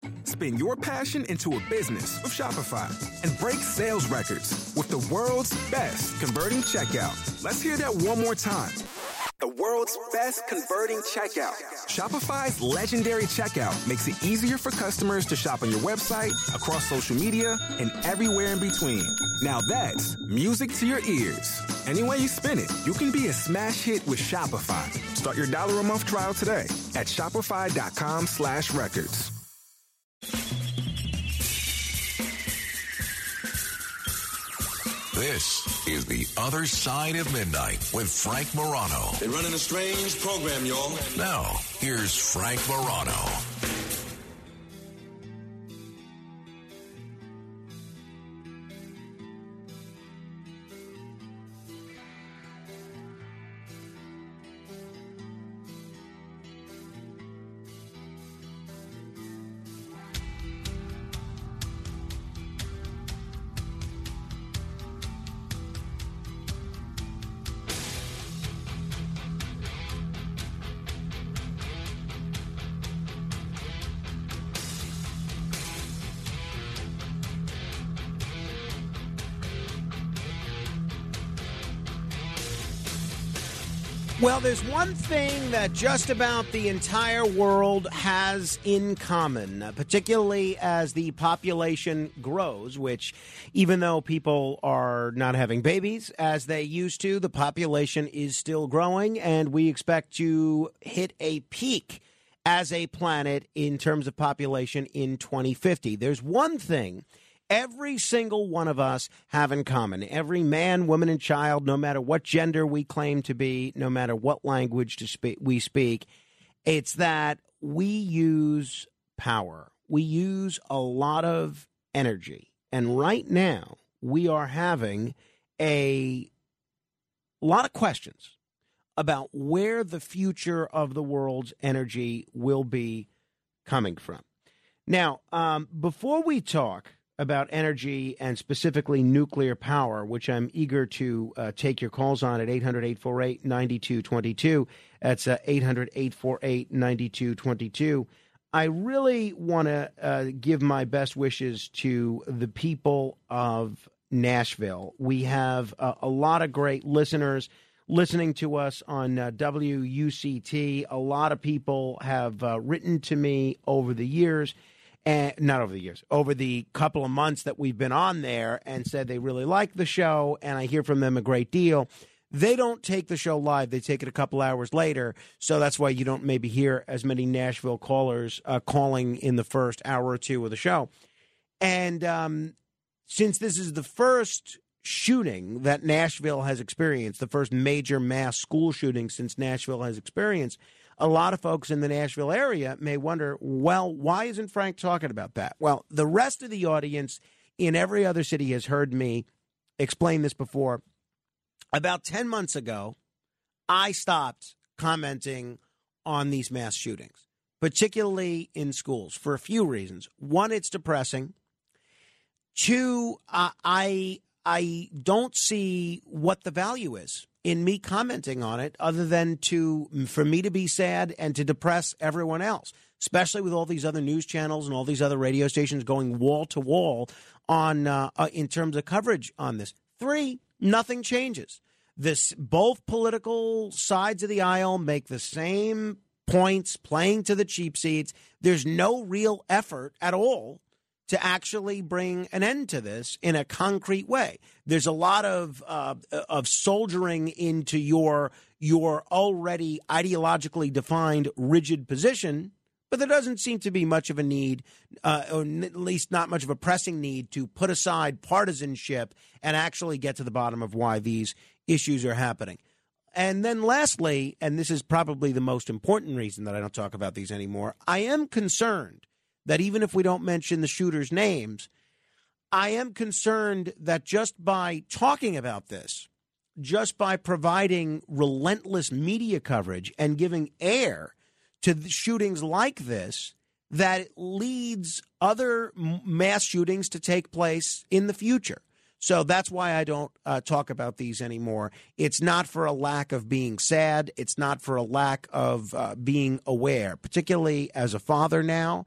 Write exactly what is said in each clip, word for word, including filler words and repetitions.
Spin your passion into a business with Shopify and break sales records with the world's best converting checkout. Let's hear that one more time. The world's best converting checkout. Shopify's legendary checkout makes it easier for customers to shop on your website, across social media, and everywhere in between. Now that's music to your ears. Any way you spin it, you can be a smash hit with Shopify. Start your dollar a month trial today at shopify.com slash records. This is The Other Side of Midnight with Frank Morano. They're running a strange program, y'all. Now, here's Frank Morano. Well, there's one thing that just about the entire world has in common, uh, particularly as the population grows, which even though people are not having babies as they used to, the population is still growing, and we expect to hit a peak as a planet in terms of population in twenty fifty. There's one thing every single one of us have in common. Every man, woman, and child, no matter what gender we claim to be, no matter what language to speak, we speak, it's that we use power. We use a lot of energy. And right now, we are having a lot of questions about where the future of the world's energy will be coming from. Now, um, before we talk about energy and specifically nuclear power, which I'm eager to uh, take your calls on at eight hundred, eight four eight, nine two two two. That's uh, eight hundred, eight four eight, nine two two two. I really want to uh, give my best wishes to the people of Nashville. We have uh, a lot of great listeners listening to us on uh, W U C T. A lot of people have uh, written to me over the years. And not over the years, over the couple of months that we've been on there, and said they really like the show, and I hear from them a great deal. They don't take the show live. They take it a couple hours later, so that's why you don't maybe hear as many Nashville callers uh, calling in the first hour or two of the show. And um, since this is the first shooting that Nashville has experienced, the first major mass school shooting since Nashville has experienced, a lot of folks in the Nashville area may wonder, well, why isn't Frank talking about that? Well, the rest of the audience in every other city has heard me explain this before. About ten months ago, I stopped commenting on these mass shootings, particularly in schools, for a few reasons. One, it's depressing. Two, uh, I I don't see what the value is in me commenting on it, other than to for me to be sad and to depress everyone else, especially with all these other news channels and all these other radio stations going wall to wall on uh, uh, in terms of coverage on this. Three, nothing changes. This both political sides of the aisle make the same points, playing to the cheap seats. There's no real effort at all to actually bring an end to this in a concrete way. There's a lot of uh, of soldiering into your your already ideologically defined rigid position, but there doesn't seem to be much of a need, uh, or at least not much of a pressing need, to put aside partisanship and actually get to the bottom of why these issues are happening. And then lastly, and this is probably the most important reason that I don't talk about these anymore, I am concerned that even if we don't mention the shooters' names, I am concerned that just by talking about this, just by providing relentless media coverage and giving air to the shootings like this, that it leads other mass shootings to take place in the future. So that's why I don't uh, talk about these anymore. It's not for a lack of being sad. It's not for a lack of uh, being aware, particularly as a father now.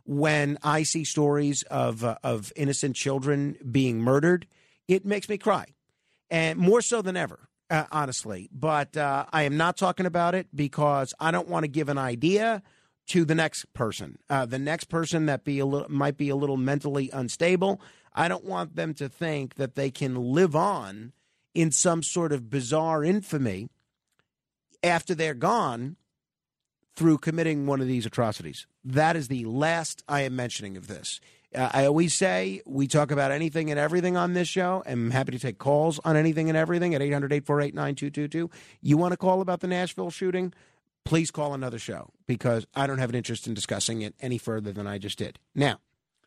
when I see stories of uh, of innocent children being murdered, it makes me cry, and more so than ever, uh, honestly. But uh, I am not talking about it because I don't want to give an idea to the next person, uh, the next person that be a little, might be a little mentally unstable. I don't want them to think that they can live on in some sort of bizarre infamy after they're gone through committing one of these atrocities. That is the last I am mentioning of this. Uh, I always say we talk about anything and everything on this show. I'm happy to take calls on anything and everything at eight hundred, eight four eight, nine two two two. You want to call about the Nashville shooting? Please call another show because I don't have an interest in discussing it any further than I just did. Now,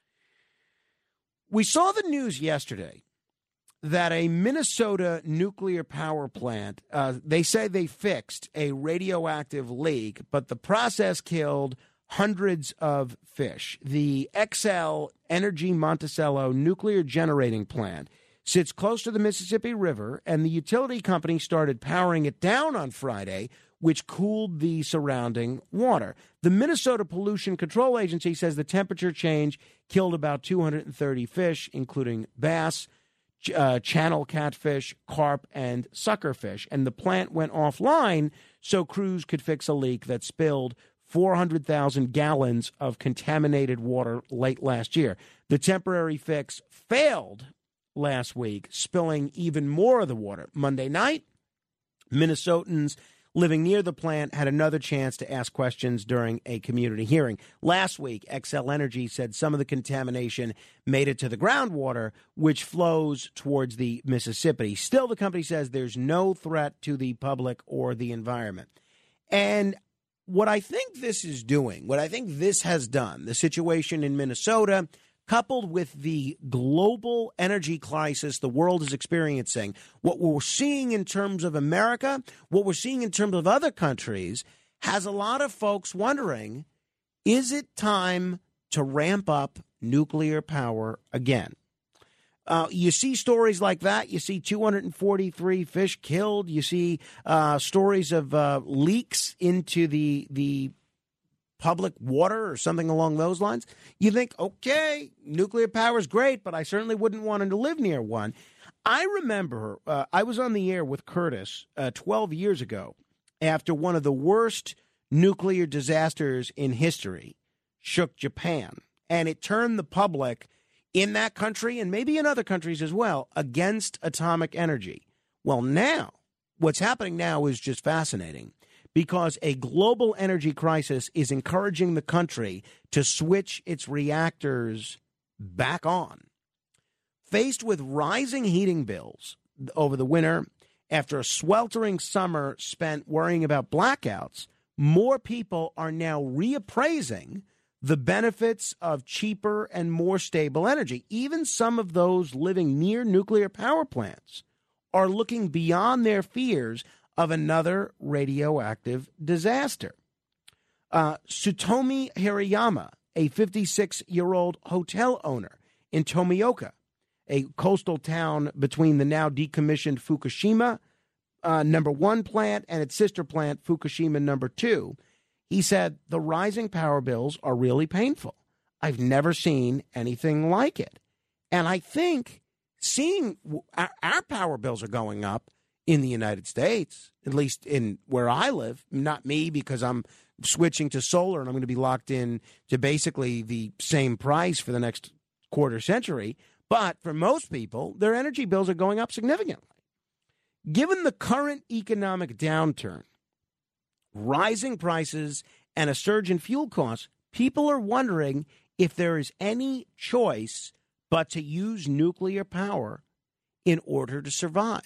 we saw the news yesterday that a Minnesota nuclear power plant, uh, they say they fixed a radioactive leak, but the process killed hundreds of fish. The Xcel Energy Monticello nuclear generating plant sits close to the Mississippi River, and the utility company started powering it down on Friday, which cooled the surrounding water. The Minnesota Pollution Control Agency says the temperature change killed about two hundred thirty fish, including bass, uh, channel catfish, carp, and suckerfish. And the plant went offline so crews could fix a leak that spilled four hundred thousand gallons of contaminated water late last year. The temporary fix failed last week, spilling even more of the water. Monday night, Minnesotans living near the plant had another chance to ask questions during a community hearing. Last week, Xcel Energy said some of the contamination made it to the groundwater, which flows towards the Mississippi. Still, the company says there's no threat to the public or the environment. And what I think this is doing, what I think this has done, the situation in Minnesota, coupled with the global energy crisis the world is experiencing, what we're seeing in terms of America, what we're seeing in terms of other countries, has a lot of folks wondering, is it time to ramp up nuclear power again? Uh, you see stories like that. You see two hundred forty-three fish killed. You see uh, stories of uh, leaks into the the public water or something along those lines. You think, okay, nuclear power is great, but I certainly wouldn't want to live near one. I remember uh, I was on the air with Curtis uh, twelve years ago after one of the worst nuclear disasters in history shook Japan, and it turned the public in that country and maybe in other countries as well against atomic energy. Well, now, what's happening now is just fascinating, because a global energy crisis is encouraging the country to switch its reactors back on. Faced with rising heating bills over the winter, after a sweltering summer spent worrying about blackouts, more people are now reappraising the benefits of cheaper and more stable energy. Even some of those living near nuclear power plants are looking beyond their fears of another radioactive disaster. Uh, Tsutomi Hirayama, a fifty-six-year-old hotel owner in Tomioka, a coastal town between the now decommissioned Fukushima uh, number one plant and its sister plant, Fukushima number two, he said the rising power bills are really painful. I've never seen anything like it. And I think seeing our, our power bills are going up in the United States, at least in where I live, not me because I'm switching to solar and I'm going to be locked in to basically the same price for the next quarter century. But for most people, their energy bills are going up significantly. Given the current economic downturn, rising prices, and a surge in fuel costs, people are wondering if there is any choice but to use nuclear power in order to survive.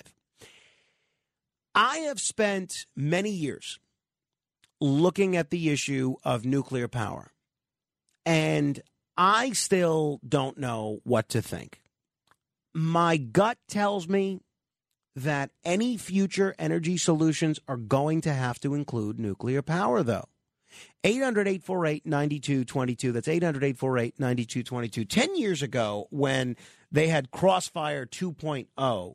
I have spent many years looking at the issue of nuclear power, and I still don't know what to think. My gut tells me that any future energy solutions are going to have to include nuclear power, though. eight hundred, eight four eight, nine two two two. That's eight hundred, eight four eight, nine two two two. Ten years ago, when they had Crossfire two point oh,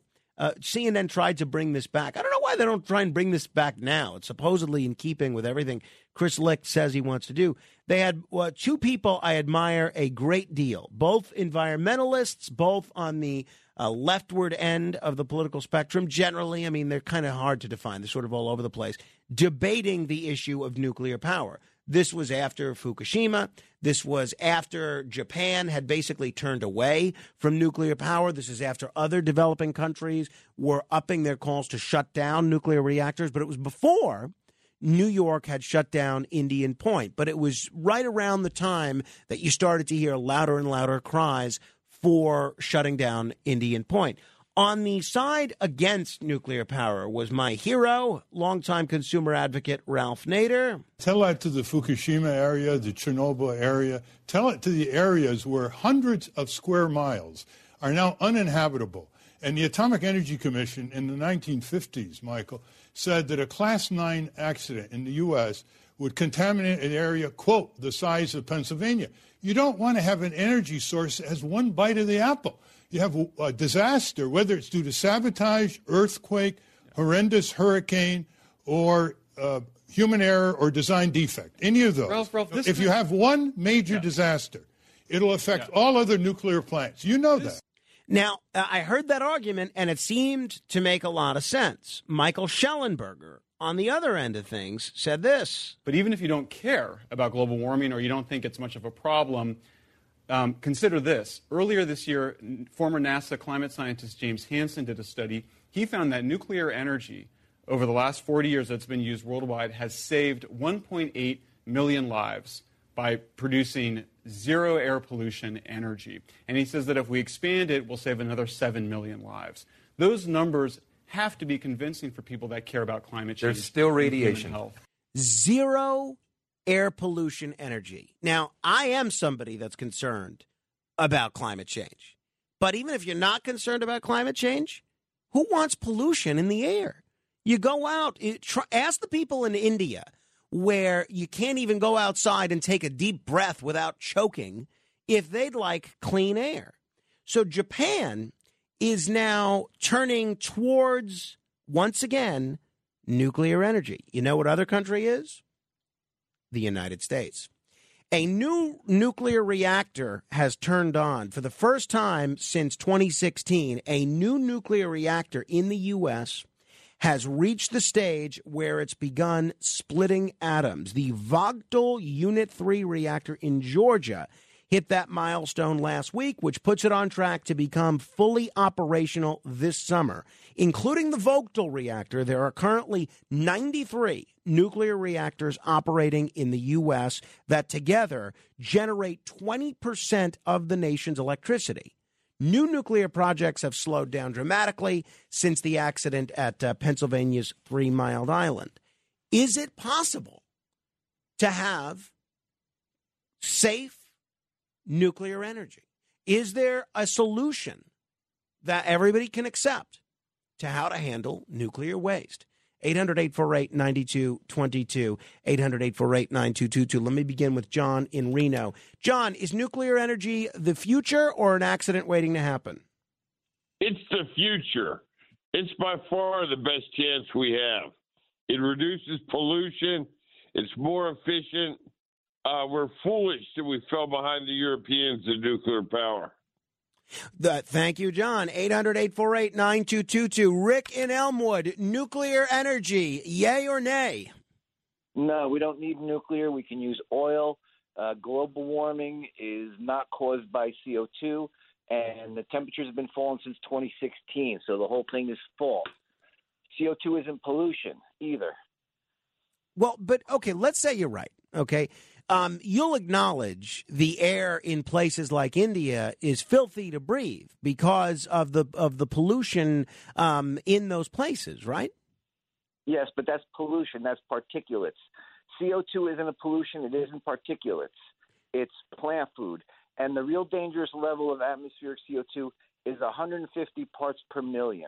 Uh, C N N tried to bring this back. I don't know why they don't try and bring this back now. It's supposedly in keeping with everything Chris Licht says he wants to do. They had uh, two people I admire a great deal, both environmentalists, both on the uh, leftward end of the political spectrum. Generally, I mean, they're kind of hard to define. They're sort of all over the place, debating the issue of nuclear power. This was after Fukushima. This was after Japan had basically turned away from nuclear power. This is after other developing countries were upping their calls to shut down nuclear reactors. But it was before New York had shut down Indian Point. But it was right around the time that you started to hear louder and louder cries for shutting down Indian Point. On the side against nuclear power was my hero, longtime consumer advocate Ralph Nader. Tell that to the Fukushima area, the Chernobyl area. Tell it to the areas where hundreds of square miles are now uninhabitable. And the Atomic Energy Commission in the nineteen fifties, Michael, said that a Class nine accident in the U S would contaminate an area, quote, the size of Pennsylvania. You don't want to have an energy source that has one bite of the apple. You have a disaster, whether it's due to sabotage, earthquake, horrendous hurricane, or uh, human error or design defect. Any of those. Ralph, Ralph, if you have one major yeah. disaster, it'll affect yeah. all other nuclear plants. You know this- that. Now, I heard that argument, and it seemed to make a lot of sense. Michael Schellenberger, on the other end of things, said this. But even if you don't care about global warming or you don't think it's much of a problem, Um, consider this. Earlier this year, former NASA climate scientist James Hansen did a study. He found that nuclear energy, over the last forty years that's been used worldwide, has saved one point eight million lives by producing zero air pollution energy. And he says that if we expand it, we'll save another seven million lives. Those numbers have to be convincing for people that care about climate change. There's still radiation. And human health. Zero air pollution energy. Now, I am somebody that's concerned about climate change. But even if you're not concerned about climate change, who wants pollution in the air? You go out, it, try, ask the people in India where you can't even go outside and take a deep breath without choking if they'd like clean air. So Japan is now turning towards, once again, nuclear energy. You know what other country is? The United States. A new nuclear reactor has turned on for the first time since twenty sixteen. A new nuclear reactor in the U S has reached the stage where it's begun splitting atoms. The Vogtle Unit three reactor in Georgia hit that milestone last week, which puts it on track to become fully operational this summer. Including the Vogtle reactor, there are currently ninety-three nuclear reactors operating in the U S that together generate twenty percent of the nation's electricity. New nuclear projects have slowed down dramatically since the accident at uh, Pennsylvania's Three Mile Island. Is it possible to have safe nuclear energy? Is there a solution that everybody can accept to how to handle nuclear waste? eight hundred, eight four eight, nine two two two, eight hundred, eight four eight, nine two two two. Let me begin with John in Reno. John, is nuclear energy the future or an accident waiting to happen? It's the future. It's by far the best chance we have. It reduces pollution. It's more efficient. Uh, we're foolish that we fell behind the Europeans in nuclear power. The, thank you, John. eight hundred, eight four eight, nine two two two. Rick in Elmwood, nuclear energy, yay or nay? No, we don't need nuclear. We can use oil. Uh, global warming is not caused by C O two, and the temperatures have been falling since twenty sixteen, so the whole thing is false. C O two isn't pollution either. Well, but, okay, let's say you're right, okay? Um, you'll acknowledge the air in places like India is filthy to breathe because of the of the pollution um, in those places, right? Yes, but that's pollution. That's particulates. C O two isn't a pollution. It isn't particulates. It's plant food. And the real dangerous level of atmospheric C O two is one hundred fifty parts per million.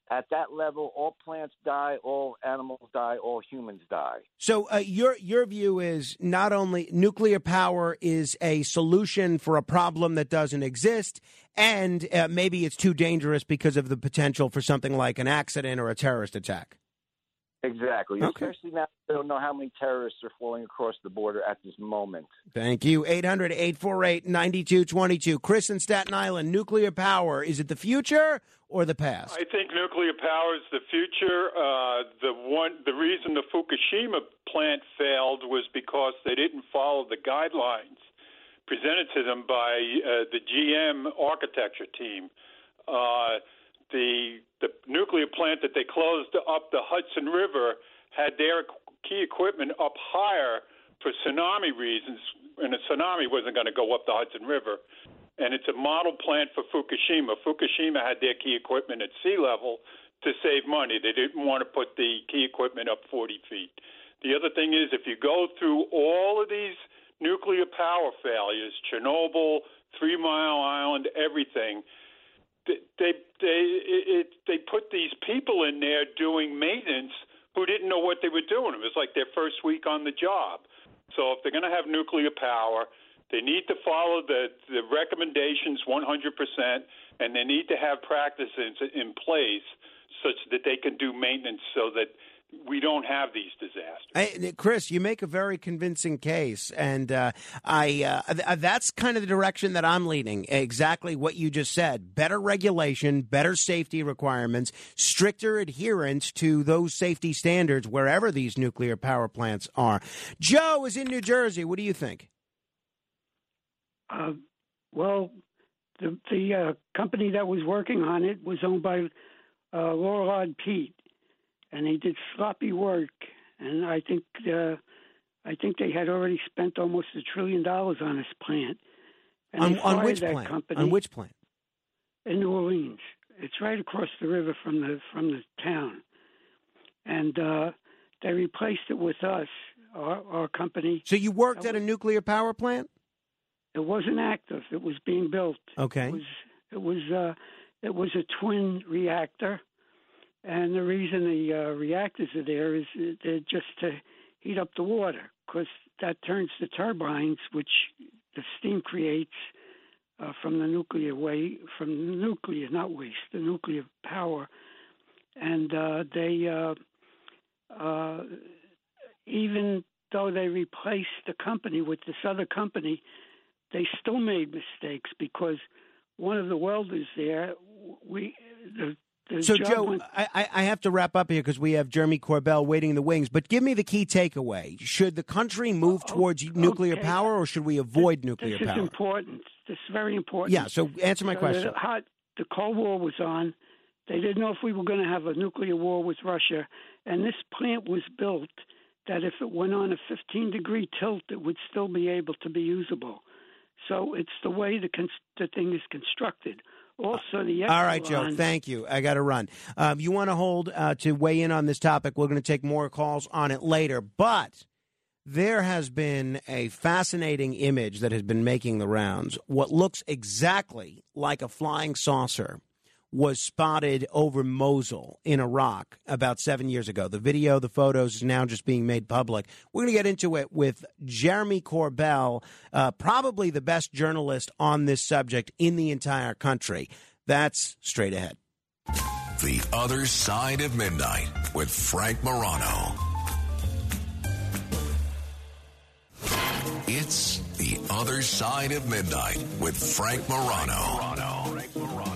At that level, all plants die, all animals die, all humans die. So uh, your your view is not only nuclear power is a solution for a problem that doesn't exist, and uh, maybe it's too dangerous because of the potential for something like an accident or a terrorist attack. Exactly. Okay. Especially now, we don't know how many terrorists are falling across the border at this moment. Thank you. eight hundred, eight four eight, nine two two two. Chris in Staten Island, nuclear power, is it the future or the past? I think nuclear power is the future. Uh, the one, the reason the Fukushima plant failed was because they didn't follow the guidelines presented to them by uh, the G M architecture team. Uh, the the nuclear plant that they closed up the Hudson River had their key equipment up higher for tsunami reasons, and a tsunami wasn't going to go up the Hudson River. And it's a model plant for Fukushima. Fukushima had their key equipment at sea level to save money. They didn't want to put the key equipment up forty feet. The other thing is, if you go through all of these nuclear power failures, Chernobyl, Three Mile Island, everything, they they they, it, they put these people in there doing maintenance who didn't know what they were doing. It was like their first week on the job. So if they're going to have nuclear power, they need to follow the, the recommendations one hundred percent, and they need to have practices in place such that they can do maintenance so that we don't have these disasters. Hey, Chris, you make a very convincing case, and uh, I uh, th- that's kind of the direction that I'm leaning, exactly what you just said. Better regulation, better safety requirements, stricter adherence to those safety standards wherever these nuclear power plants are. Joe is in New Jersey. What do you think? Uh, well, the, the uh, company that was working on it was owned by uh, Lorillard Pete, and they did sloppy work. And I think uh, I think they had already spent almost a trillion dollars on this plant. And On, they on fired which that plant? company On which plant? in New Orleans. It's right across the river from the from the town, and uh, they replaced it with us, our, our company. So you worked at a nuclear power plant? It wasn't active. It was being built. Okay. It was it was uh, it was a twin reactor, and the reason the uh, reactors are there is they're just to heat up the water, because that turns the turbines, which the steam creates uh, from the nuclear way from the nuclear not waste the nuclear power, and uh, they uh, uh, even though they replaced the company with this other company, they still made mistakes, because one of the welders there, we the, the So, job Joe, went, I, I have to wrap up here because we have Jeremy Corbell waiting in the wings. But give me the key takeaway. Should the country move Oh, towards nuclear okay. power, or should we avoid nuclear this power? is important. This is very important. Yeah, so answer my So question. The, hot, the Cold War was on. They didn't know if we were going to have a nuclear war with Russia, and this plant was built that if it went on a fifteen-degree tilt, it would still be able to be usable. So it's the way the, con- the thing is constructed. Also, the All right, Joe, thank you. I got to run. Um, you want to hold uh, to weigh in on this topic. We're going to take more calls on it later. But there has been a fascinating image that has been making the rounds. What looks exactly like a flying saucer was spotted over Mosul in Iraq about seven years ago. The video, the photos is now just being made public. We're going to get into it with Jeremy Corbell, uh, probably the best journalist on this subject in the entire country. That's straight ahead. The Other Side of Midnight with Frank Morano. It's The Other Side of Midnight with Frank Morano. Frank Morano.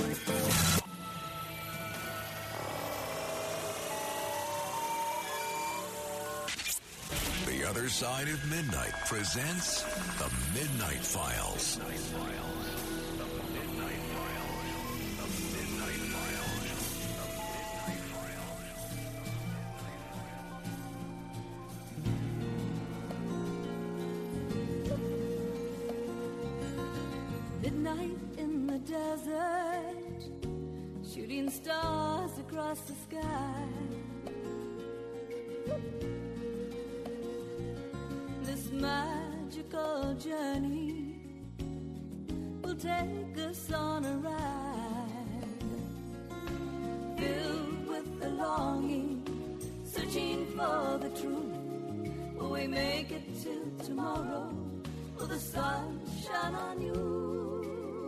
The Other Side of Midnight presents The Midnight Files. Midnight in the desert, shooting stars across the sky. This magical journey will take us on a ride. filled with the longing, searching for the truth. Will we make it till tomorrow? Will the sun shine on you?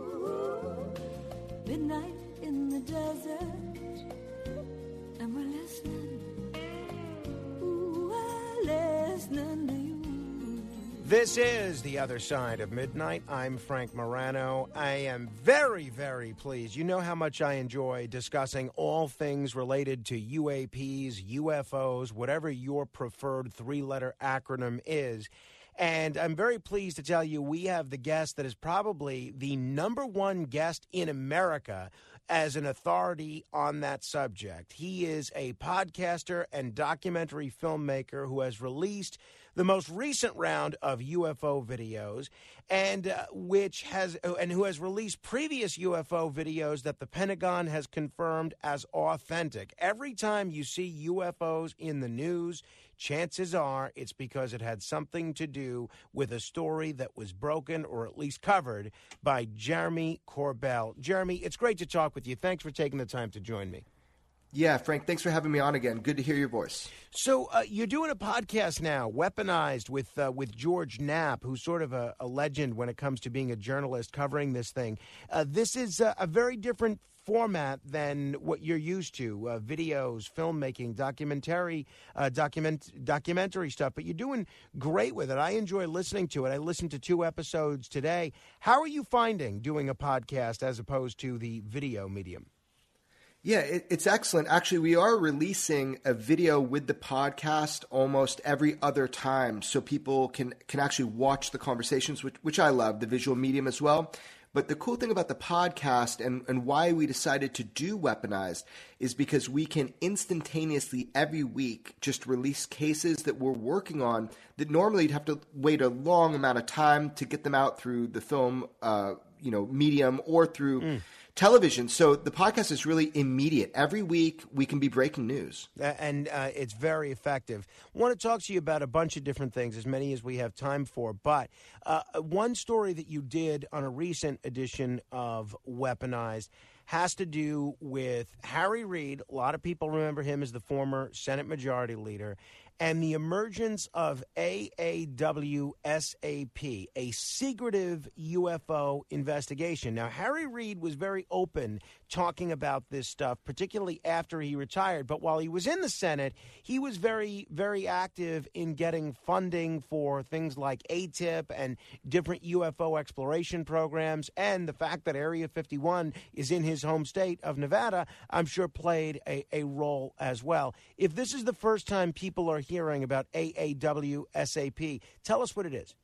Midnight in the desert, and we're listening. Ooh, we're listening to you. This is The Other Side of Midnight. I'm Frank Morano. I am very, very pleased. You know how much I enjoy discussing all things related to U A Ps, U F Os, whatever your preferred three-letter acronym is. And I'm very pleased to tell you we have the guest that is probably the number one guest in America as an authority on that subject. He is a podcaster and documentary filmmaker who has released the most recent round of U F O videos, and uh, which has and who has released previous U F O videos that the Pentagon has confirmed as authentic. Every time you see U F Os in the news, chances are it's because it had something to do with a story that was broken or at least covered by Jeremy Corbell. Jeremy, it's great to talk with you. Thanks for taking the time to join me. Yeah, Frank, thanks for having me on again. Good to hear your voice. So uh, you're doing a podcast now, Weaponized, with uh, with George Knapp, who's sort of a, a legend when it comes to being a journalist covering this thing. Uh, this is uh, a very different format than what you're used to, uh, videos, filmmaking, documentary, uh, document documentary stuff, but you're doing great with it. I enjoy listening to it. I listened to two episodes today. How are you finding doing a podcast as opposed to the video medium? Yeah, it, it's excellent. Actually, we are releasing a video with the podcast almost every other time so people can, can actually watch the conversations, which, which I love, the visual medium as well. But the cool thing about the podcast and, and why we decided to do Weaponized is because we can instantaneously every week just release cases that we're working on that normally you'd have to wait a long amount of time to get them out through the film uh, you know, medium or through mm. television. So the podcast is really immediate. Every week we can be breaking news. And uh, it's very effective. I want to talk to you about a bunch of different things, as many as we have time for. But uh, one story that you did on a recent edition of Weaponized has to do with Harry Reid. A lot of people remember him as the former Senate Majority Leader. And the emergence of A A W S A P, a secretive U F O investigation. Now, Harry Reid was very open talking about this stuff, particularly after he retired. But while he was in the Senate, he was very, very active in getting funding for things like A T I P and different U F O exploration programs. And the fact that Area fifty-one is in his home state of Nevada, I'm sure played a, a role as well. If this is the first time people are hearing about A A W S A P, tell us what it is.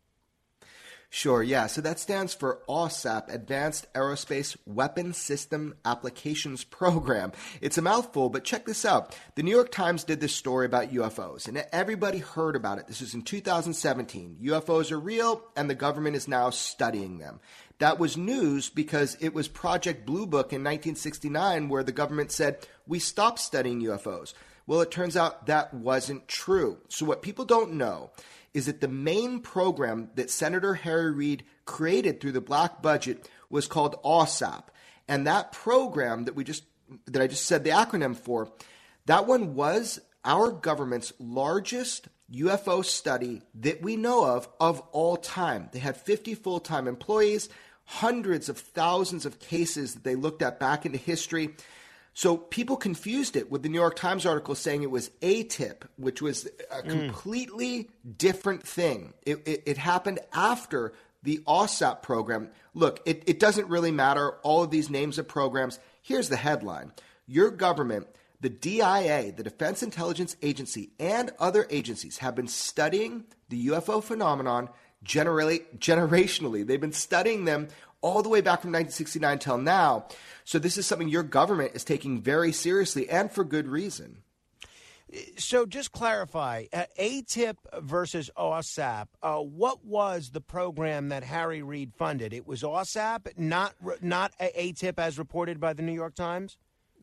Sure, yeah. So that stands for A W S A P, Advanced Aerospace Weapon System Applications Program. It's a mouthful, but check this out. The New York Times did this story about U F Os, and everybody heard about it. This was in two thousand seventeen. U F Os are real, and the government is now studying them. That was news because it was Project Blue Book in nineteen sixty-nine where the government said, we stopped studying U F Os. Well, it turns out that wasn't true. So what people don't know is that the main program that Senator Harry Reid created through the black budget was called A W S A P. And that program that we just that I just said the acronym for, that one was our government's largest U F O study that we know of of all time. They had fifty full-time employees, hundreds of thousands of cases that they looked at back into history. So people confused it with the New York Times article saying it was A T I P, which was a completely mm. different thing. It, it, it happened after the A W S A P program. Look, it, it doesn't really matter, all of these names of programs. Here's the headline. Your government, the D I A, the Defense Intelligence Agency, and other agencies have been studying the U F O phenomenon generally, generationally. They've been studying them all the way back from nineteen sixty-nine till now. So this is something your government is taking very seriously and for good reason. So just clarify, uh, A T I P versus A W S A P, uh, what was the program that Harry Reid funded? It was A W S A P, not, not A T I P as reported by the New York Times?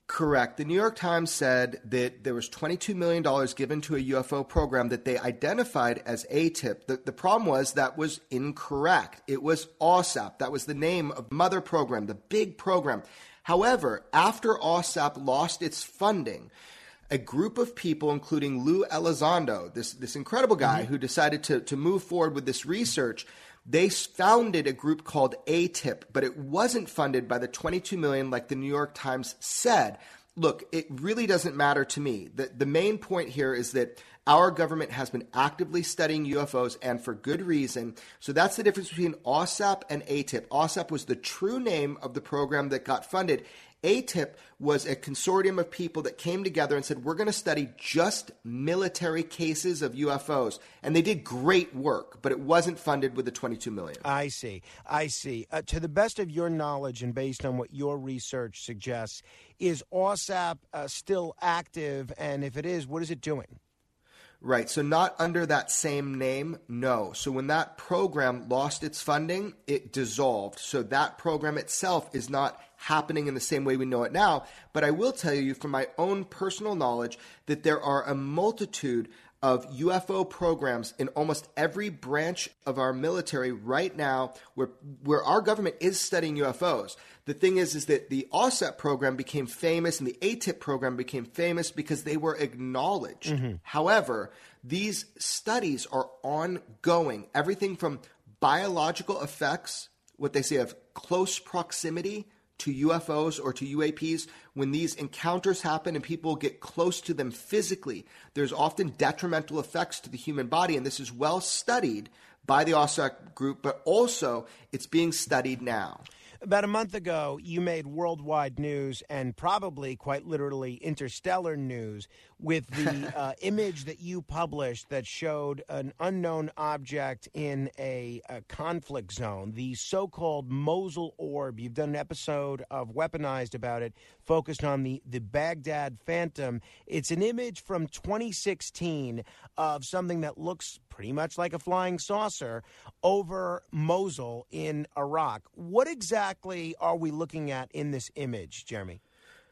Correct. The New York Times said that there was twenty-two million dollars given to a U F O program that they identified as A T I P. The, the problem was that was incorrect. It was OSAP. That was the name of the mother program, the big program. However, after OSAP lost its funding, a group of people, including Lou Elizondo, this, this incredible guy mm-hmm. who decided to, to move forward with this research, they founded a group called A T I P, but it wasn't funded by the twenty-two million dollars like the New York Times said. Look, it really doesn't matter to me. The, the main point here is that our government has been actively studying U F Os, and for good reason. So that's the difference between OSAP and A T I P. OSAP was the true name of the program that got funded. A T I P was a consortium of people that came together and said, we're going to study just military cases of U F Os. And they did great work, but it wasn't funded with the twenty-two million dollars. I see. I see. Uh, to the best of your knowledge and based on what your research suggests, is OSAP uh, still active? And if it is, what is it doing? Right. So not under that same name, no. So when that program lost its funding, it dissolved. So that program itself is not happening in the same way we know it now. But I will tell you from my own personal knowledge that there are a multitude of U F O programs in almost every branch of our military right now where where our government is studying U F Os. The thing is, is that the OSAP program became famous and the A T I P program became famous because they were acknowledged. Mm-hmm. However, these studies are ongoing. Everything from biological effects, what they say of close proximity to U F Os or to U A Ps, when these encounters happen and people get close to them physically, there's often detrimental effects to the human body, and this is well studied by the OSAP group, but also it's being studied now. About a month ago, you made worldwide news and probably quite literally interstellar news with the uh, image that you published that showed an unknown object in a, a conflict zone, the so-called Mosul Orb. You've done an episode of Weaponized about it, focused on the, the Baghdad Phantom. It's an image from twenty sixteen of something that looks pretty much like a flying saucer over Mosul in Iraq. What exactly are we looking at in this image, Jeremy?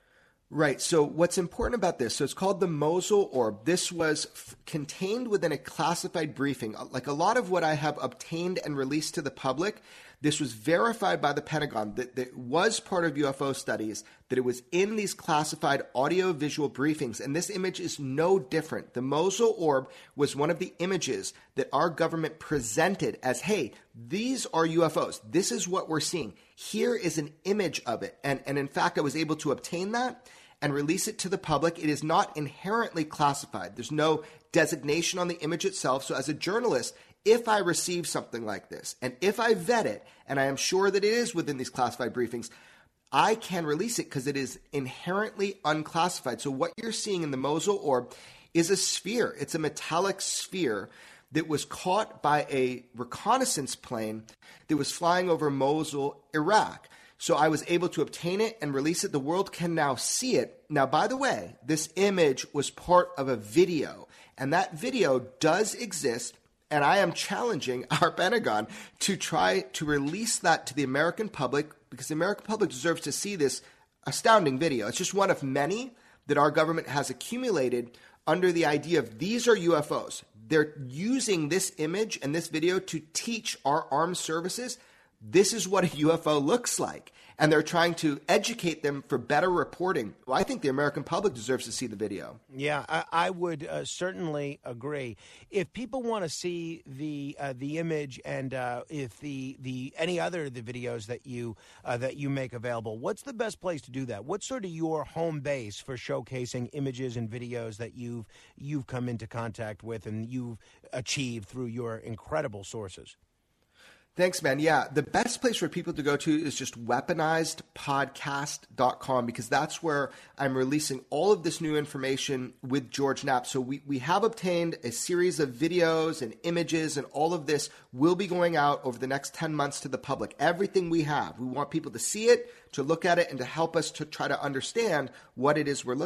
Right. So what's important about this, so it's called the Mosul Orb. This was f- contained within a classified briefing. Like a lot of what I have obtained and released to the public, this was verified by the Pentagon that, that it was part of U F O studies, that it was in these classified audio-visual briefings. And this image is no different. The Mosul Orb was one of the images that our government presented as, hey, these are U F Os. This is what we're seeing. Here is an image of it. And, and in fact, I was able to obtain that and release it to the public. It is not inherently classified. There's no designation on the image itself. So as a journalist, if I receive something like this, and if I vet it, and I am sure that it is within these classified briefings, I can release it because it is inherently unclassified. So what you're seeing in the Mosul Orb is a sphere. It's a metallic sphere that was caught by a reconnaissance plane that was flying over Mosul, Iraq. So I was able to obtain it and release it. The world can now see it. Now, by the way, this image was part of a video, and that video does exist, and I am challenging our Pentagon to try to release that to the American public because the American public deserves to see this astounding video. It's just one of many that our government has accumulated under the idea of these are U F Os. They're using this image and this video to teach our armed services this is what a U F O looks like. And they're trying to educate them for better reporting. Well, I think the American public deserves to see the video. Yeah, I, I would uh, certainly agree. If people want to see the uh, the image and uh, if the, the any other of the videos that you uh, that you make available, what's the best place to do that? What's sort of your home base for showcasing images and videos that you've you've come into contact with and you've achieved through your incredible sources? Thanks, man. Yeah, the best place for people to go to is just weaponized podcast dot com because that's where I'm releasing all of this new information with George Knapp. So we, we have obtained a series of videos and images, and all of this will be going out over the next ten months to the public. Everything we have. We want people to see it, to look at it, and to help us to try to understand what it is we're looking at.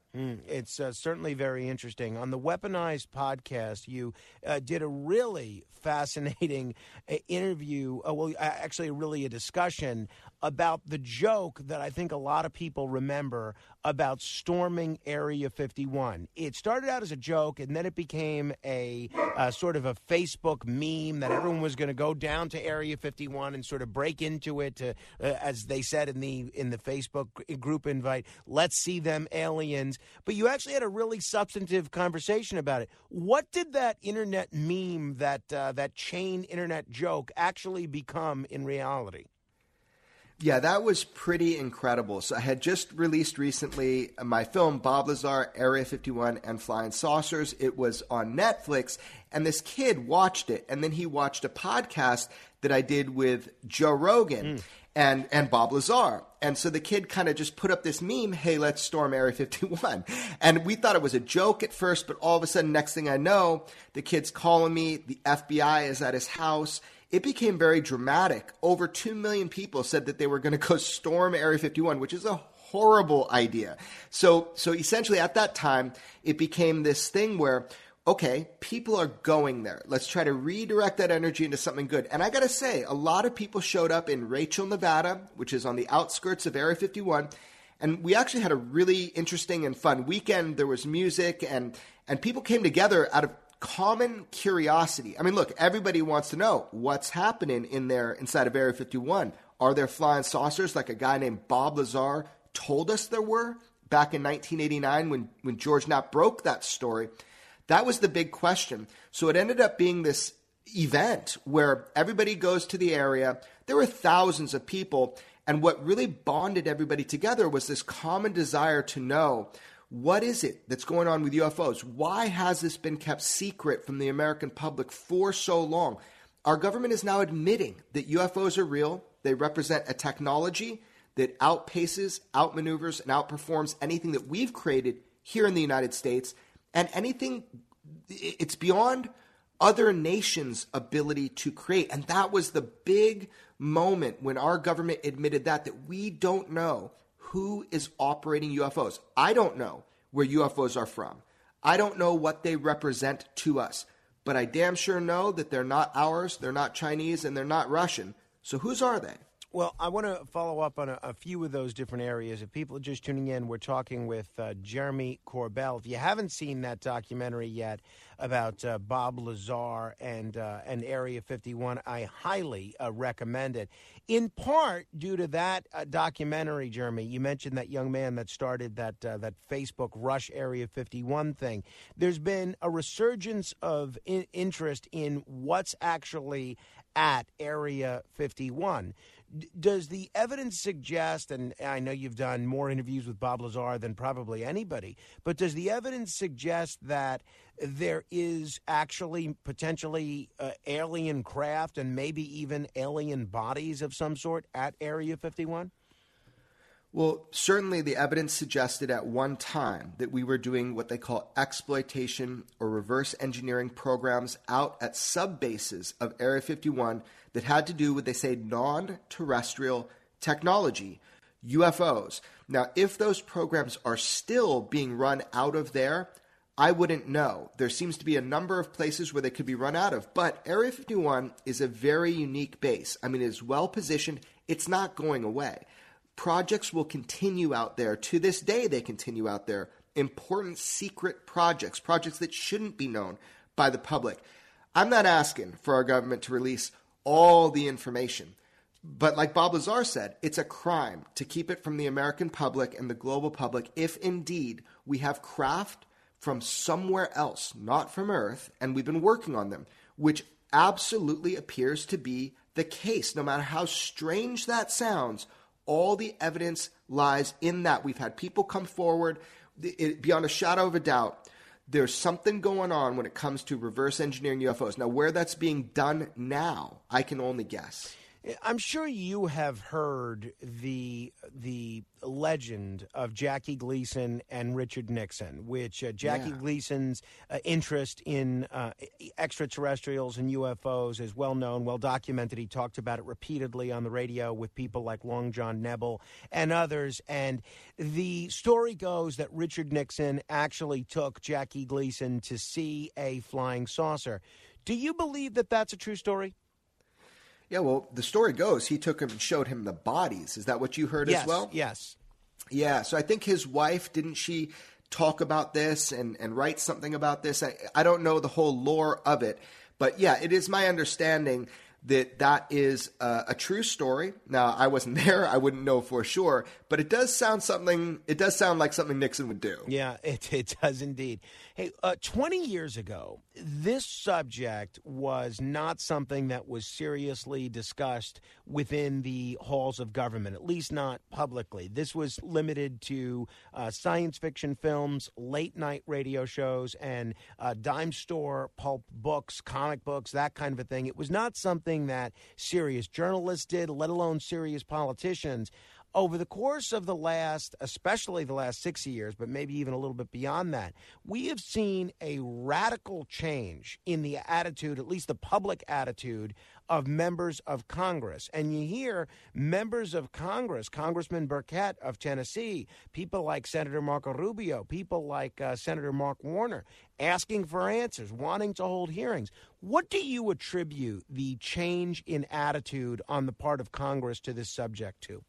Mm, it's uh, certainly very interesting. On the Weaponized podcast, you uh, did a really fascinating uh, interview, uh, well, actually really a discussion about the joke that I think a lot of people remember about storming Area fifty-one. It started out as a joke, and then it became a uh, sort of a Facebook meme that everyone was going to go down to Area fifty-one and sort of break into it, to, uh, as they said in the in the Facebook group invite, let's see them aliens. But you actually had a really substantive conversation about it. What did that internet meme, that uh, that chain internet joke, actually become in reality? Yeah, that was pretty incredible. So I had just released recently my film, Bob Lazar, Area fifty-one, and Flying Saucers. It was on Netflix, and this kid watched it, and then he watched a podcast that I did with Joe Rogan mm. and, and Bob Lazar. And so the kid kind of just put up this meme, hey, let's storm Area fifty-one. And we thought it was a joke at first, but all of a sudden, next thing I know, the kid's calling me, the F B I is at his house. It became very dramatic. Over two million people said that they were going to go storm Area fifty-one, which is a horrible idea. So, so essentially at that time, it became this thing where, okay, people are going there. Let's try to redirect that energy into something good. And I got to say, a lot of people showed up in Rachel, Nevada, which is on the outskirts of Area fifty-one. And we actually had a really interesting and fun weekend. There was music, and, and people came together out of common curiosity. I mean, look, everybody wants to know what's happening in there inside of Area fifty-one. Are there flying saucers like a guy named Bob Lazar told us there were back in nineteen eighty-nine when, when George Knapp broke that story? That was the big question. So it ended up being this event where everybody goes to the area. There were thousands of people. And what really bonded everybody together was this common desire to know, what is it that's going on with U F Os? Why has this been kept secret from the American public for so long? Our government is now admitting that U F Os are real. They represent a technology that outpaces, outmaneuvers, and outperforms anything that we've created here in the United States. And anything, it's beyond other nations' ability to create. And that was the big moment when our government admitted that, that we don't know who is operating U F Os. I don't know where U F Os are from. I don't know what they represent to us. But I damn sure know that they're not ours, they're not Chinese, and they're not Russian. So whose are they? Well, I want to follow up on a, a few of those different areas. If people are just tuning in, we're talking with uh, Jeremy Corbell. If you haven't seen that documentary yet about uh, Bob Lazar and uh, and Area fifty-one, I highly uh, recommend it. In part due to that uh, documentary, Jeremy, you mentioned that young man that started that uh, that Facebook Rush Area fifty-one thing. There's been a resurgence of in- interest in what's actually at Area fifty-one. Does the evidence suggest, and I know you've done more interviews with Bob Lazar than probably anybody, but does the evidence suggest that there is actually potentially uh, alien craft and maybe even alien bodies of some sort at Area fifty-one? Well, certainly the evidence suggested at one time that we were doing what they call exploitation or reverse engineering programs out at sub-bases of Area fifty-one that had to do with, they say, non-terrestrial technology, U F Os. Now, if those programs are still being run out of there, I wouldn't know. There seems to be a number of places where they could be run out of, but Area fifty-one is a very unique base. I mean, it is well positioned. It's not going away. Projects will continue out there. To this day, they continue out there. Important secret projects, projects that shouldn't be known by the public. I'm not asking for our government to release all the information. But like Bob Lazar said, it's a crime to keep it from the American public and the global public if indeed we have craft from somewhere else, not from Earth, and we've been working on them, which absolutely appears to be the case. No matter how strange that sounds, all the evidence lies in that. We've had people come forward, it, beyond a shadow of a doubt, there's something going on when it comes to reverse engineering U F Os. Now, where that's being done now, I can only guess. I'm sure you have heard the the legend of Jackie Gleason and Richard Nixon, which uh, Jackie Yeah. Gleason's uh, interest in uh, extraterrestrials and U F Os is well known, well documented. He talked about it repeatedly on the radio with people like Long John Nebel and others. And the story goes that Richard Nixon actually took Jackie Gleason to see a flying saucer. Do you believe that that's a true story? Yeah, well, the story goes he took him and showed him the bodies. Is that what you heard yes, as well? Yes. Yeah, so I think his wife, didn't she talk about this and, and write something about this? I, I don't know the whole lore of it, but yeah, it is my understanding that that is uh, a true story. Now, I wasn't there. I wouldn't know for sure, but it does sound something, it does sound like something Nixon would do. Yeah, it, it does indeed. Hey, uh, twenty years ago, this subject was not something that was seriously discussed within the halls of government, at least not publicly. This was limited to uh, science fiction films, late-night radio shows, and uh, dime store pulp books, comic books, that kind of a thing. It was not something that serious journalists did, let alone serious politicians. Over the course of the last, especially the last six years, but maybe even a little bit beyond that, we have seen a radical change in the attitude, at least the public attitude, of members of Congress. And you hear members of Congress, Congressman Burkett of Tennessee, people like Senator Marco Rubio, people like uh, Senator Mark Warner, asking for answers, wanting to hold hearings. What do you attribute the change in attitude on the part of Congress to this subject to?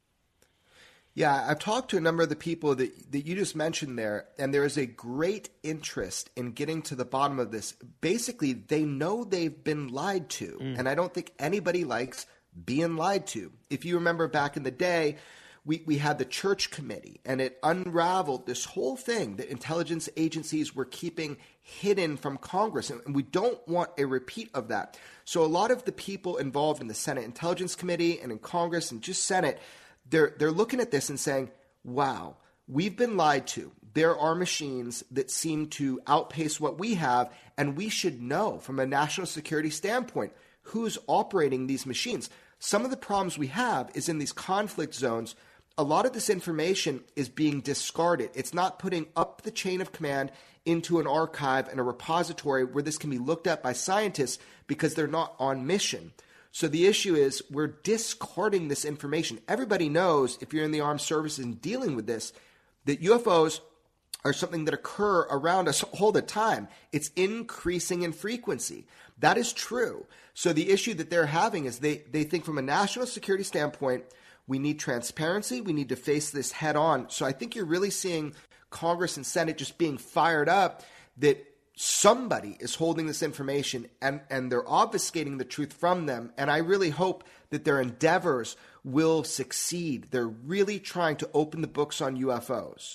Yeah, I've talked to a number of the people that, that you just mentioned there, and there is a great interest in getting to the bottom of this. Basically, they know they've been lied to, mm. and I don't think anybody likes being lied to. If you remember back in the day, we, we had the Church Committee, and it unraveled this whole thing that intelligence agencies were keeping hidden from Congress, and we don't want a repeat of that. So a lot of the people involved in the Senate Intelligence Committee and in Congress and just Senate, They're they're looking at this and saying, wow, we've been lied to. There are machines that seem to outpace what we have, and we should know from a national security standpoint who's operating these machines. Some of the problems we have is in these conflict zones, a lot of this information is being discarded. It's not putting up the chain of command into an archive and a repository where this can be looked at by scientists because they're not on mission. So the issue is we're discarding this information. Everybody knows, if you're in the armed services and dealing with this, that U F Os are something that occur around us all the time. It's increasing in frequency. That is true. So the issue that they're having is they, they think from a national security standpoint, we need transparency. We need to face this head on. So I think you're really seeing Congress and Senate just being fired up that somebody is holding this information and, and they're obfuscating the truth from them. And I really hope that their endeavors will succeed. They're really trying to open the books on U F Os.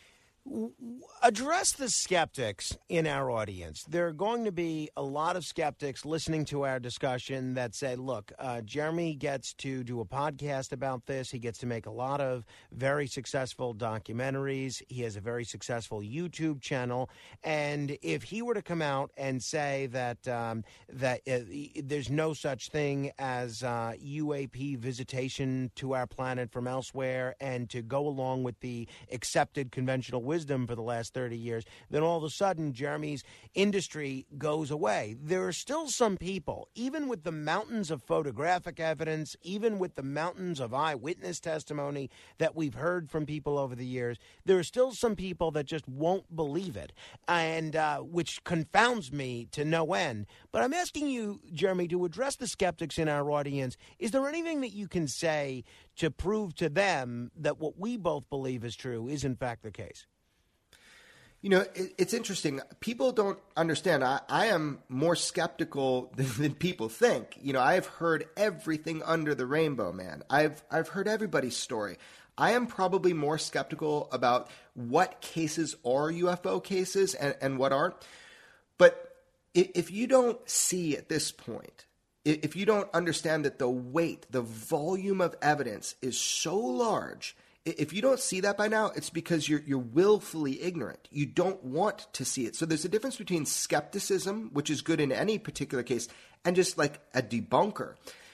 Address the skeptics in our audience. There are going to be a lot of skeptics listening to our discussion that say, look, uh, Jeremy gets to do a podcast about this. He gets to make a lot of very successful documentaries. He has a very successful YouTube channel. And if he were to come out and say that um, that uh, there's no such thing as uh, U A P visitation to our planet from elsewhere and to go along with the accepted conventional wisdom for the last thirty years, then all of a sudden Jeremy's industry goes away. There are still some people, even with the mountains of photographic evidence, even with the mountains of eyewitness testimony that we've heard from people over the years, there are still some people that just won't believe it, and uh, which confounds me to no end. But I'm asking you, Jeremy, to address the skeptics in our audience. Is there anything that you can say to prove to them that what we both believe is true is in fact the case? You know, it, it's interesting. People don't understand. I, I am more skeptical than, than people think. You know, I've heard everything under the rainbow, man. I've I've heard everybody's story. I am probably more skeptical about what cases are U F O cases and, and what aren't. But if you don't see at this point, if you don't understand that the weight, the volume of evidence is so large, if you don't see that by now, it's because you're you're willfully ignorant. You don't want to see it. So there's a difference between skepticism, which is good in any particular case, and just like a debunker.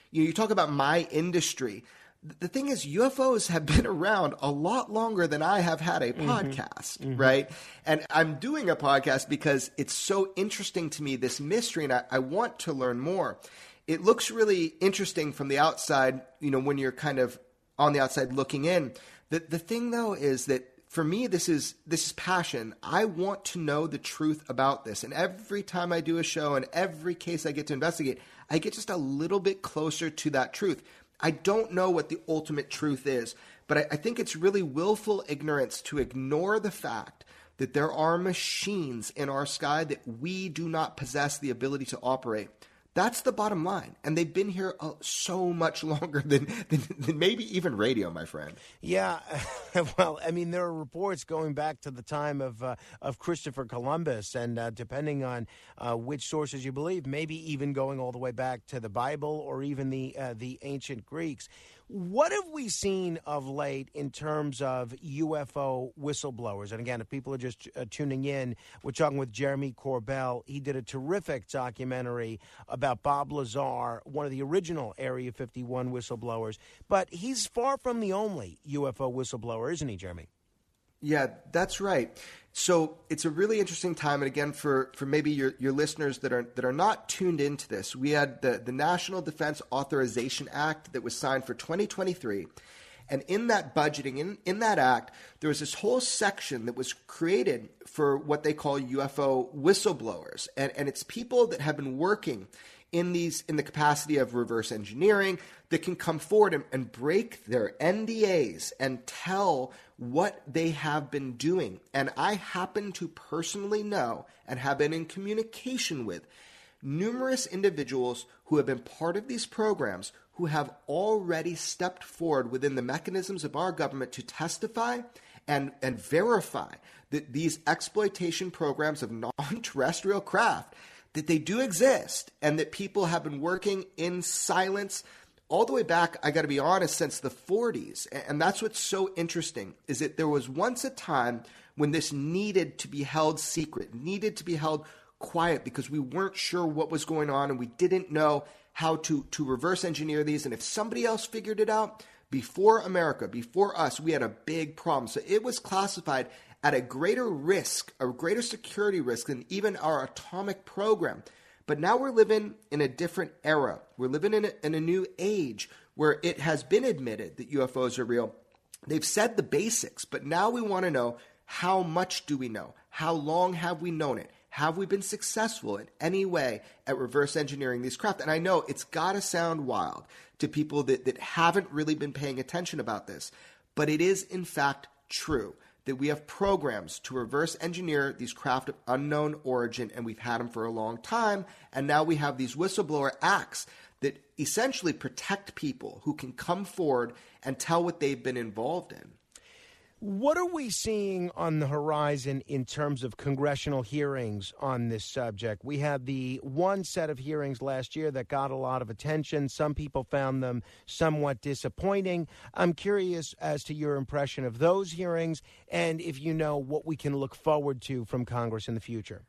You know, you talk about my industry. The thing is, U F Os have been around a lot longer than I have had a podcast, mm-hmm. right? And I'm doing a podcast because it's so interesting to me, this mystery, and I, I want to learn more. It looks really interesting from the outside, you know, when you're kind of on the outside looking in. The the thing, though, is that for me, this is this is passion. I want to know the truth about this. And every time I do a show and every case I get to investigate, I get just a little bit closer to that truth. I don't know what the ultimate truth is, but I, I think it's really willful ignorance to ignore the fact that there are machines in our sky that we do not possess the ability to operate. That's the bottom line. And they've been here uh, so much longer than, than, than maybe even radio, my friend. Yeah. Well, I mean, there are reports going back to the time of uh, of Christopher Columbus, and uh, depending on uh, which sources you believe, maybe even going all the way back to the Bible or even the uh, the ancient Greeks. What have we seen of late in terms of U F O whistleblowers? And again, if people are just uh, tuning in, we're talking with Jeremy Corbell. He did a terrific documentary about Bob Lazar, one of the original Area fifty-one whistleblowers. But he's far from the only U F O whistleblower, isn't he, Jeremy? Yeah, that's right. So it's a really interesting time. And again, for, for maybe your, your listeners that are that are not tuned into this, we had the, the National Defense Authorization Act that was signed for twenty twenty-three. And in that budgeting, in, in that act, there was this whole section that was created for what they call U F O whistleblowers. And, and it's people that have been working in these in the capacity of reverse engineering that can come forward and, and break their N D As and tell what they have been doing. And I happen to personally know and have been in communication with numerous individuals who have been part of these programs who have already stepped forward within the mechanisms of our government to testify and, and verify that these exploitation programs of non-terrestrial craft, that they do exist, and that people have been working in silence all the way back, I got to be honest, since the forties. And that's what's so interesting, is that there was once a time when this needed to be held secret, needed to be held quiet, because we weren't sure what was going on and we didn't know how to, to reverse engineer these. And if somebody else figured it out before America, before us, we had a big problem. So it was classified at a greater risk, a greater security risk than even our atomic program. But now we're living in a different era. We're living in a, in a new age where it has been admitted that U F Os are real. They've said the basics, but now we want to know, how much do we know? How long have we known it? Have we been successful in any way at reverse engineering these craft? And I know it's got to sound wild to people that, that haven't really been paying attention about this, but it is in fact true that we have programs to reverse engineer these craft of unknown origin, and we've had them for a long time. And now we have these whistleblower acts that essentially protect people who can come forward and tell what they've been involved in. What are we seeing on the horizon in terms of congressional hearings on this subject? We had the one set of hearings last year that got a lot of attention. Some people found them somewhat disappointing. I'm curious as to your impression of those hearings and if you know what we can look forward to from Congress in the future.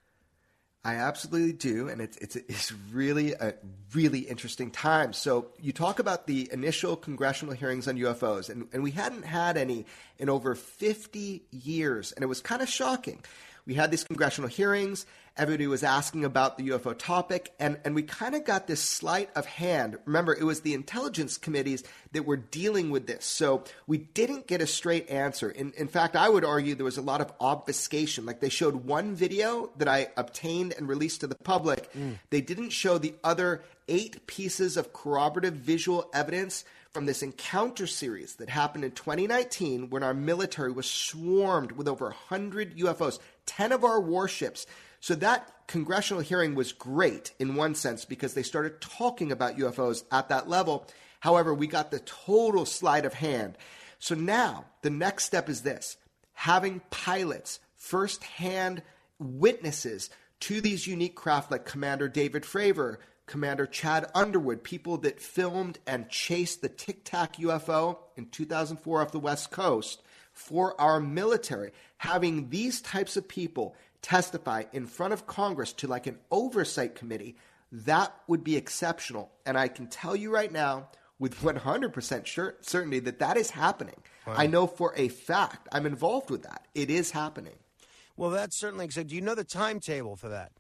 I absolutely do, and it's it's it's really a really interesting time. So you talk about the initial congressional hearings on U F Os, and, and we hadn't had any in over fifty years, and it was kind of shocking. We had these congressional hearings, everybody was asking about the U F O topic, and, and we kind of got this sleight of hand. Remember, it was the intelligence committees that were dealing with this, so we didn't get a straight answer. In, in fact, I would argue there was a lot of obfuscation. Like, they showed one video that I obtained and released to the public. Mm. They didn't show the other eight pieces of corroborative visual evidence from this encounter series that happened in twenty nineteen when our military was swarmed with over one hundred U F Os, ten of our warships. So that congressional hearing was great in one sense because they started talking about U F Os at that level. However, we got the total sleight of hand. So now the next step is this: having pilots, first-hand witnesses to these unique craft like Commander David Fravor, Commander Chad Underwood, people that filmed and chased the Tic Tac U F O in two thousand four off the West Coast for our military. Having these types of people testify in front of Congress to like an oversight committee, that would be exceptional. And I can tell you right now with one hundred percent sure, certainty that that is happening. Wow. I know for a fact. I'm involved with that. It is happening. Well, that's certainly exciting. Do you know the timetable for that?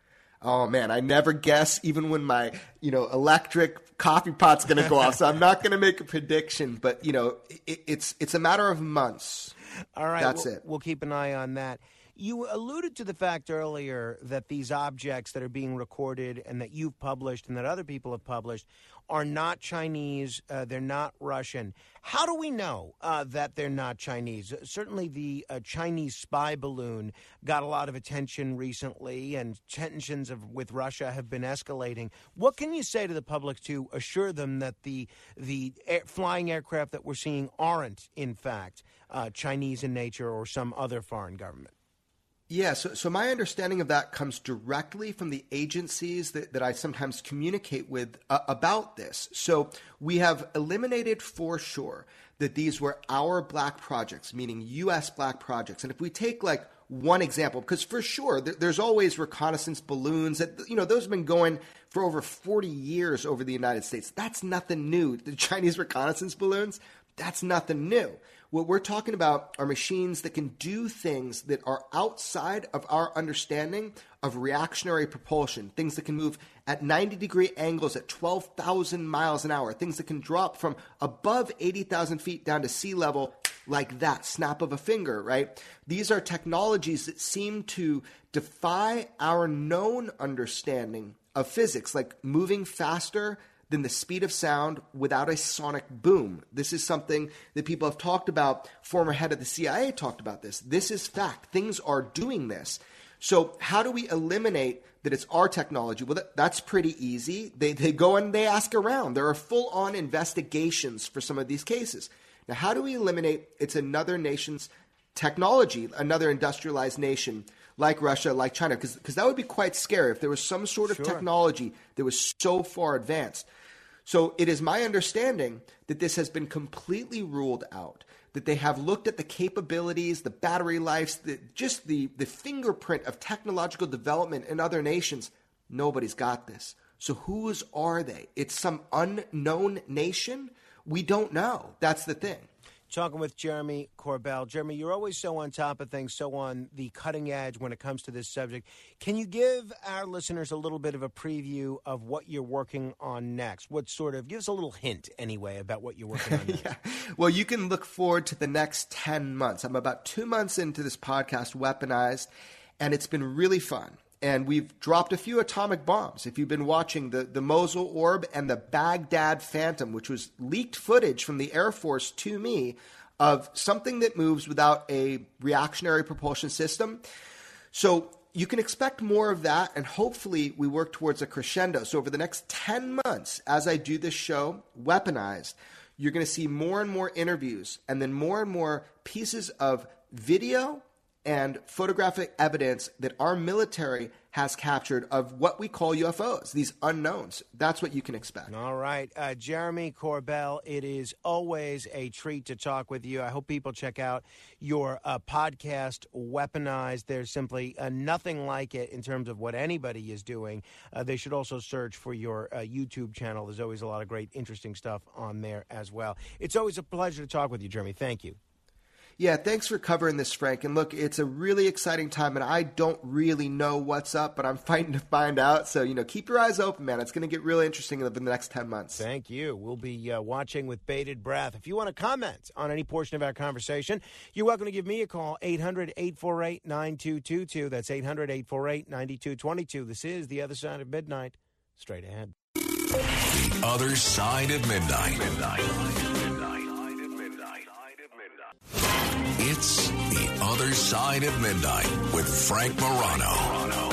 Oh, man, I never guess even when my, you know, electric coffee pot's going to go off. So I'm not going to make a prediction. But, you know, it, it's it's a matter of months. All right. That's we'll, it. We'll keep an eye on that. You alluded to the fact earlier that these objects that are being recorded and that you've published and that other people have published are not Chinese, uh, they're not Russian. How do we know uh, that they're not Chinese? Certainly the uh, Chinese spy balloon got a lot of attention recently, and tensions of, with Russia have been escalating. What can you say to the public to assure them that the, the air, flying aircraft that we're seeing aren't, in fact, uh, Chinese in nature or some other foreign government? Yeah, so, so my understanding of that comes directly from the agencies that, that I sometimes communicate with uh, about this. So we have eliminated for sure that these were our black projects, meaning U S black projects. And if we take like one example, because for sure there, there's always reconnaissance balloons that, you know, those have been going for over forty years over the United States. That's nothing new. The Chinese reconnaissance balloons, that's nothing new. What we're talking about are machines that can do things that are outside of our understanding of reactionary propulsion, things that can move at ninety degree angles at twelve thousand miles an hour, things that can drop from above eighty thousand feet down to sea level like that, snap of a finger, right? These are technologies that seem to defy our known understanding of physics, like moving faster than the speed of sound without a sonic boom. This is something that people have talked about. Former head of the C I A talked about this. This is fact. Things are doing this. So how do we eliminate that it's our technology? Well, that, that's pretty easy. They, they go and they ask around. There are full-on investigations for some of these cases. Now, how do we eliminate it's another nation's technology, another industrialized nation like Russia, like China? Because because that would be quite scary if there was some sort of Sure. technology that was so far advanced. So it is my understanding that this has been completely ruled out, that they have looked at the capabilities, the battery lives, the, just the, the fingerprint of technological development in other nations. Nobody's got this. So whose are they? It's some unknown nation? We don't know. That's the thing. Talking with Jeremy Corbell. Jeremy, you're always so on top of things, so on the cutting edge when it comes to this subject. Can you give our listeners a little bit of a preview of what you're working on next? What sort of, give us a little hint anyway about what you're working on next. Yeah. Well, you can look forward to the next ten months. I'm about two months into this podcast, Weaponized, and it's been really fun. And we've dropped a few atomic bombs. If you've been watching the, the Mosul Orb and the Baghdad Phantom, which was leaked footage from the Air Force to me of something that moves without a reactionary propulsion system. So you can expect more of that, and hopefully we work towards a crescendo. So over the next ten months, as I do this show, Weaponized, you're going to see more and more interviews and then more and more pieces of video and photographic evidence that our military has captured of what we call U F Os, these unknowns. That's what you can expect. All right. Uh, Jeremy Corbell, it is always a treat to talk with you. I hope people check out your uh, podcast, Weaponized. There's simply uh, nothing like it in terms of what anybody is doing. Uh, they should also search for your uh, YouTube channel. There's always a lot of great, interesting stuff on there as well. It's always a pleasure to talk with you, Jeremy. Thank you. Yeah, thanks for covering this, Frank. And look, it's a really exciting time, and I don't really know what's up, but I'm fighting to find out. So, you know, keep your eyes open, man. It's going to get really interesting in the next ten months. Thank you. We'll be uh, watching with bated breath. If you want to comment on any portion of our conversation, you're welcome to give me a call, eight hundred, eight four eight, nine two two two. That's eight hundred, eight four eight, nine two two two. This is The Other Side of Midnight. Straight ahead. The Other Side of Midnight. Midnight. It's The Other Side of Midnight with Frank Morano.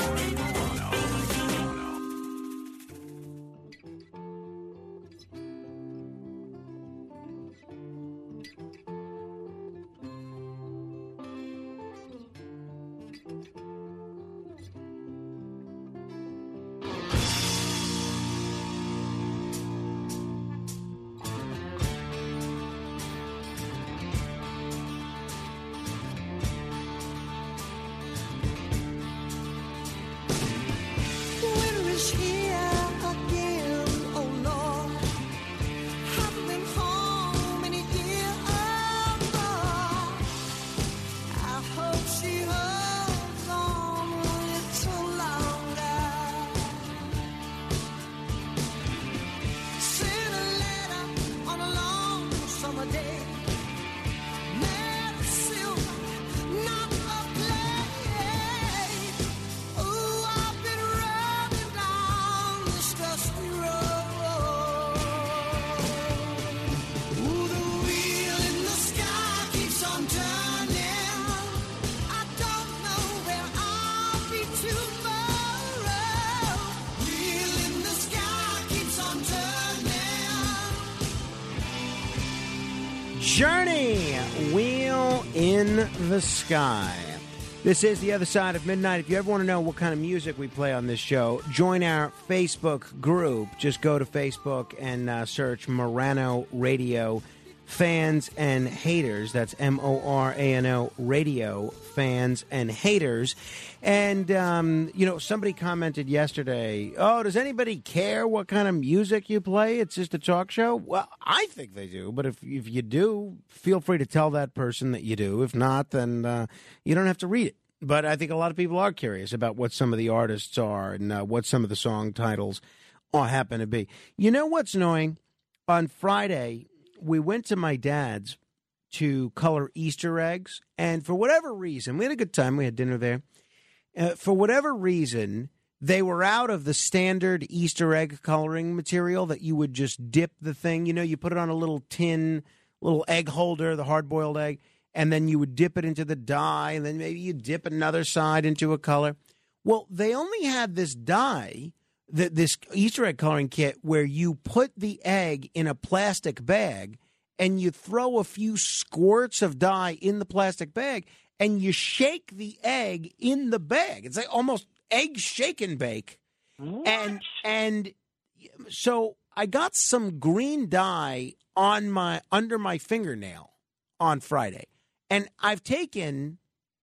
Journey, Wheel in the Sky. This is The Other Side of Midnight. If you ever want to know what kind of music we play on this show, join our Facebook group. Just go to Facebook and uh, search Morano Radio Fans and Haters. That's M O R A N O Radio Fans and Haters. And, um, you know, somebody commented yesterday, oh, does anybody care what kind of music you play? It's just a talk show. Well, I think they do. But if, if you do, feel free to tell that person that you do. If not, then uh, you don't have to read it. But I think a lot of people are curious about what some of the artists are and uh, what some of the song titles all happen to be. You know what's annoying? On Friday, we went to my dad's to color Easter eggs. And for whatever reason, we had a good time. We had dinner there. Uh, for whatever reason, they were out of the standard Easter egg coloring material that you would just dip the thing. You know, you put it on a little tin, little egg holder, the hard-boiled egg, and then you would dip it into the dye, and then maybe you dip another side into a color. Well, they only had this dye, the, this Easter egg coloring kit, where you put the egg in a plastic bag, and you throw a few squirts of dye in the plastic bag, and you shake the egg in the bag. It's like almost egg shake and bake. What? And and so I got some green dye on my under my fingernail on Friday. And I've taken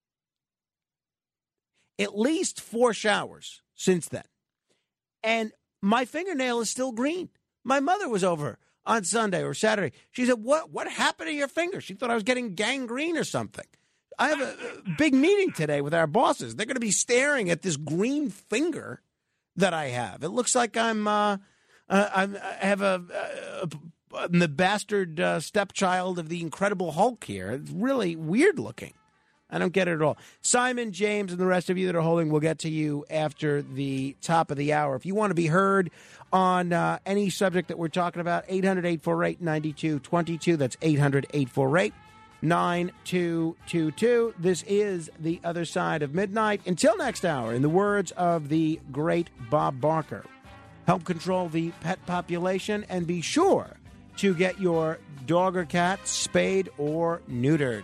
at least four showers since then. And my fingernail is still green. My mother was over on Sunday or Saturday. She said, what, what happened to your finger? She thought I was getting gangrene or something. I have a big meeting today with our bosses. They're going to be staring at this green finger that I have. It looks like I'm, uh, uh, I'm I have a, a, a the bastard uh, stepchild of the Incredible Hulk here. It's really weird looking. I don't get it at all. Simon, James, and the rest of you that are holding, we'll get to you after the top of the hour. If you want to be heard on uh, any subject that we're talking about, eight hundred, eight four eight, nine two two two. That's eight hundred, eight four eight, nine two two two. This is The Other Side of Midnight. Until next hour, in the words of the great Bob Barker, help control the pet population and be sure to get your dog or cat spayed or neutered.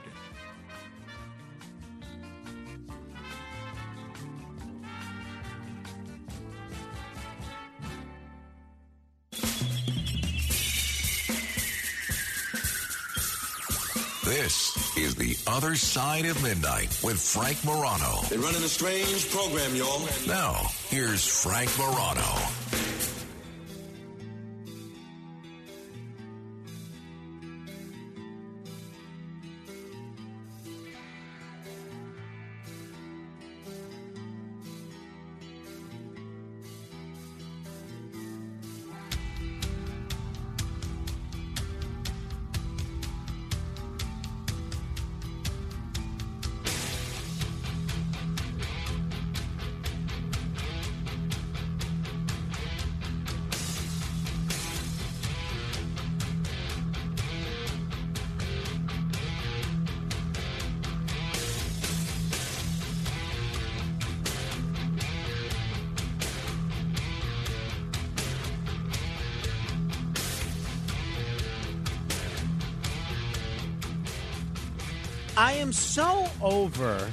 This is The Other Side of Midnight with Frank Morano. They're running a strange program, y'all. Now, here's Frank Morano. I am so over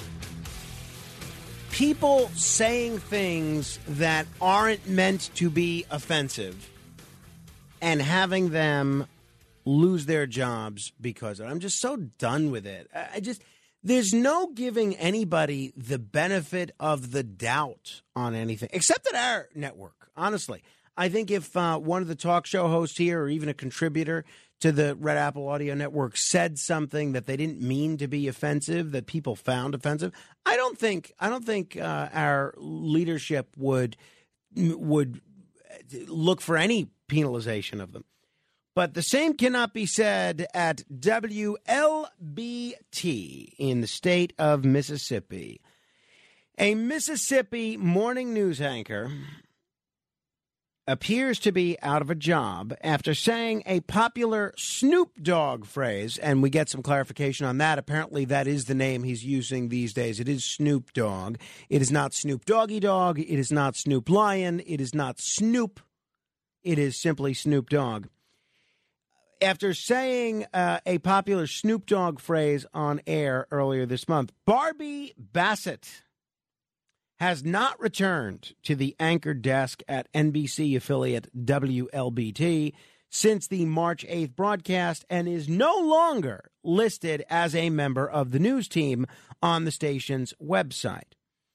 people saying things that aren't meant to be offensive and having them lose their jobs because of it. I'm just so done with it. I just, there's no giving anybody the benefit of the doubt on anything, except at our network, honestly. I think if uh, one of the talk show hosts here or even a contributor to the Red Apple Audio Network said something that they didn't mean to be offensive, that people found offensive, I don't think I don't think uh, our leadership would would look for any penalization of them. But the same cannot be said at W L B T in the state of Mississippi. A Mississippi morning news anchor appears to be out of a job after saying a popular Snoop Dogg phrase, and we get some clarification on that. Apparently, that is the name he's using these days. It is Snoop Dogg. It is not Snoop Doggy Dogg. It is not Snoop Lion. It is not Snoop. It is simply Snoop Dogg. after saying uh, a popular Snoop Dogg phrase on air earlier this month, Barbie Bassett has not returned to the anchor desk at N B C affiliate W L B T since the March eighth broadcast and is no longer listed as a member of the news team on the station's website.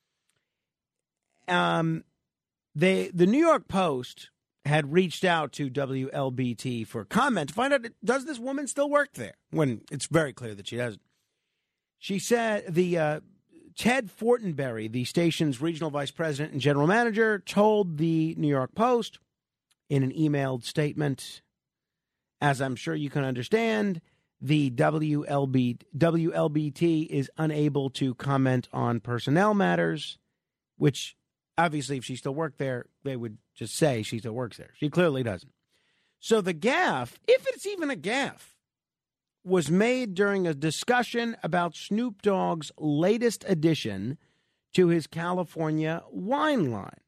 Um, they, the New York Post had reached out to W L B T for comment to find out, does this woman still work there? When it's very clear that she doesn't. She said the uh, Ted Fortenberry, the station's regional vice president and general manager, told the New York Post in an emailed statement, as I'm sure you can understand, the W L B, W L B T is unable to comment on personnel matters, which obviously if she still worked there, they would just say she still works there. She clearly doesn't. So the gaffe, if it's even a gaffe, was made during a discussion about Snoop Dogg's latest addition to his California wine line.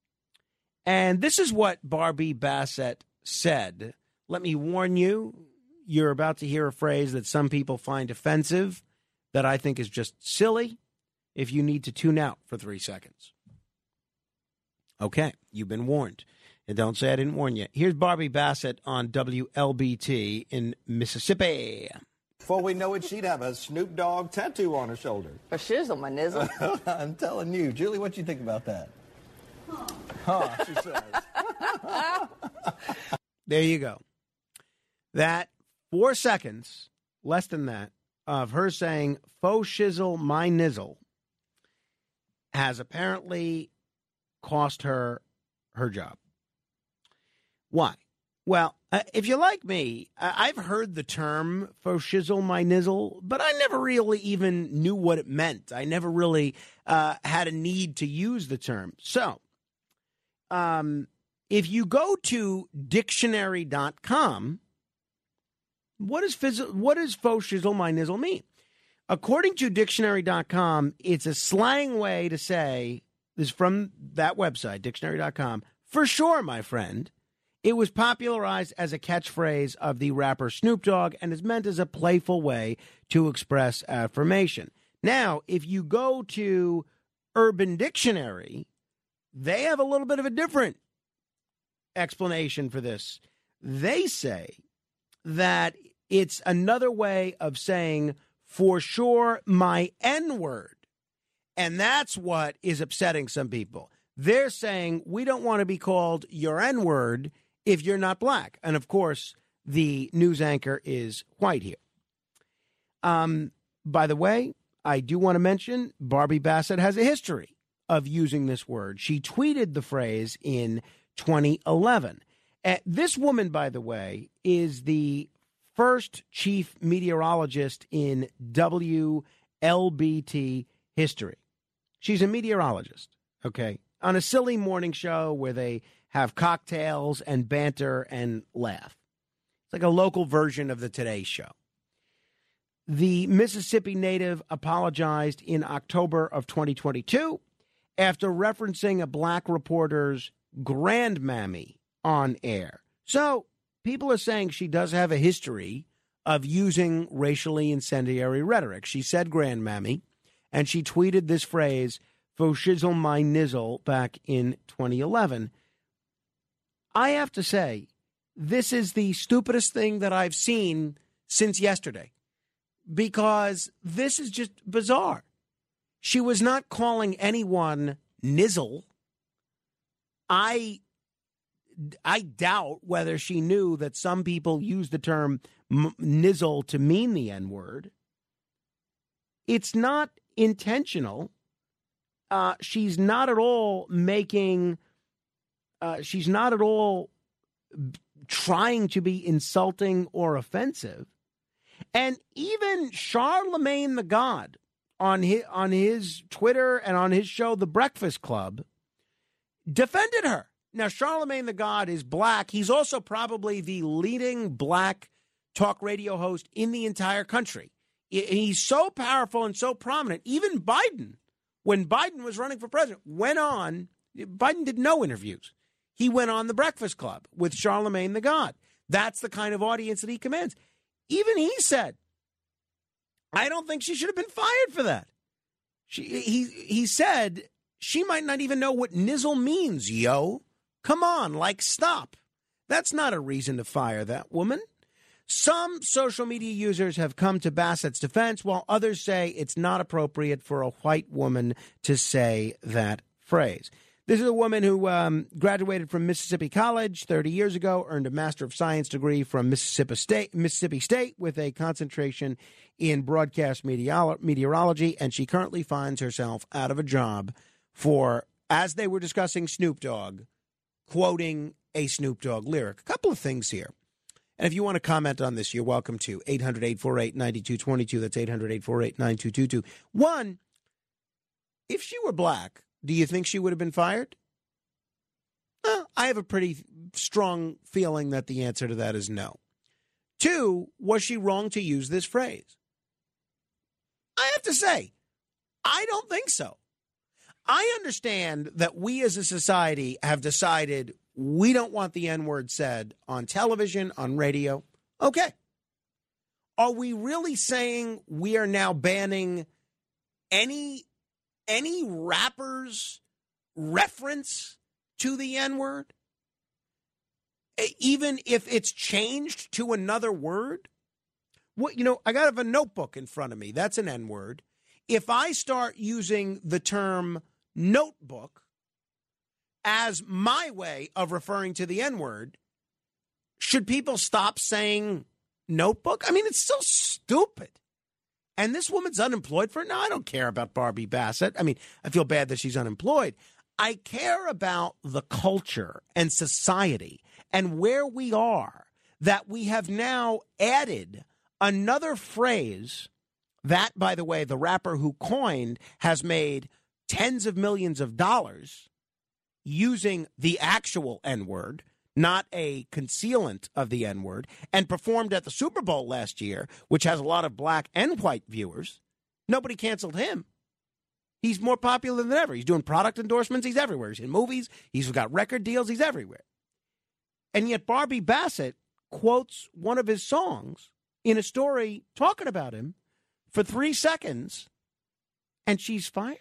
And this is what Barbie Bassett said. Let me warn you, you're about to hear a phrase that some people find offensive, that I think is just silly, if you need to tune out for three seconds. Okay, you've been warned. And don't say I didn't warn you. Here's Barbie Bassett on W L B T in Mississippi. Before we know it, she'd have a Snoop Dogg tattoo on her shoulder. For shizzle, my nizzle. I'm telling you. Julie, what do you think about that? Huh, huh she says. There you go. That four seconds, less than that, of her saying, faux shizzle, my nizzle, has apparently cost her her job. Why? Well, uh, if you're like me, I- I've heard the term faux shizzle, my nizzle, but I never really even knew what it meant. I never really uh, had a need to use the term. So, um, if you go to dictionary dot com, what does fizz- what does faux shizzle, my nizzle mean? According to dictionary dot com, it's a slang way to say, this is from that website, dictionary dot com, for sure, my friend. It was popularized as a catchphrase of the rapper Snoop Dogg and is meant as a playful way to express affirmation. Now, if you go to Urban Dictionary, they have a little bit of a different explanation for this. They say that it's another way of saying, for sure, my N-word. And that's what is upsetting some people. They're saying, we don't want to be called your N-word if you're not black. And, of course, the news anchor is white here. Um, by the way, I do want to mention Barbie Bassett has a history of using this word. She tweeted the phrase in twenty eleven. Uh, this woman, by the way, is the first chief meteorologist in W L B T history. She's a meteorologist, okay, on a silly morning show where they have cocktails and banter and laugh. It's like a local version of the Today Show. The Mississippi native apologized in October of twenty twenty-two after referencing a black reporter's grandmammy on air. So people are saying she does have a history of using racially incendiary rhetoric. She said grandmammy, and she tweeted this phrase, faux shizzle my nizzle, back in twenty eleven. I have to say, this is the stupidest thing that I've seen since yesterday, because this is just bizarre. She was not calling anyone nizzle. I, I doubt whether she knew that some people use the term m- nizzle to mean the N-word. It's not intentional. Uh, she's not at all making... Uh, she's not at all trying to be insulting or offensive. And even Charlemagne the God on his, on his Twitter and on his show, The Breakfast Club, defended her. Now, Charlemagne the God is black. He's also probably the leading black talk radio host in the entire country. He's so powerful and so prominent. Even Biden, when Biden was running for president, went on. Biden did no interviews. He went on The Breakfast Club with Charlemagne the God. That's the kind of audience that he commands. Even he said, I don't think she should have been fired for that. She, he, he said, she might not even know what nizzle means, yo. Come on, like, stop. That's not a reason to fire that woman. Some social media users have come to Bassett's defense, while others say it's not appropriate for a white woman to say that phrase. This is a woman who um, graduated from Mississippi College thirty years ago, earned a Master of Science degree from Mississippi State, Mississippi State with a concentration in broadcast meteoro- meteorology, and she currently finds herself out of a job for, as they were discussing Snoop Dogg, quoting a Snoop Dogg lyric. A couple of things here. And if you want to comment on this, you're welcome to. eight hundred, eight four eight, nine two two two. That's eight hundred, eight four eight, nine two two two. One, if she were black, do you think she would have been fired? Uh, I have a pretty strong feeling that the answer to that is no. Two, was she wrong to use this phrase? I have to say, I don't think so. I understand that we as a society have decided we don't want the N-word said on television, on radio. Okay. Are we really saying we are now banning any any rapper's reference to the N-word? Even if it's changed to another word? What, you know, I got a notebook in front of me. That's an N-word. If I start using the term notebook as my way of referring to the N-word, should people stop saying notebook? I mean, it's so stupid. And this woman's unemployed for it? No, I don't care about Barbie Bassett. I mean, I feel bad that she's unemployed. I care about the culture and society and where we are, that we have now added another phrase that, by the way, the rapper who coined has made tens of millions of dollars using the actual N-word, not a concealant of the N-word, and performed at the Super Bowl last year, which has a lot of black and white viewers. Nobody canceled him. He's more popular than ever. He's doing product endorsements. He's everywhere. He's in movies. He's got record deals. He's everywhere. And yet Barbie Bassett quotes one of his songs in a story talking about him for three seconds, and she's fired?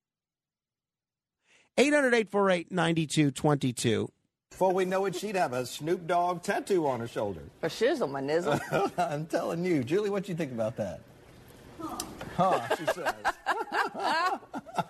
eight hundred, eight four eight, nine two two two. Before we know it, she'd have a Snoop Dogg tattoo on her shoulder. A shizzle, my nizzle. I'm telling you. Julie, what do you think about that? Huh, huh she says.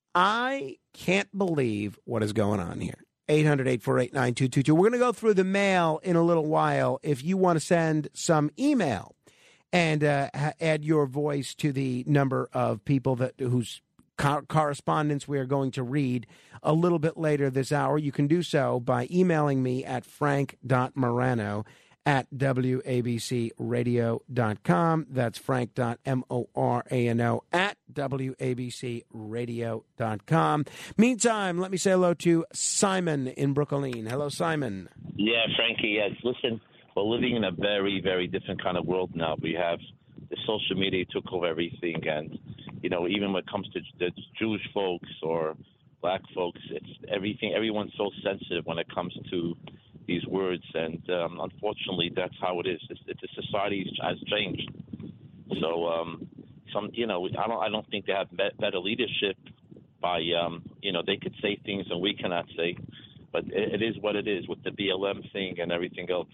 I can't believe what is going on here. eight hundred, eight four eight, nine two two two. We're going to go through the mail in a little while. If you want to send some email and uh, add your voice to the number of people that whose co- correspondence we are going to read a little bit later this hour, you can do so by emailing me at frank dot morano at w a b c radio dot com. That's frank dot morano at w a b c radio dot com. Meantime, let me say hello to Simon in Brooklyn. Hello, Simon. Yeah, Frankie, yes. Listen, we're living in a very, very different kind of world now. We have the social media took over everything, and, you know, even when it comes to the Jewish folks or black folks, it's everything. Everyone's so sensitive when it comes to these words, and um, unfortunately, that's how it is. It's, it's the society has changed. So, um, some, you know, I don't, I don't think they have be- better leadership. By, um, you know, they could say things and we cannot say, but it, it is what it is with the B L M thing and everything else.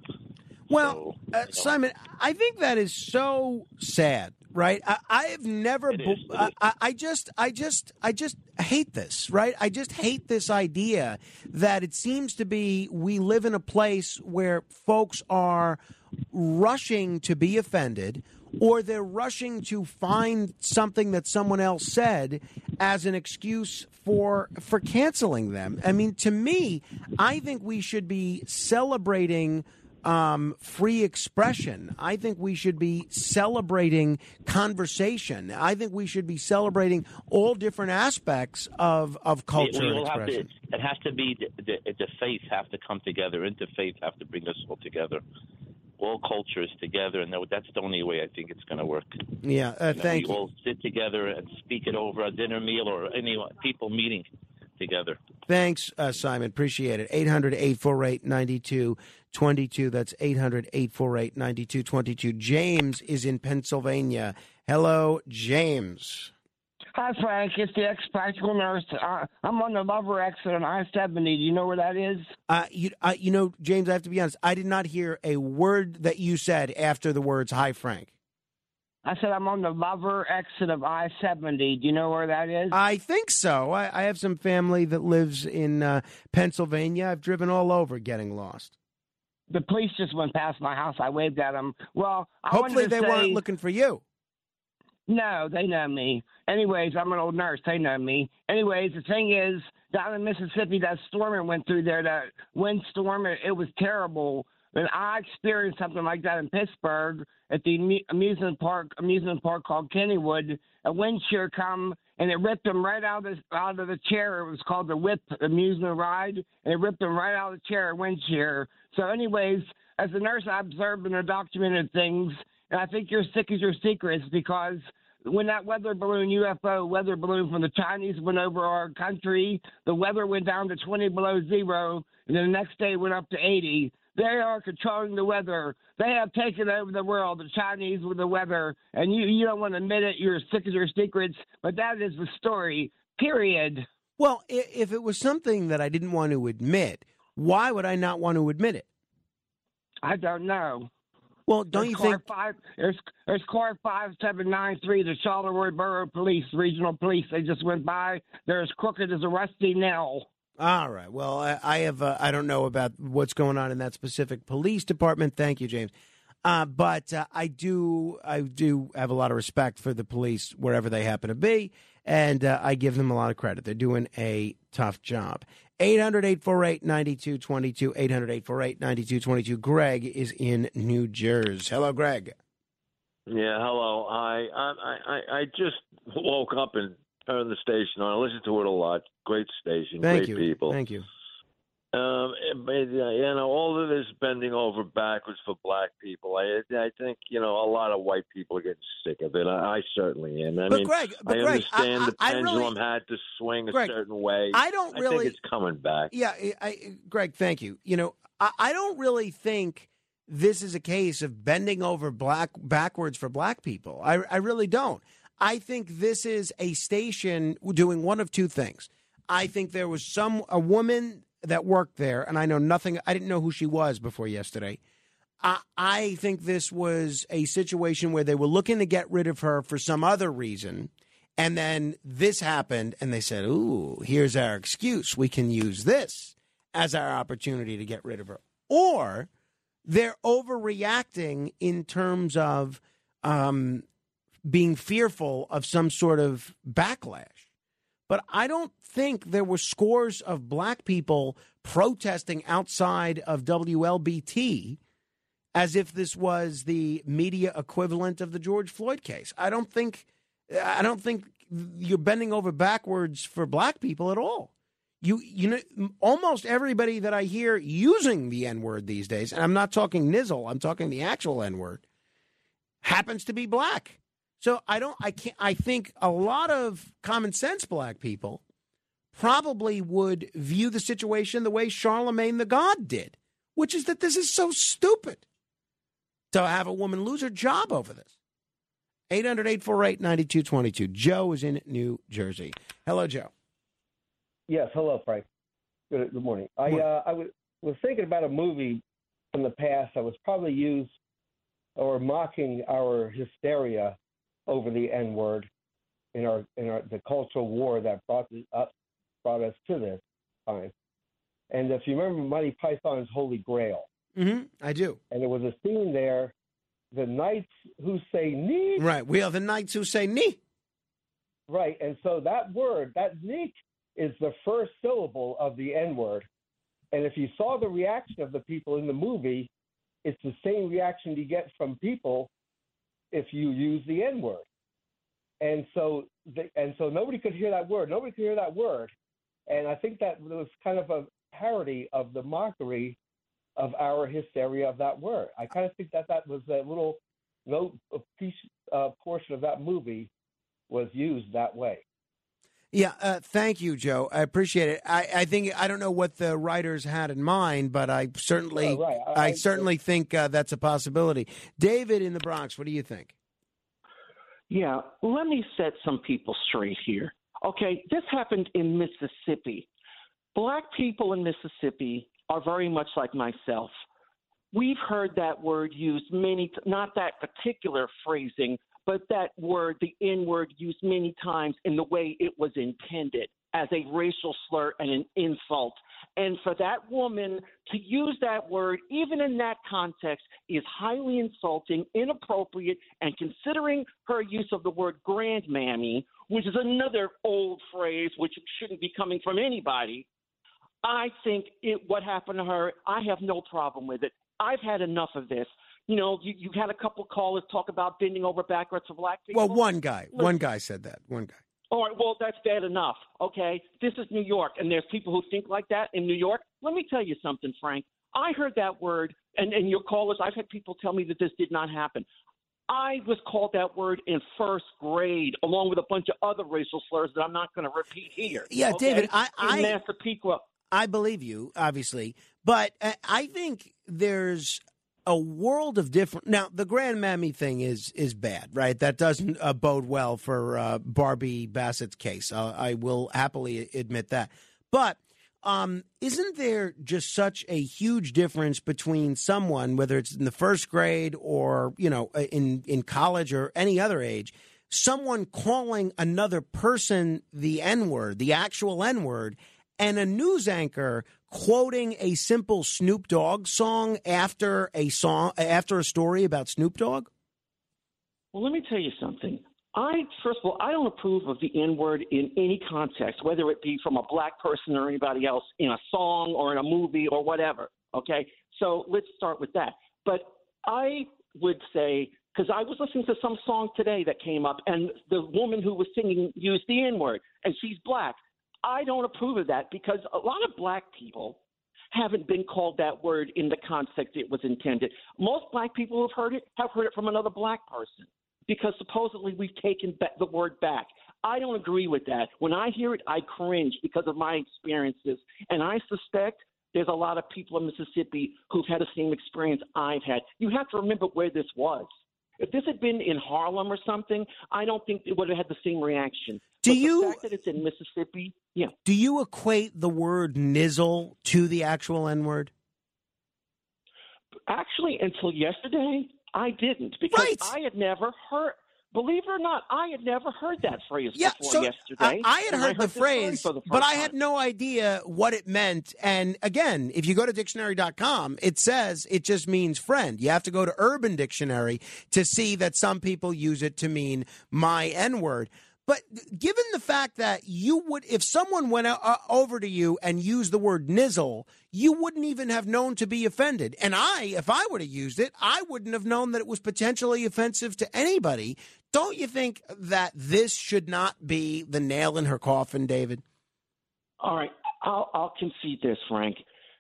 Well, so, uh, you know. Simon, I think that is so sad, right? I, I have never. It is, it I, I, I just, I just, I just hate this, right? I just hate this idea that it seems to be we live in a place where folks are rushing to be offended, or they're rushing to find something that someone else said as an excuse for for canceling them. I mean, to me, I think we should be celebrating Um, free expression. I think we should be celebrating conversation. I think we should be celebrating all different aspects of, of culture we, we and expression. Have to, it has to be the, the, the faith have to come together. Interfaith have to bring us all together. All cultures together, and that's the only way I think it's going to work. Yeah, uh, you know, thank we you. all sit together and speak it over a dinner meal or any people meeting together. Thanks, uh, Simon. Appreciate it. eight hundred, eight four eight, nine two twenty-two. That's eight hundred, eight four eight, nine two two two. James is in Pennsylvania. Hello, James. Hi, Frank. It's the ex-practical nurse. Uh, I'm on the Lover exit on I seventy. Do you know where that is? Uh, you, uh, you know, James, I have to be honest. I did not hear a word that you said after the words, hi, Frank. I said I'm on the Lover exit of I seventy. Do you know where that is? I think so. I, I have some family that lives in uh, Pennsylvania. I've driven all over getting lost. The police just went past my house. I waved at them. Well, I Hopefully wanted to they say, weren't looking for you. No, they know me. Anyways, I'm an old nurse. They know me. Anyways, the thing is, down in Mississippi, that storm that went through there, that windstorm, it, it was terrible. And I experienced something like that in Pittsburgh at the amu- amusement park, amusement park called Kennywood. A wind shear come and it ripped them right out of the, out of the chair. It was called the Whip amusement ride, and it ripped them right out of the chair. Wind shear. So, anyways, as a nurse, I observed and documented things, and I think your sick is your secrets because when that weather balloon, U F O weather balloon from the Chinese went over our country, the weather went down to twenty below zero, and then the next day went up to eighty. They are controlling the weather. They have taken over the world, the Chinese with the weather, and you, you don't want to admit it. You're sick as your secrets, but that is the story, period. Well, if it was something that I didn't want to admit, why would I not want to admit it? I don't know. Well, don't there's you car think five, there's there's car five seven nine three, the Charleroi Borough Police, Regional Police. They just went by. They're as crooked as a rusty nail. All right. Well, I, I have. Uh, I don't know about what's going on in that specific police department. Thank you, James. Uh, but uh, I do. I do have a lot of respect for the police wherever they happen to be, and uh, I give them a lot of credit. They're doing a tough job. eight hundred, eight four eight, nine two two two. eight hundred, eight four eight, nine two two two. Greg is in New Jersey. Hello, Greg. Yeah. Hello. I I I, I just woke up and turned the station on. I listen to it a lot. Great station. Thank great you. people. Thank you. Um, but, you know, all of this bending over backwards for black people. I, I think, you know, a lot of white people are getting sick of it. I, I certainly am. I But mean, Greg, but I Greg, understand I- the I pendulum really- had to swing a Greg, certain way. I don't I really- think it's coming back. Yeah, I, I, Greg, thank you. You know, I, I don't really think this is a case of bending over black backwards for black people. I, I really don't. I think this is a station doing one of two things. I think there was some a woman that worked there, and I know nothing. I didn't know who she was before yesterday. I, I think this was a situation where they were looking to get rid of her for some other reason, and then this happened, and they said, "Ooh, here's our excuse. We can use this as our opportunity to get rid of her." Or they're overreacting in terms of um, being fearful of some sort of backlash. But I don't think there were scores of black people protesting outside of W L B T as if this was the media equivalent of the George Floyd case. I don't think I don't think you're bending over backwards for black people at all. You you know, almost everybody that I hear using the N-word these days, and I'm not talking nizzle, I'm talking the actual N-word, happens to be black. So I don't, I can't, I think a lot of common sense black people probably would view the situation the way Charlemagne the God did, which is that this is so stupid to have a woman lose her job over this. eight hundred, eight four eight, nine two two two. Joe is in New Jersey. Hello, Joe. Yes, hello, Frank. Good, good morning. I uh, I was, was thinking about a movie from the past that was probably used or mocking our hysteria over the N-word in our in our the cultural war that brought us brought us to this time. And if you remember Monty Python's Holy Grail, Mm-hmm, I do. and there was a scene there, the knights who say "neek," Right. We are the knights who say "nee." right, and so that word, that "neek," is the first syllable of the N-word. And if you saw the reaction of the people in the movie, it's the same reaction you get from people if you use the N-word. And so the, and so nobody could hear that word. Nobody could hear that word. And I think that was kind of a parody of the mockery of our hysteria of that word. I kind of think that that was a little note, a piece, uh, portion of that movie was used that way. Yeah, uh, thank you, Joe. I appreciate it. I, I think I don't know what the writers had in mind, but I certainly, Oh, right. I, I- certainly think uh, that's a possibility. David in the Bronx, what do you think? Yeah, let me set some people straight here. Okay, this happened in Mississippi. Black people in Mississippi are very much like myself. We've heard that word used many, not that particular phrasing, but that word, the N-word, used many times in the way it was intended, as a racial slur and an insult. And for that woman to use that word, even in that context, is highly insulting, inappropriate, and considering her use of the word grandmammy, which is another old phrase which shouldn't be coming from anybody, I think it, what happened to her, I have no problem with it. I've had enough of this. You know, you, you had a couple callers talk about bending over backwards for black people. Well, one guy, Listen, one guy said that. One guy. All right, well, that's bad enough, okay? This is New York, and there's people who think like that in New York. Let me tell you something, Frank. I heard that word, and, and your callers, I've had people tell me that this did not happen. I was called that word in first grade, along with a bunch of other racial slurs that I'm not going to repeat here. Yeah, okay? David, I, In I, Massapequa. I believe you, obviously, but uh, I think there's a world of different. Now, the grandmammy thing is is bad, right? That doesn't uh, bode well for uh, Barbie Bassett's case. Uh, I will happily admit that. But um, isn't there just such a huge difference between someone, whether it's in the first grade or, you know, in, in college or any other age, someone calling another person the N-word, the actual N-word, and a news anchor quoting a simple Snoop Dogg song after a song after a story about Snoop Dogg? Well, let me tell you something. I first of all, I don't approve of the N-word in any context, whether it be from a black person or anybody else in a song or in a movie or whatever. Okay, so let's start with that. But I would say, because I was listening to some song today that came up, and the woman who was singing used the N-word, and she's black. I don't approve of that because a lot of black people haven't been called that word in the context it was intended. Most black people who've heard it have heard it from another black person because supposedly we've taken ba- the word back. I don't agree with that. When I hear it, I cringe because of my experiences. And I suspect there's a lot of people in Mississippi who've had the same experience I've had. You have to remember where this was. If this had been in Harlem or something, I don't think it would have had the same reaction. Do but you, the fact that it's in Mississippi, yeah. Do you equate the word nizzle to the actual N-word? Actually, until yesterday, I didn't because right. I had never heard. Believe it or not, I had never heard that phrase Yeah, before so yesterday. I, I had and heard, I heard the this story phrase, for the first but I time. had no idea what it meant. And again, if you go to dictionary dot com, it says it just means friend. You have to go to Urban Dictionary to see that some people use it to mean my N-word. But given the fact that you would, if someone went uh, over to you and used the word nizzle, you wouldn't even have known to be offended. And I, if I would have used it, I wouldn't have known that it was potentially offensive to anybody. Don't you think that this should not be the nail in her coffin, David? All right, I'll, I'll concede this, Frank.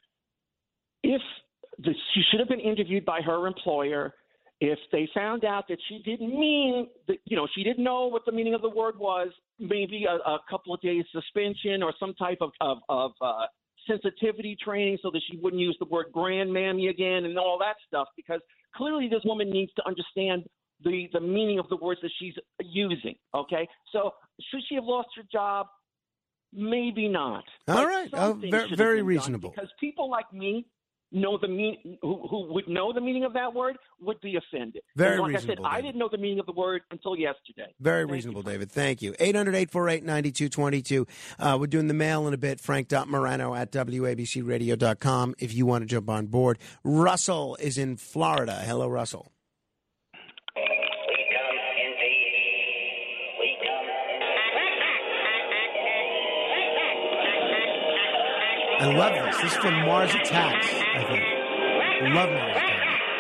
If the, she should have been interviewed by her employer, if they found out that she didn't mean, that, you know, she didn't know what the meaning of the word was, maybe a, a couple of days suspension or some type of, of, of uh, sensitivity training so that she wouldn't use the word grandmammy again and all that stuff, because clearly this woman needs to understand the, the meaning of the words that she's using, okay? So should she have lost her job? Maybe not. All But right, oh, something very, should have very been done, reasonable. because people like me know the mean who, who would know the meaning of that word would be offended. Very and like reasonable, I said, I David. didn't know the meaning of the word until yesterday. Very Thank reasonable, you. David. Thank you. eight hundred, eight four eight, nine two two two. Uh, we're doing the mail in a bit. Frank Morano at W A B C radio dot com if you want to jump on board. Russell is in Florida. Hello, Russell. I love this. This is from Mars Attacks, I think. I love Mars Attacks.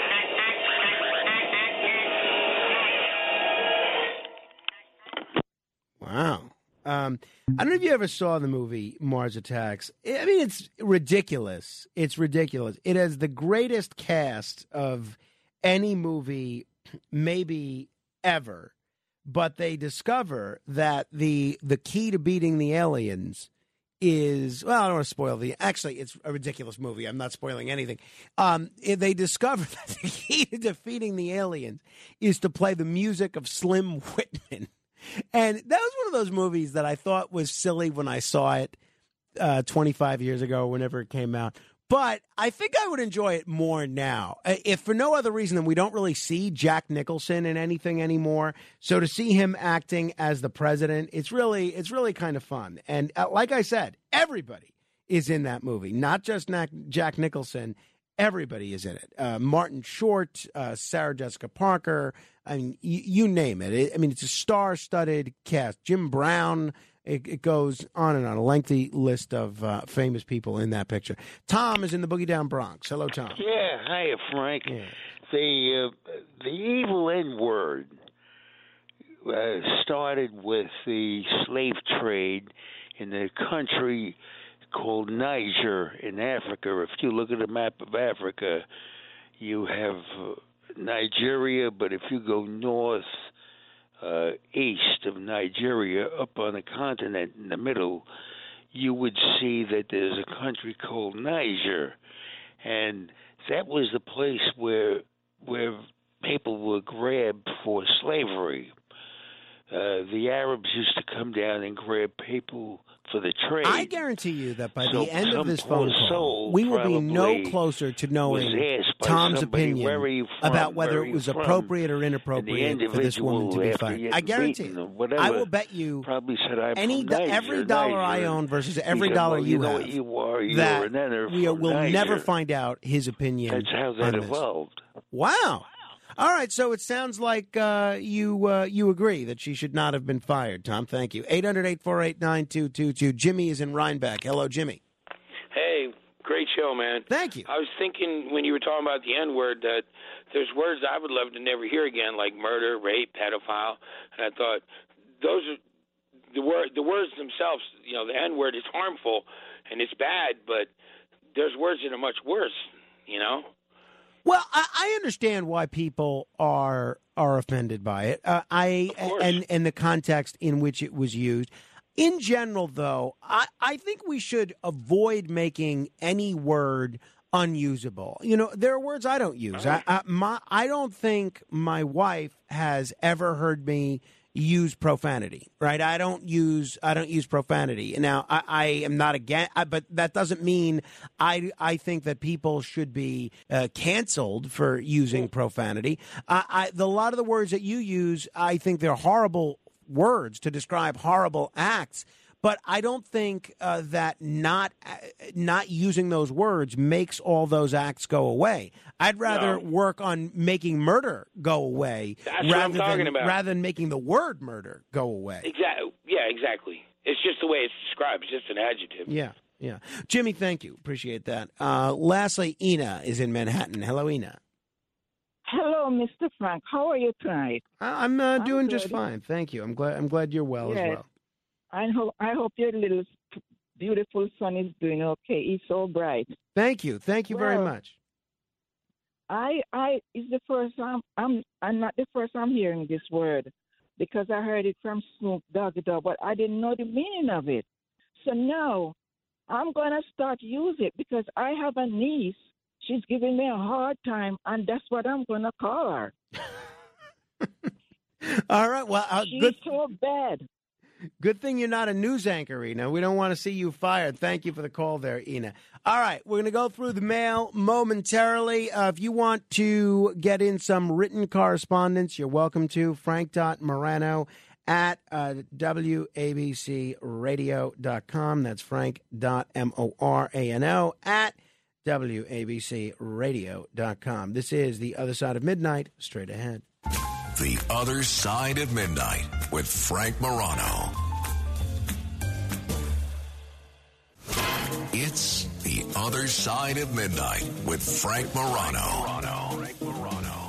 Wow. Um, I don't know if you ever saw the movie Mars Attacks. I mean, it's ridiculous. It's ridiculous. It has the greatest cast of any movie maybe ever. but they discover that the the key to beating the aliens is, well, I don't want to spoil the, actually, it's a ridiculous movie. I'm not spoiling anything. Um, they discover that the key to defeating the aliens is to play the music of Slim Whitman. And that was one of those movies that I thought was silly when I saw it uh, twenty-five years ago, whenever it came out. But I think I would enjoy it more now, if for no other reason than we don't really see Jack Nicholson in anything anymore. So to see him acting as the president, it's really it's really kind of fun. And uh, like I said, everybody is in that movie, not just Nac- Jack Nicholson. Everybody is in it. Uh, Martin Short, uh, Sarah Jessica Parker. I mean, y- you name it. it. I mean, it's a star-studded cast. Jim Brown. It, it goes on and on, a lengthy list of uh, famous people in that picture. Tom is in the Boogie Down Bronx. Hello, Tom. Yeah, hiya, Frank. Yeah. The uh, the evil N word uh, started with the slave trade in the country called Niger in Africa. If you look at a map of Africa, you have uh, Nigeria, but if you go north, Uh, east of Nigeria, up on the continent in the middle, you would see that there's a country called Niger, and that was the place where where people were grabbed for slavery. Uh, the Arabs used to come down and grab people for the trade. I guarantee you that by So the end of some this poor phone call, soul we will be no probably closer to knowing was asked by Tom's somebody, opinion "Where are you from? about whether Where are it you was from?" appropriate or And the inappropriate for this woman to individual, be after fired. getting I guarantee beaten or you. whatever, I will bet you probably said, "I'm any from do- Niger, every dollar I Niger." own versus He every said, dollar "Well, you you know have, what you are. You that are an enter we from will never Niger." find out his opinion. That's how that on this. evolved. Wow. All right, so it sounds like uh, you uh, you agree that she should not have been fired, Tom. Thank you. eight hundred, eight four eight, nine two two two. Jimmy is in Rhinebeck. Hello, Jimmy. Hey, great show, man. Thank you. I was thinking when you were talking about the N-word that there's words I would love to never hear again, like murder, rape, pedophile. And I thought those are the word the words themselves. You know, the N-word is harmful and it's bad, but there's words that are much worse. You know. Well, I, I understand why people are are offended by it. Uh, I and and the context in which it was used. In general, though, I, I think we should avoid making any word unusable. You know, there are words I don't use. I, I, my, I don't think my wife has ever heard me use profanity, right? I don't use I don't use profanity. Now, I, I am not against, but that doesn't mean I I think that people should be uh, canceled for using profanity. I, I the, a lot of the words that you use, I think they're horrible words to describe horrible acts. But I don't think uh, that not uh, not using those words makes all those acts go away. I'd rather No. work on making murder go away That's what rather I'm talking than about. rather than making the word murder go away. Exactly. Yeah, exactly. It's just the way it's described. It's just an adjective. Yeah, yeah. Jimmy, thank you. Appreciate that. Uh, lastly, Ina is in Manhattan. Hello, Ina. Hello, Mister Frank. How are you tonight? I'm uh, doing just good. fine. Thank you. I'm glad. I'm glad you're well as Yes. well. I hope I hope your little beautiful son is doing okay. He's so bright. Thank you. Thank you very Well, much. I I it's the first time I'm I'm not the first I'm hearing this word because I heard it from Snoop Doggy Dogg, but I didn't know the meaning of it. So now I'm gonna start using it because I have a niece. She's giving me a hard time, and that's what I'm gonna call her. All right. Well, uh, She's good. so bad. Good thing you're not a news anchor, Ina. We don't want to see you fired. Thank you for the call there, Ina. All right, we're going to go through the mail momentarily. Uh, if you want to get in some written correspondence, you're welcome to. Frank.Morano at uh, W A B C radio dot com. That's Frank.M-O-R-A-N-O at W A B C radio dot com. This is The Other Side of Midnight. Straight ahead. The Other Side of Midnight with Frank Morano. It's The Other Side of Midnight with Frank Morano. Frank Morano.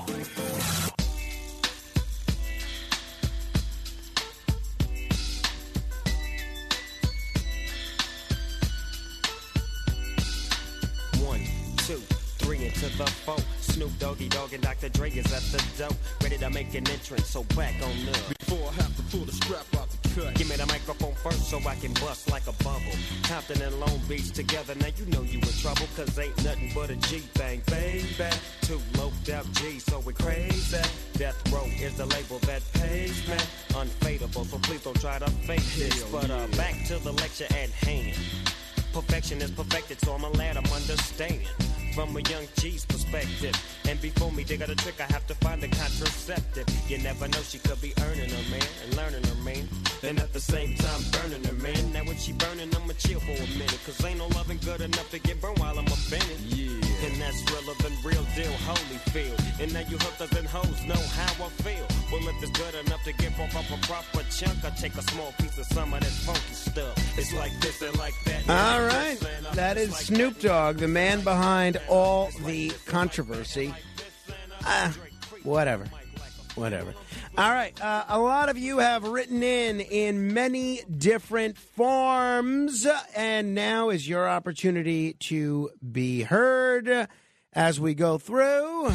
One, two, three into the four. Snoop Doggy Dogg and Doctor Dre is at the door, ready to make an entrance, so back on up. Before I have to pull the strap out the cut, give me the microphone first so I can bust like a bubble. Compton and Long Beach together, now you know you in trouble, cause ain't nothing but a G thing, baby. Two loped out G, so we crazy. Death Row is the label that pays, man. Unfadable, so please don't try to fake this. But uh, back to the lecture at hand. Perfection is perfected, so I'ma let them understand. From a young G's perspective. And before me dig out a trick, I have to find a contraceptive. You never know, she could be earning her man and learning her man. And at the same time burning her man. Now when she burning, I'ma chill for a minute. Cause ain't no loving good enough to get burned while I'm offended. Yeah. And that's realer than real deal, Holyfield. And now you hookers and hoes know how I feel. Well, if it's good enough to give off up a proper chunk, I take a small piece of some of that funky stuff. It's like this and like that. All right. That is Snoop Dogg, the man behind all the controversy. Ah, whatever. Whatever. All right. Uh, a lot of you have written in in many different forms, and now is your opportunity to be heard as we go through.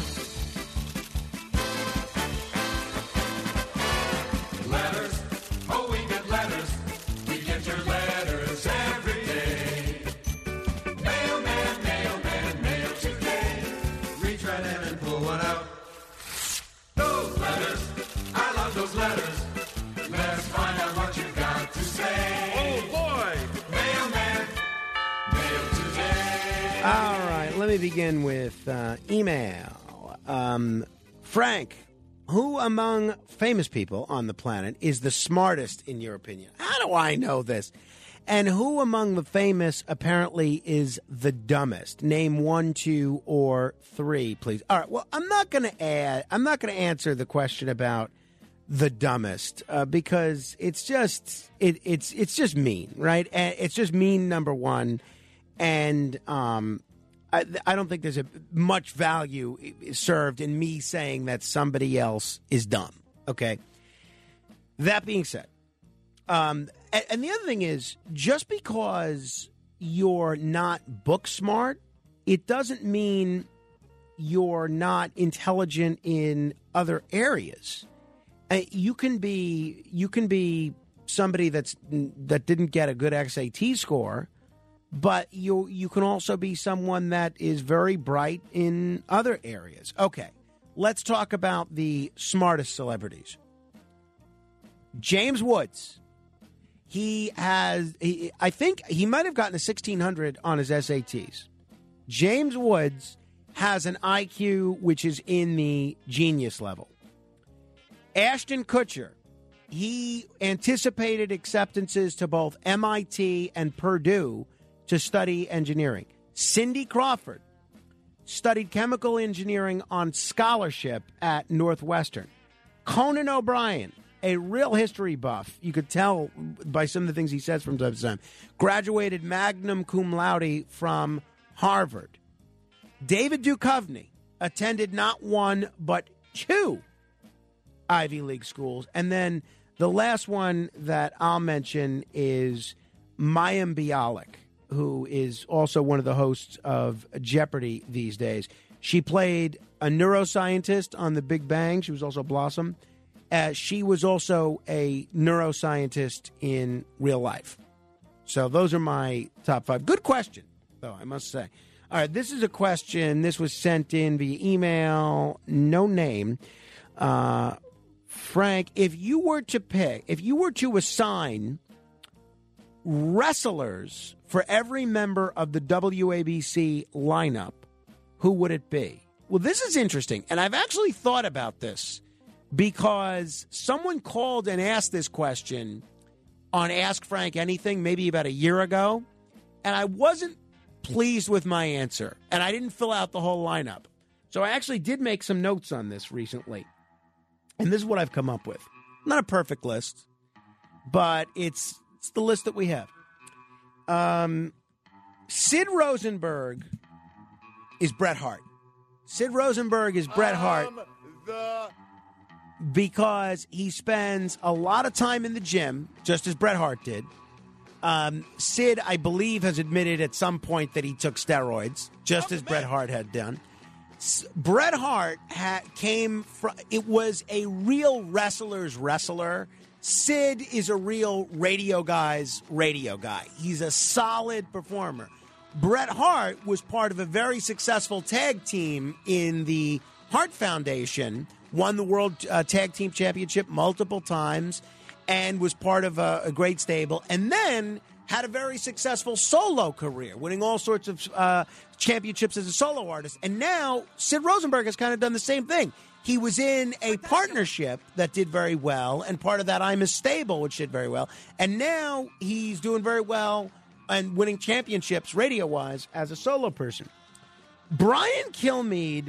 letters, oh, we get letters. We get your letters every day. Mailman, mailman, mail today. Reach right in and pull one out. Those letters, I love those letters. Let's find out what you got to say. Oh, boy. Mailman, mail today. All right, let me begin with uh, email. Um, Frank, who among famous people on the planet is the smartest in your opinion? How do I know this? And who among the famous apparently is the dumbest? Name one, two, or three, please. All right. Well, I'm not going to add. I'm not going to answer the question about the dumbest uh, because it's just it, it's it's just mean, right? And it's just mean. Number one, and um, I, I don't think there's a much value served in me saying that somebody else is dumb. Okay. That being said. Um, and, and the other thing is, just because you're not book smart, it doesn't mean you're not intelligent in other areas. Uh, you can be you can be somebody that's that didn't get a good S A T score, but you you can also be someone that is very bright in other areas. Okay, let's talk about the smartest celebrities. James Woods. He has, he, I think he might have gotten a sixteen hundred on his S A Ts. James Woods has an I Q which is in the genius level. Ashton Kutcher, he anticipated acceptances to both M I T and Purdue to study engineering. Cindy Crawford studied chemical engineering on scholarship at Northwestern. Conan O'Brien, a real history buff, you could tell by some of the things he says from time to time, graduated magna cum laude from Harvard. David Duchovny attended not one, but two Ivy League schools. And then the last one that I'll mention is Mayim Bialik, who is also one of the hosts of Jeopardy these days. She played a neuroscientist on The Big Bang. She was also Blossom. Uh, she was also a neuroscientist in real life. So those are my top five. Good question, though, I must say. All right, this is a question. This was sent in via email, no name. Uh, Frank, if you were to pick, if you were to assign wrestlers for every member of the W A B C lineup, who would it be? Well, this is interesting, and I've actually thought about this. Because someone called and asked this question on Ask Frank Anything maybe about a year ago, and I wasn't pleased with my answer, and I didn't fill out the whole lineup. So I actually did make some notes on this recently, and this is what I've come up with. Not a perfect list, but it's it's the list that we have. Um, Sid Rosenberg is Bret Hart. Sid Rosenberg is Bret Hart. Um, the... Because he spends a lot of time in the gym, just as Bret Hart did. Um, Sid, I believe, has admitted at some point that he took steroids, just as Bret Hart had done. S- Bret Hart ha- came from, it was a real wrestler's wrestler. Sid is a real radio guy's radio guy. He's a solid performer. Bret Hart was part of a very successful tag team in the Hart Foundation, won the World uh, Tag Team Championship multiple times, and was part of a, a great stable, and then had a very successful solo career, winning all sorts of uh, championships as a solo artist. And now Sid Rosenberg has kind of done the same thing. He was in a partnership that did very well, and part of that I'm a Stable, which did very well. And now he's doing very well and winning championships radio-wise as a solo person. Brian Kilmeade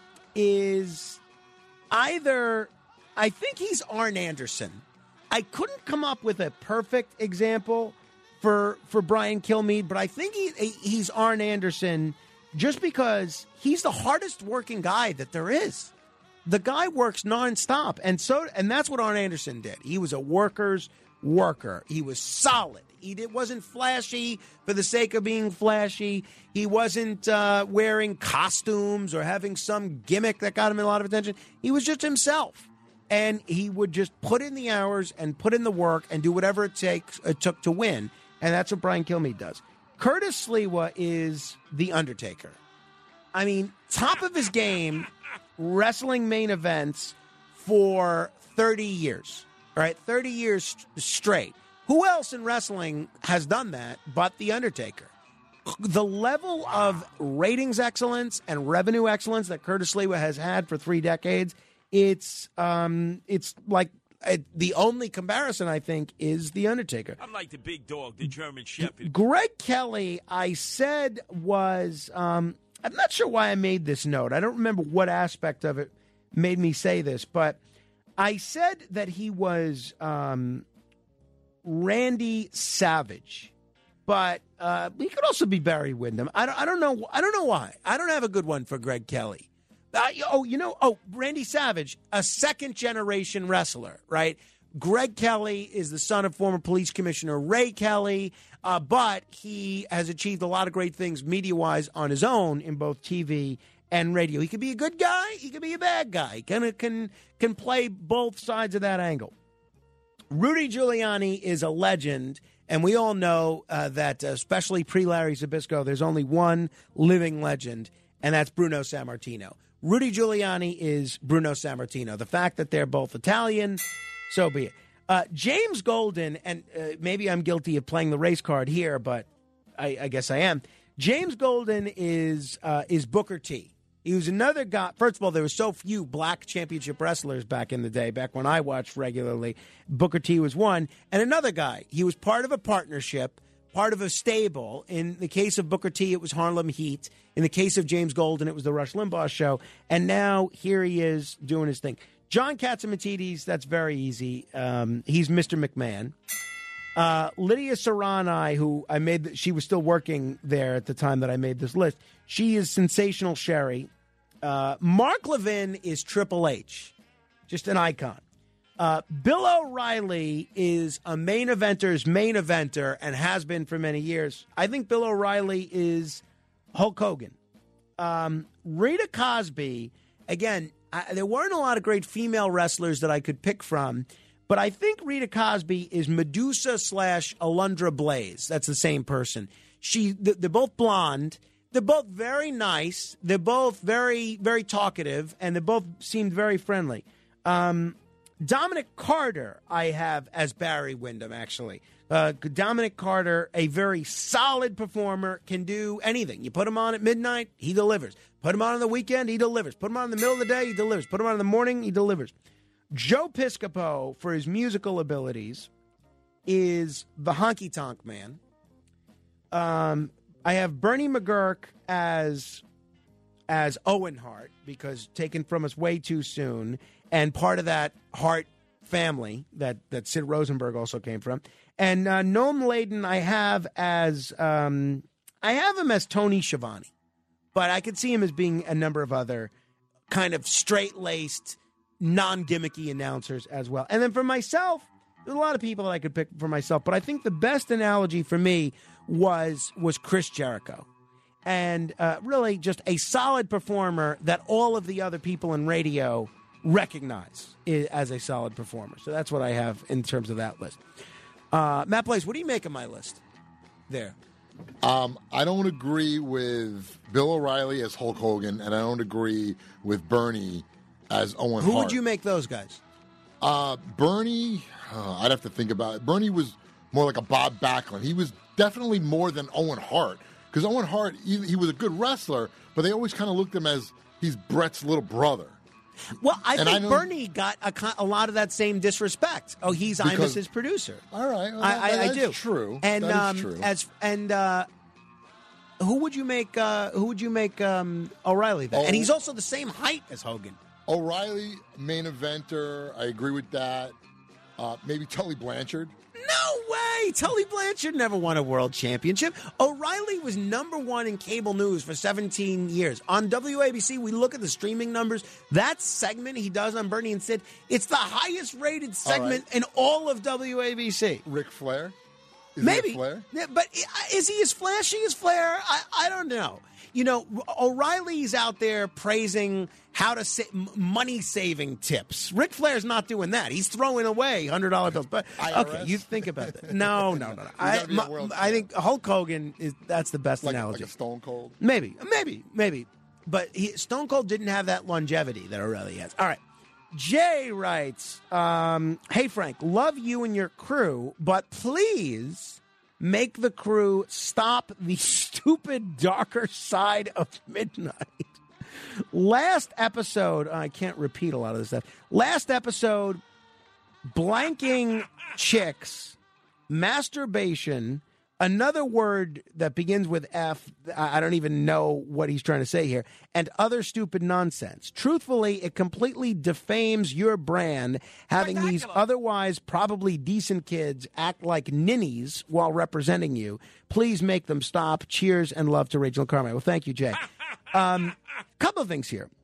is either, I think he's Arn Anderson. I couldn't come up with a perfect example for for Brian Kilmeade, but I think he, he's Arn Anderson just because he's the hardest working guy that there is. The guy works nonstop, and so and that's what Arn Anderson did. He was a worker's worker. He was solid. He did, wasn't flashy for the sake of being flashy. He wasn't uh, wearing costumes or having some gimmick that got him a lot of attention. He was just himself. And he would just put in the hours and put in the work and do whatever it takes it took to win. And that's what Brian Kilmeade does. Curtis Sliwa is The Undertaker. I mean, top of his game, wrestling main events for thirty years. All right, thirty years straight. Who else in wrestling has done that but The Undertaker? The level of ratings excellence and revenue excellence that Curtis Sliwa has had for three decades, it's um, it's like uh, the only comparison, I think, is The Undertaker. I'm like the big dog, the German Shepherd. Greg Kelly, I said was, um, I'm not sure why I made this note. I don't remember what aspect of it made me say this, but I said that he was um, Randy Savage, but uh, he could also be Barry Windham. I don't, I don't know. I don't know why. I don't have a good one for Greg Kelly. Uh, oh, you know, oh, Randy Savage, a second-generation wrestler, right? Greg Kelly is the son of former police commissioner Ray Kelly, uh, but he has achieved a lot of great things media-wise on his own in both T V and radio. He could be a good guy. He could be a bad guy. He can, can, can play both sides of that angle. Rudy Giuliani is a legend, and we all know uh, that, uh, especially pre-Larry Zbyszko, there's only one living legend, and that's Bruno Sammartino. Rudy Giuliani is Bruno Sammartino. The fact that they're both Italian, so be it. Uh, James Golden, and uh, maybe I'm guilty of playing the race card here, but I, I guess I am. James Golden is uh, is Booker T. He was another guy. First of all, there were so few black championship wrestlers back in the day, back when I watched regularly. Booker T was one. And another guy, he was part of a partnership, part of a stable. In the case of Booker T, it was Harlem Heat. In the case of James Golden, it was the Rush Limbaugh Show. And now here he is doing his thing. John Catsimatidis, that's very easy. Um, he's Mister McMahon. Uh, Lydia Serrani, who I made, she was still working there at the time that I made this list. She is Sensational Sherry. Uh, Mark Levin is Triple H, just an icon. Uh, Bill O'Reilly is a main eventer's main eventer and has been for many years. I think Bill O'Reilly is Hulk Hogan. Um, Rita Cosby, again, I, there weren't a lot of great female wrestlers that I could pick from, but I think Rita Cosby is Medusa slash Alundra Blaze. That's the same person. She, they're both blonde. They're both very nice. They're both very, very talkative, and they both seemed very friendly. Um, Dominic Carter, I have as Barry Windham, actually. Uh, Dominic Carter, a very solid performer, can do anything. You put him on at midnight, he delivers. Put him on on the weekend, he delivers. Put him on in the middle of the day, he delivers. Put him on in the morning, he delivers. Joe Piscopo, for his musical abilities, is the Honky Tonk Man. Um, I have Bernie McGurk as as Owen Hart, because taken from us way too soon, and part of that Hart family that, that Sid Rosenberg also came from. And uh, Noam Laden I have as, um, I have him as Tony Schiavone, but I could see him as being a number of other kind of straight-laced, non-gimmicky announcers as well. And then for myself, there's a lot of people that I could pick for myself, but I think the best analogy for me was was Chris Jericho. and uh, really just a solid performer that all of the other people in radio recognize i- as a solid performer. So that's what I have in terms of that list. Uh, Matt Blaze, what do you make of my list there? Um, I don't agree with Bill O'Reilly as Hulk Hogan, and I don't agree with Bernie as Owen Who Hart. would you make those guys? Uh, Bernie, uh, I'd have to think about it. Bernie was more like a Bob Backlund. He was definitely more than Owen Hart, because Owen Hart, he, he was a good wrestler, but they always kind of looked at him as he's Brett's little brother. Well, I And think I know- Bernie got a, co- a lot of that same disrespect. Oh, he's Because- Imus's producer. All right, well, I, that- I, I that's do. true. And That is um, true. as and uh, who would you make? Uh, who would you make um, O'Reilly then? Oh. And he's also the same height as Hogan. O'Reilly, main eventer, I agree with that. Uh, maybe Tully Blanchard. No way! Tully Blanchard never won a world championship. O'Reilly was number one in cable news for seventeen years. On W A B C, we look at the streaming numbers. That segment he does on Bernie and Sid, it's the highest rated segment in all of W A B C. Ric Flair? Is Maybe. he a Flair? Yeah, but is he as flashy as Flair? I, I don't know. You know, O'Reilly's out there praising how to sa- money-saving tips. Ric Flair's not doing that. He's throwing away one hundred dollar bills. But okay, you think about that. No, no, no. no. I, gotta be a my- world I think Hulk Hogan is that's the best Like, analogy. like a Stone Cold? Maybe, maybe, maybe. But he, Stone Cold didn't have that longevity that O'Reilly has. All right. Jay writes, um, hey, Frank, love you and your crew, but please make the crew stop the stupid darker side of midnight. Last episode, I can't repeat a lot of this stuff. Last episode, blanking chicks, masturbation, another word that begins with F, I I don't even know what he's trying to say here, and other stupid nonsense. Truthfully, it completely defames your brand having these otherwise probably decent kids act like ninnies while representing you. Please make them stop. Cheers and love to Rachel Carmine. Well, thank you, Jay. Um, couple of things here.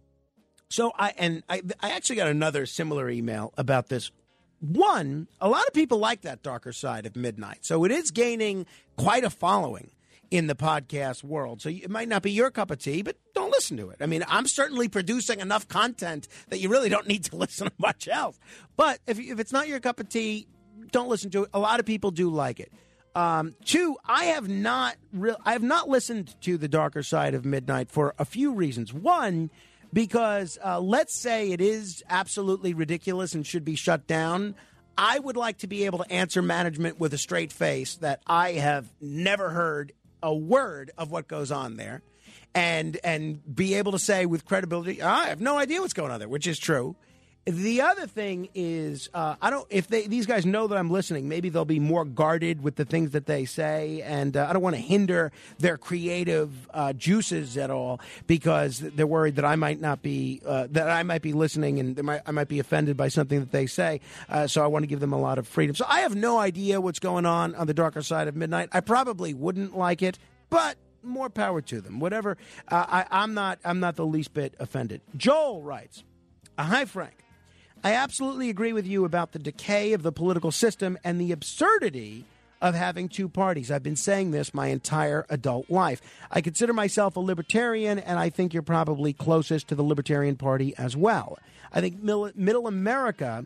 So I and I, I actually got another similar email about this. One, a lot of people like that darker side of midnight, so it is gaining quite a following in the podcast world. So it might not be your cup of tea, but don't listen to it. I mean, I'm certainly producing enough content that you really don't need to listen to much else. But if if it's not your cup of tea, don't listen to it. A lot of people do like it. Um, two, I have not real I have not listened to the darker side of midnight for a few reasons. One, because uh, let's say it is absolutely ridiculous and should be shut down. I would like to be able to answer management with a straight face that I have never heard a word of what goes on there, and and be able to say with credibility, I have no idea what's going on there, which is true. The other thing is, uh, I don't. If they, these guys know that I'm listening, maybe they'll be more guarded with the things that they say, and uh, I don't want to hinder their creative uh, juices at all because they're worried that I might not be uh, that I might be listening and they might, I might be offended by something that they say. Uh, so I want to give them a lot of freedom. So I have no idea what's going on on the darker side of midnight. I probably wouldn't like it, but more power to them. Whatever. Uh, I, I'm not. I'm not the least bit offended. Joel writes, uh, "Hi Frank. I absolutely agree with you about the decay of the political system and the absurdity of having two parties. I've been saying this my entire adult life. I consider myself a libertarian, and I think you're probably closest to the Libertarian Party as well. I think middle, middle America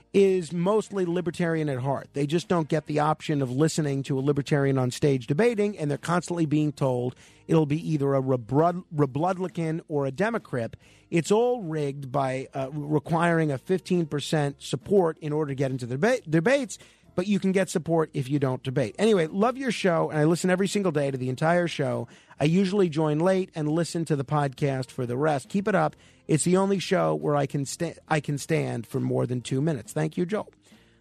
is mostly libertarian at heart. They just don't get the option of listening to a libertarian on stage debating, and they're constantly being told it'll be either a Republican or a Democrat. It's all rigged by uh, requiring a fifteen percent support in order to get into the deba- debates, but you can get support if you don't debate. Anyway, love your show, and I listen every single day to the entire show. I usually join late and listen to the podcast for the rest. Keep it up. It's the only show where I can sta- I can stand for more than two minutes. Thank you, Joel."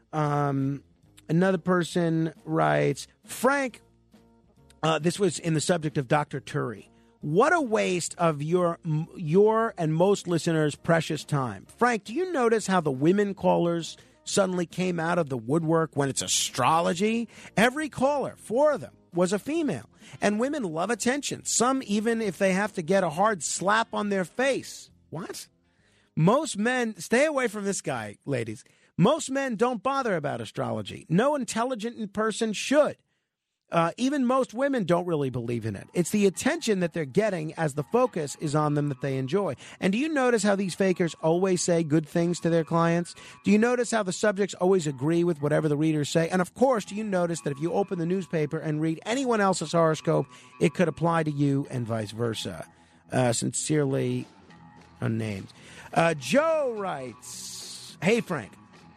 Um, another person writes, Frank, uh, this was in the subject of Doctor Turi. What a waste of your your and most listeners' precious time. Frank, do you notice how the women callers suddenly came out of the woodwork when it's astrology? Every caller, four of them, was a female. And women love attention, some even if they have to get a hard slap on their face. What? Most men, stay away from this guy, ladies. Most men don't bother about astrology. No intelligent person should. Uh, even most women don't really believe in it. It's the attention that they're getting as the focus is on them that they enjoy. And do you notice how these fakers always say good things to their clients? Do you notice how the subjects always agree with whatever the readers say? And of course, do you notice that if you open the newspaper and read anyone else's horoscope, it could apply to you and vice versa? Uh, sincerely, unnamed. Uh, Joe writes, "Hey, Frank,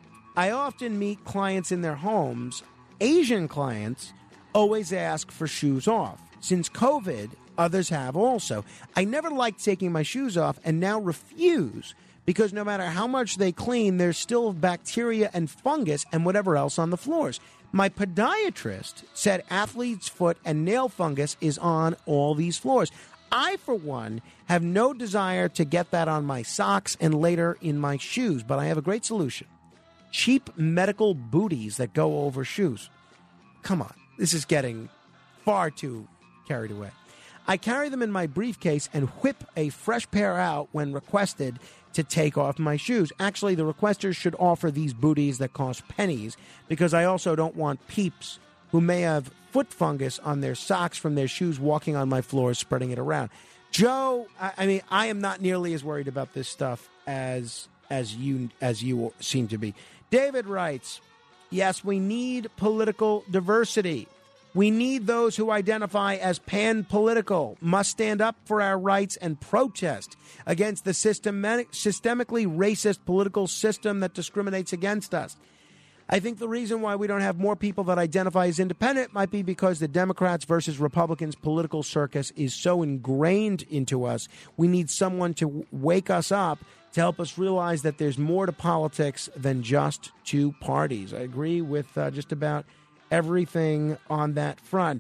I often meet clients in their homes. Asian clients always ask for shoes off. Since COVID, others have also. I never liked taking my shoes off and now refuse because no matter how much they clean, there's still bacteria and fungus and whatever else on the floors. My podiatrist said athlete's foot and nail fungus is on all these floors. I, for one, have no desire to get that on my socks and later in my shoes, but I have a great solution. Cheap medical booties that go over shoes. Come on. This is getting far too carried away. I carry them in my briefcase and whip a fresh pair out when requested to take off my shoes. Actually, the requesters should offer these booties that cost pennies because I also don't want peeps who may have foot fungus on their socks from their shoes walking on my floors, spreading it around." Joe, I, I mean, I am not nearly as worried about this stuff as as you as you seem to be. David writes, "Yes, we need political diversity. We need those who identify as pan-political, must stand up for our rights and protest against the systematic, systemically racist political system that discriminates against us. I think the reason why we don't have more people that identify as independent might be because the Democrats versus Republicans political circus is so ingrained into us. We need someone to w- wake us up to help us realize that there's more to politics than just two parties." I agree with uh, just about everything on that front.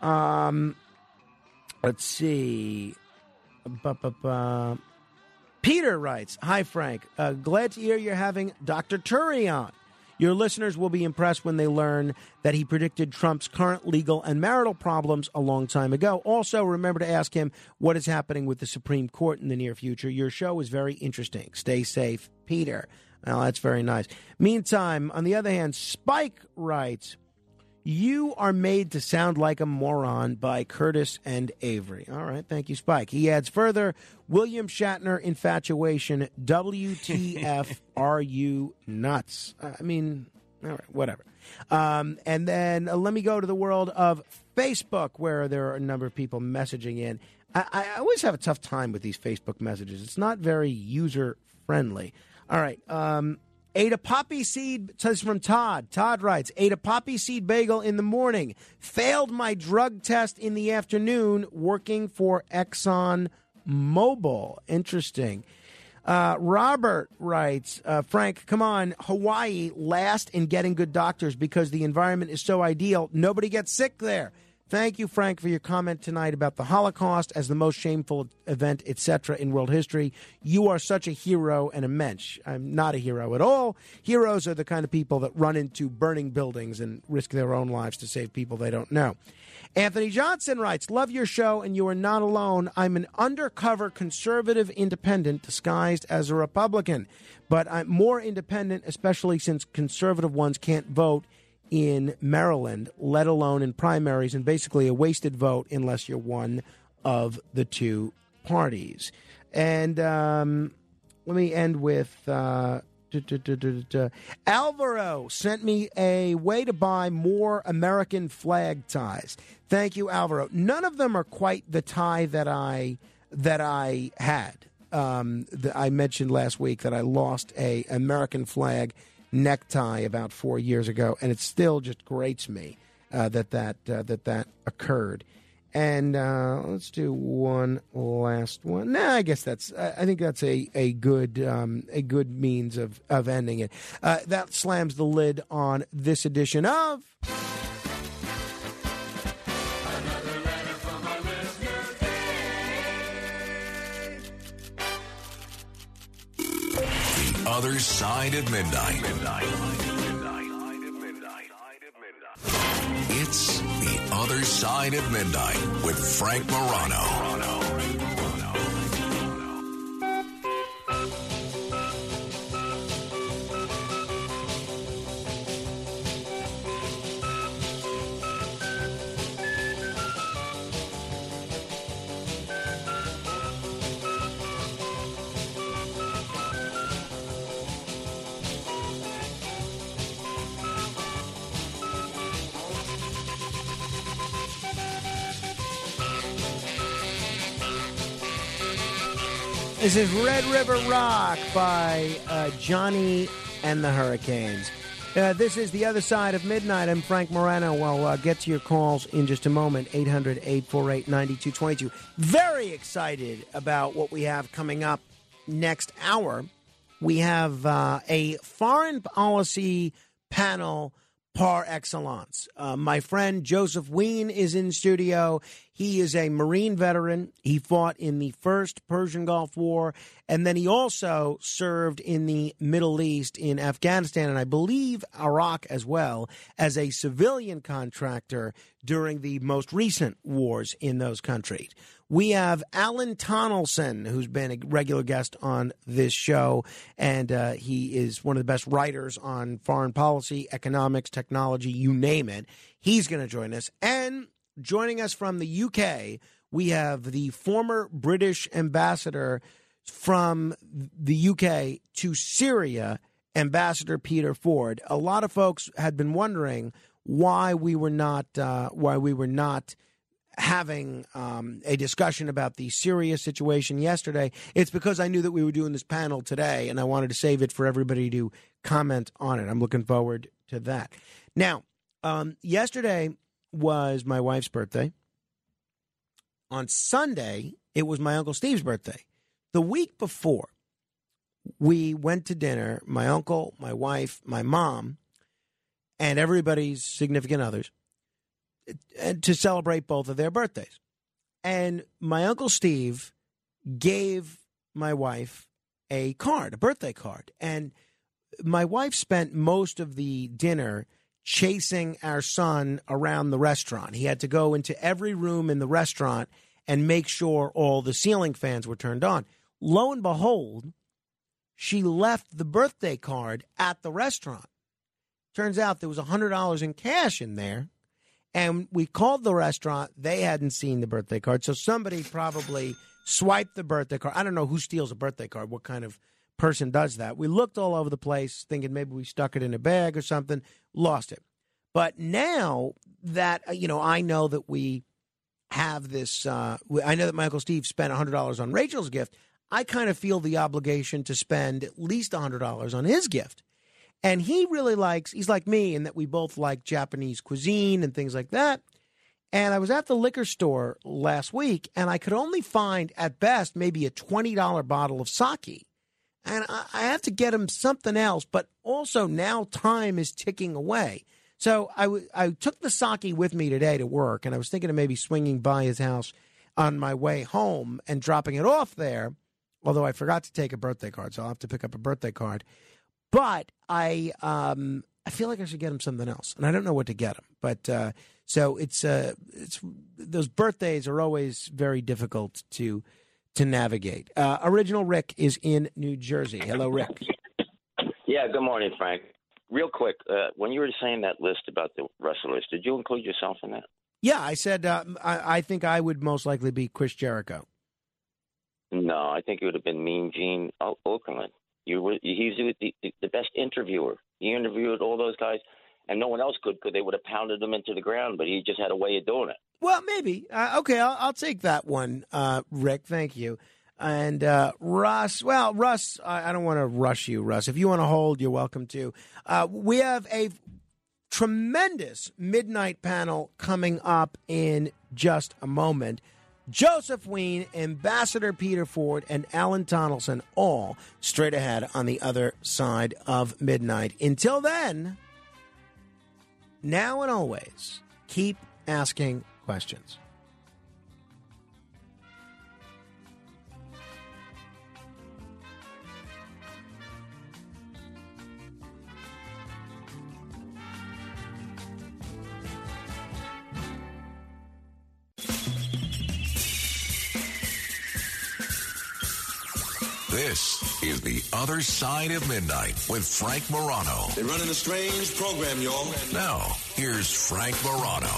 Um, let's see. Ba-ba-ba. Peter writes, "Hi, Frank. Uh, glad to hear you're having Doctor Turi on. Your listeners will be impressed when they learn that he predicted Trump's current legal and marital problems a long time ago. Also, remember to ask him what is happening with the Supreme Court in the near future. Your show is very interesting. Stay safe, Peter." Well, that's very nice. Meantime, on the other hand, Spike writes, "You are made to sound like a moron" by Curtis and Avery. All right, thank you, Spike. He adds further, "William Shatner infatuation, W T F, are you nuts?" I mean, all right, whatever. Um, and then uh, let me go to the world of Facebook, where there are a number of people messaging in. I, I always have a tough time with these Facebook messages. It's not very user-friendly. All right, um... ate a poppy seed, this is from Todd. Todd writes, "Ate a poppy seed bagel in the morning. Failed my drug test in the afternoon working for Exxon Mobil." Interesting. Uh, Robert writes, uh, "Frank, come on, Hawaii last in getting good doctors because the environment is so ideal. Nobody gets sick there. Thank you, Frank, for your comment tonight about the Holocaust as the most shameful event, et cetera, in world history. You are such a hero and a mensch." I'm not a hero at all. Heroes are the kind of people that run into burning buildings and risk their own lives to save people they don't know. Anthony Johnson writes, "Love your show, and you are not alone. I'm an undercover conservative independent disguised as a Republican, but I'm more independent, especially since conservative ones can't vote in Maryland, let alone in primaries, and basically a wasted vote unless you're one of the two parties." And um, let me end with uh, duh, duh, duh, duh, duh. Alvaro sent me a way to buy more American flag ties. Thank you, Alvaro. None of them are quite the tie that I that I had. Um, the, I mentioned last week that I lost a American flag necktie about four years ago, and it still just grates me uh, that that uh, that that occurred. And uh, let's do one last one. Nah, I guess that's. I think that's a a good um, a good means of of ending it. Uh, that slams the lid on this edition of. Other Side of Midnight. It's The Other Side of Midnight with Frank Morano. This is Red River Rock by uh, Johnny and the Hurricanes. Uh, this is The Other Side of Midnight. I'm Frank Morano. We'll uh, get to your calls in just a moment. eight hundred, eight four eight, nine two two two. Very excited about what we have coming up next hour. We have uh, a foreign policy panel par excellence. Uh, my friend Joseph Ween is in studio. He is a Marine veteran. He fought in the first Persian Gulf War, and then he also served in the Middle East in Afghanistan, and I believe Iraq as well, as a civilian contractor during the most recent wars in those countries. We have Alan Tonelson, who's been a regular guest on this show, and uh, he is one of the best writers on foreign policy, economics, technology, you name it. He's going to join us. And joining us from the U K, we have the former British ambassador from the U K to Syria, Ambassador Peter Ford. A lot of folks had been wondering why we were not uh, why we were not having um, a discussion about the Syria situation yesterday. It's because I knew that we were doing this panel today, and I wanted to save it for everybody to comment on it. I'm looking forward to that. Now, um, yesterday was my wife's birthday. On Sunday, it was my Uncle Steve's birthday. The week before, we went to dinner, my uncle, my wife, my mom, and everybody's significant others, and to celebrate both of their birthdays. And my Uncle Steve gave my wife a card, a birthday card. And my wife spent most of the dinner chasing our son around the restaurant. He had to go into every room in the restaurant and make sure all the ceiling fans were turned on. Lo and behold, she left the birthday card at the restaurant. Turns out there was one hundred dollars in cash in there. And we called the restaurant. They hadn't seen the birthday card. So somebody probably swiped the birthday card. I don't know who steals a birthday card, what kind of person does that. We looked all over the place thinking maybe we stuck it in a bag or something, lost it. But now that, you know, I know that we have this, uh, I know that my Uncle Steve spent one hundred dollars on Rachel's gift, I kind of feel the obligation to spend at least one hundred dollars on his gift. And he really likes, he's like me in that we both like Japanese cuisine and things like that. And I was at the liquor store last week, and I could only find, at best, maybe a twenty dollars bottle of sake. And I, I have to get him something else, but also now time is ticking away. So I, w- I took the sake with me today to work, and I was thinking of maybe swinging by his house on my way home and dropping it off there, although I forgot to take a birthday card, so I'll have to pick up a birthday card. But I um, I feel like I should get him something else, and I don't know what to get him. But uh, so it's uh, it's those birthdays are always very difficult to to navigate. Uh, Original Rick is in New Jersey. Hello, Rick. Yeah, good morning, Frank. Real quick, uh, when you were saying that list about the wrestlers, did you include yourself in that? Yeah, I said uh, I, I think I would most likely be Chris Jericho. No, I think it would have been Mean Gene Okerlund. You were, he's the, the best interviewer. He interviewed all those guys, and no one else could because they would have pounded them into the ground, but he just had a way of doing it. Well, maybe. Uh, okay, I'll, I'll take that one, uh, Rick. Thank you. And uh, Russ, well, Russ, I, I don't want to rush you, Russ. If you want to hold, you're welcome to. Uh, we have a tremendous midnight panel coming up in just a moment. Joseph Ween, Ambassador Peter Ford, and Alan Tonelson, all straight ahead on the other side of midnight. Until then, now and always, keep asking questions. This is The Other Side of Midnight with Frank Morano. They're running a strange program, y'all. Now, here's Frank Morano.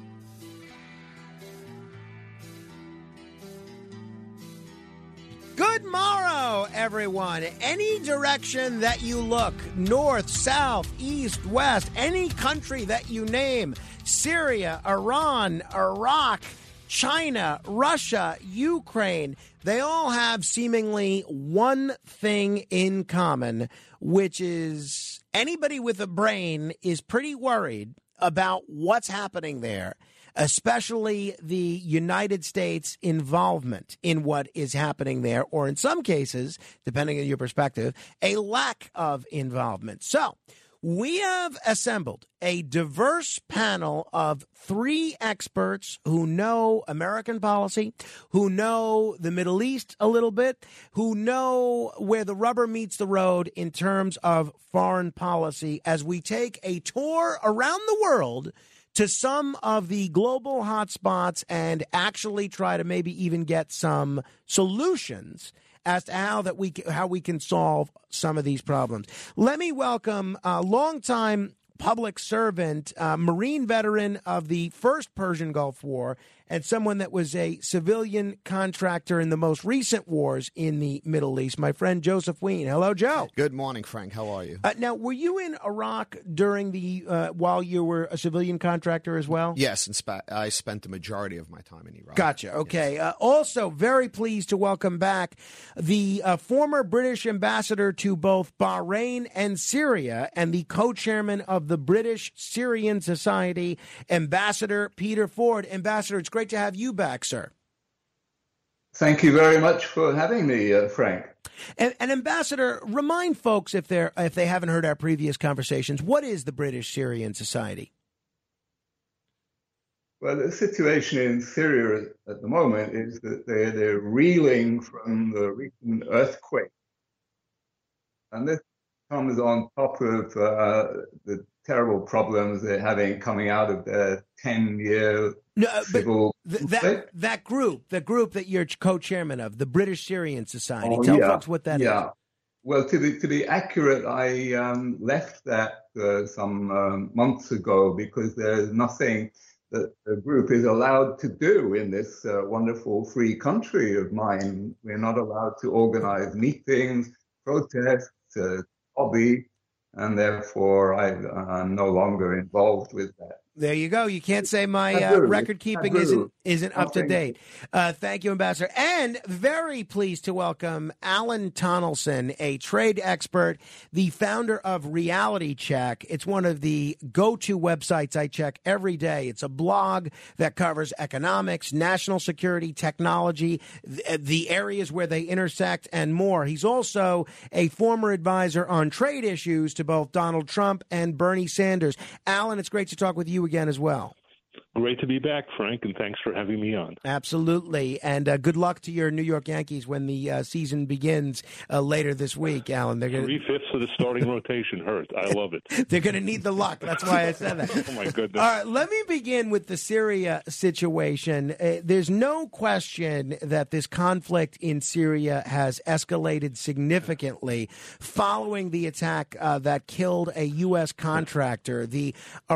Good Good morrow, everyone. Any direction that you look, north, south, east, west, any country that you name, Syria, Iran, Iraq, China, Russia, Ukraine, they all have seemingly one thing in common, which is anybody with a brain is pretty worried about what's happening there, especially the United States involvement in what is happening there, or in some cases, depending on your perspective, a lack of involvement. So we have assembled a diverse panel of three experts who know American policy, who know the Middle East a little bit, who know where the rubber meets the road in terms of foreign policy, as we take a tour around the world to some of the global hotspots and actually try to maybe even get some solutions as to how that we how we can solve some of these problems. Let me welcome a longtime public servant, uh, Marine veteran of the first Persian Gulf War, and someone that was a civilian contractor in the most recent wars in the Middle East, my friend Joseph Wein. Hello, Joe. Good morning, Frank. How are you? Uh, now, were you in Iraq during the uh, while you were a civilian contractor as well? Yes, in spa- I spent the majority of my time in Iraq. Gotcha. Okay. Uh, also, very pleased to welcome back the uh, former British ambassador to both Bahrain and Syria and the co-chairman of the British Syrian Society, Ambassador Peter Ford. Ambassador, it's great to have you back, sir. Thank you very much for having me, uh, Frank. And, and Ambassador, remind folks, if they're if they haven't heard our previous conversations, what is the British Syrian Society? Well, the situation in Syria at the moment is that they're, they're reeling from the recent earthquake. And this comes on top of uh, the terrible problems they're having coming out of their ten-year no, uh, civil th- that that group, the group that you're co-chairman of, the British Syrian Society. Oh, Tell yeah, folks what that yeah. is. Well, to be to be accurate, I um, left that uh, some um, months ago because there's nothing that the group is allowed to do in this uh, wonderful free country of mine. We're not allowed to organize meetings, protests, uh, hobby, and therefore I, I'm no longer involved with that. There you go. You can't say my uh, record keeping isn't isn't up to date. Uh, thank you, Ambassador. And very pleased to welcome Alan Tonelson, a trade expert, the founder of Reality Check. It's one of the go-to websites I check every day. It's a blog that covers economics, national security, technology, th- the areas where they intersect, and more. He's also a former advisor on trade issues to both Donald Trump and Bernie Sanders. Alan, it's great to talk with you again as well. Great to be back, Frank, and thanks for having me on. Absolutely. And uh, good luck to your New York Yankees when the uh, season begins uh, later this week, Alan. They're gonna... Three-fifths of the starting rotation hurt. I love it. They're going to need the luck. That's why I said that. Oh, my goodness. All right, let me begin with the Syria situation. Uh, there's no question that this conflict in Syria has escalated significantly following the attack uh, that killed a U S contractor. The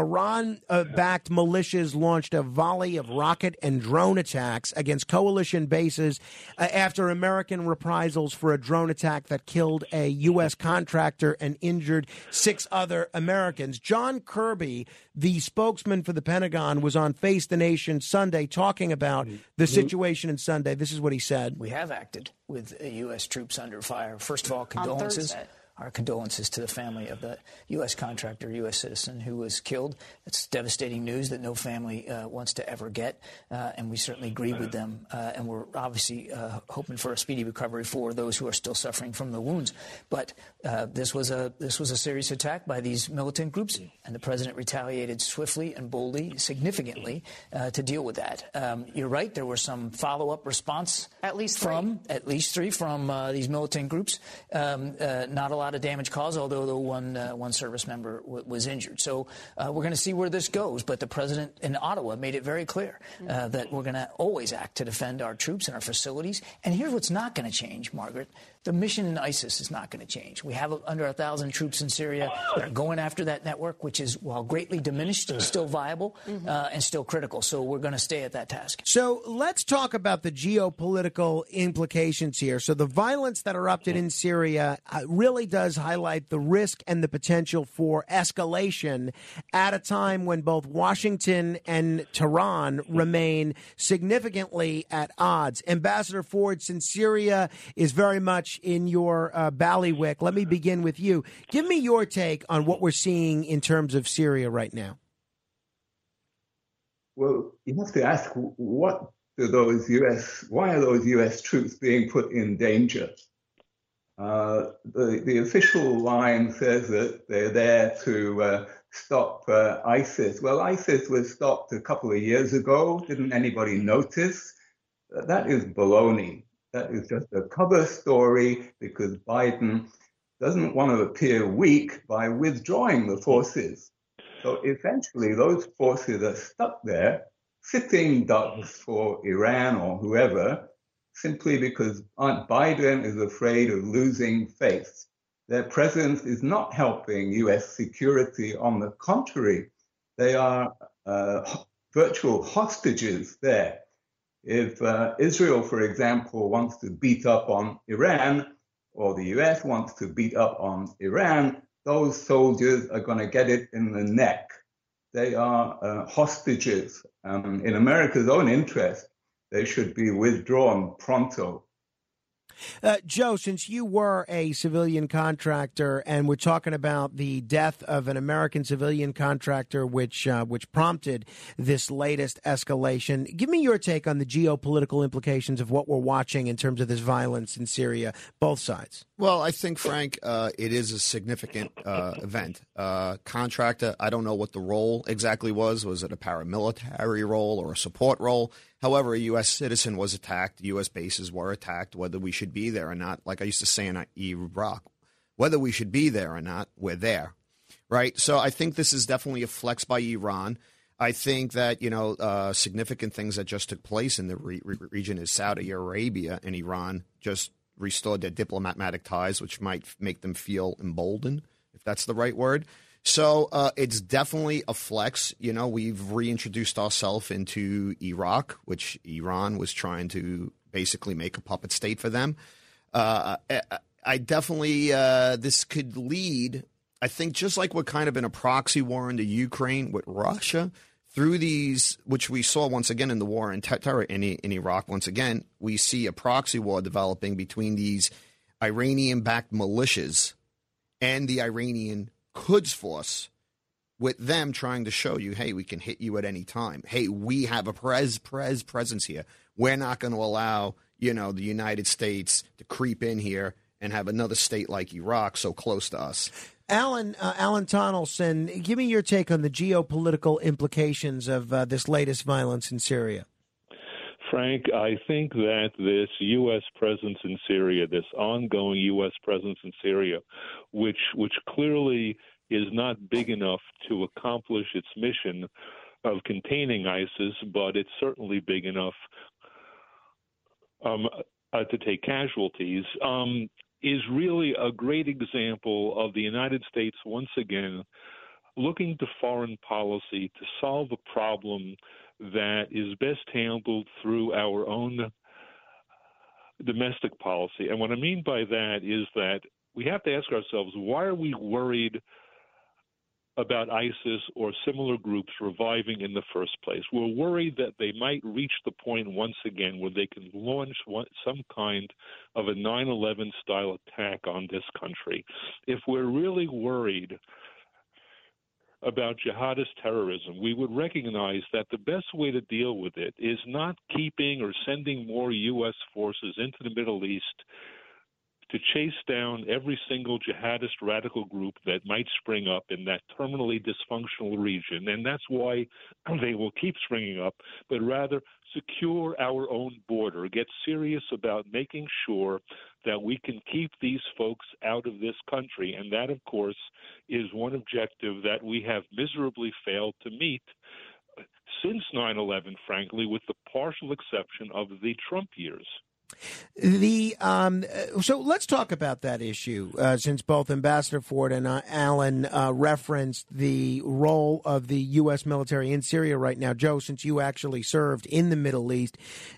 Iran-backed uh, militias launched a volley of rocket and drone attacks against coalition bases uh, after American reprisals for a drone attack that killed a U S contractor and injured six other Americans. John Kirby, the spokesman for the Pentagon, was on Face the Nation Sunday talking about the situation in Sunday. This is what he said. We have acted with U S troops under fire. First of all, condolences. Our condolences to the family of the U S contractor, U S citizen who was killed. It's devastating news that no family uh, wants to ever get, uh, and we certainly agree with them. Uh, and we're obviously uh, hoping for a speedy recovery for those who are still suffering from the wounds. But uh, this was a this was a serious attack by these militant groups, and the president retaliated swiftly and boldly, significantly, uh, to deal with that. Um, you're right. There were some follow-up response, at least from three. at least three from uh, these militant groups. Um, uh, not a lot of damage caused, although the one uh, one service member w- was injured. So uh, we're going to see where this goes. But the president in Ottawa made it very clear uh, that we're going to always act to defend our troops and our facilities. And here's what's not going to change, Margaret. The mission in ISIS is not going to change. We have under a thousand troops in Syria that are going after that network, which is, while greatly diminished, is still viable mm-hmm. uh, and still critical. So we're going to stay at that task. So let's talk about the geopolitical implications here. So the violence that erupted in Syria uh, really does highlight the risk and the potential for escalation at a time when both Washington and Tehran remain significantly at odds. Ambassador Ford, since Syria is very much in your uh, ballywick, let me begin with you. Give me your take on what we're seeing in terms of Syria right now. Well, you have to ask, what do those U S, why are those U S troops being put in danger? Uh, the, the official line says that they're there to uh, stop uh, ISIS. Well, ISIS was stopped a couple of years ago. Didn't anybody notice? That is baloney. That is just a cover story because Biden doesn't want to appear weak by withdrawing the forces. So essentially, those forces are stuck there, sitting ducks for Iran or whoever, simply because Aunt Biden is afraid of losing face. Their presence is not helping U S security. On the contrary, they are uh, virtual hostages there. If uh, Israel, for example, wants to beat up on Iran, or the U S wants to beat up on Iran, those soldiers are going to get it in the neck. They are uh, hostages. Um, in America's own interest, they should be withdrawn pronto. Uh, Joe, since you were a civilian contractor and we're talking about the death of an American civilian contractor, which uh, which prompted this latest escalation, give me your take on the geopolitical implications of what we're watching in terms of this violence in Syria, both sides. Well, I think, Frank, uh, it is a significant uh, event. Uh, contractor, I don't know what the role exactly was. Was it a paramilitary role or a support role? However, a U S citizen was attacked. U S bases were attacked, whether we should be there or not. Like I used to say in Iraq, whether we should be there or not, we're there, right? So I think this is definitely a flex by Iran. I think that, you know, uh, significant things that just took place in the re- re- region is Saudi Arabia and Iran just restored their diplomatic ties, which might make them feel emboldened, if that's the right word. So uh, it's definitely a flex. You know, we've reintroduced ourselves into Iraq, which Iran was trying to basically make a puppet state for them. Uh, I, I definitely, uh, this could lead, I think, just like we're kind of in a proxy war in the Ukraine with Russia, through these, which we saw once again in the war in terror in, in Iraq, once again, we see a proxy war developing between these Iranian-backed militias and the Iranian Quds Force, with them trying to show you, hey, we can hit you at any time. Hey, we have a pres pres presence here. We're not going to allow, you know, the United States to creep in here and have another state like Iraq so close to us. Alan, uh, Alan Tonelson, give me your take on the geopolitical implications of uh, this latest violence in Syria. Frank, I think that this U S presence in Syria, this ongoing U S presence in Syria, which which clearly is not big enough to accomplish its mission of containing ISIS, but it's certainly big enough um, uh, to take casualties, um, is really a great example of the United States once again looking to foreign policy to solve a problem that is best handled through our own domestic policy. And what I mean by that is that we have to ask ourselves, why are we worried about ISIS or similar groups reviving in the first place? We're worried that they might reach the point once again where they can launch one, some kind of a nine eleven style attack on this country. If we're really worried about jihadist terrorism, we would recognize that the best way to deal with it is not keeping or sending more U S forces into the Middle East to chase down every single jihadist radical group that might spring up in that terminally dysfunctional region. And that's why they will keep springing up, but rather secure our own border, get serious about making sure that we can keep these folks out of this country. And that, of course, is one objective that we have miserably failed to meet since nine eleven, frankly, with the partial exception of the Trump years. The um, so let's talk about that issue, uh, since both Ambassador Ford and uh, Alan uh, referenced the role of the U S military in Syria right now. Joe, since you actually served in the Middle East,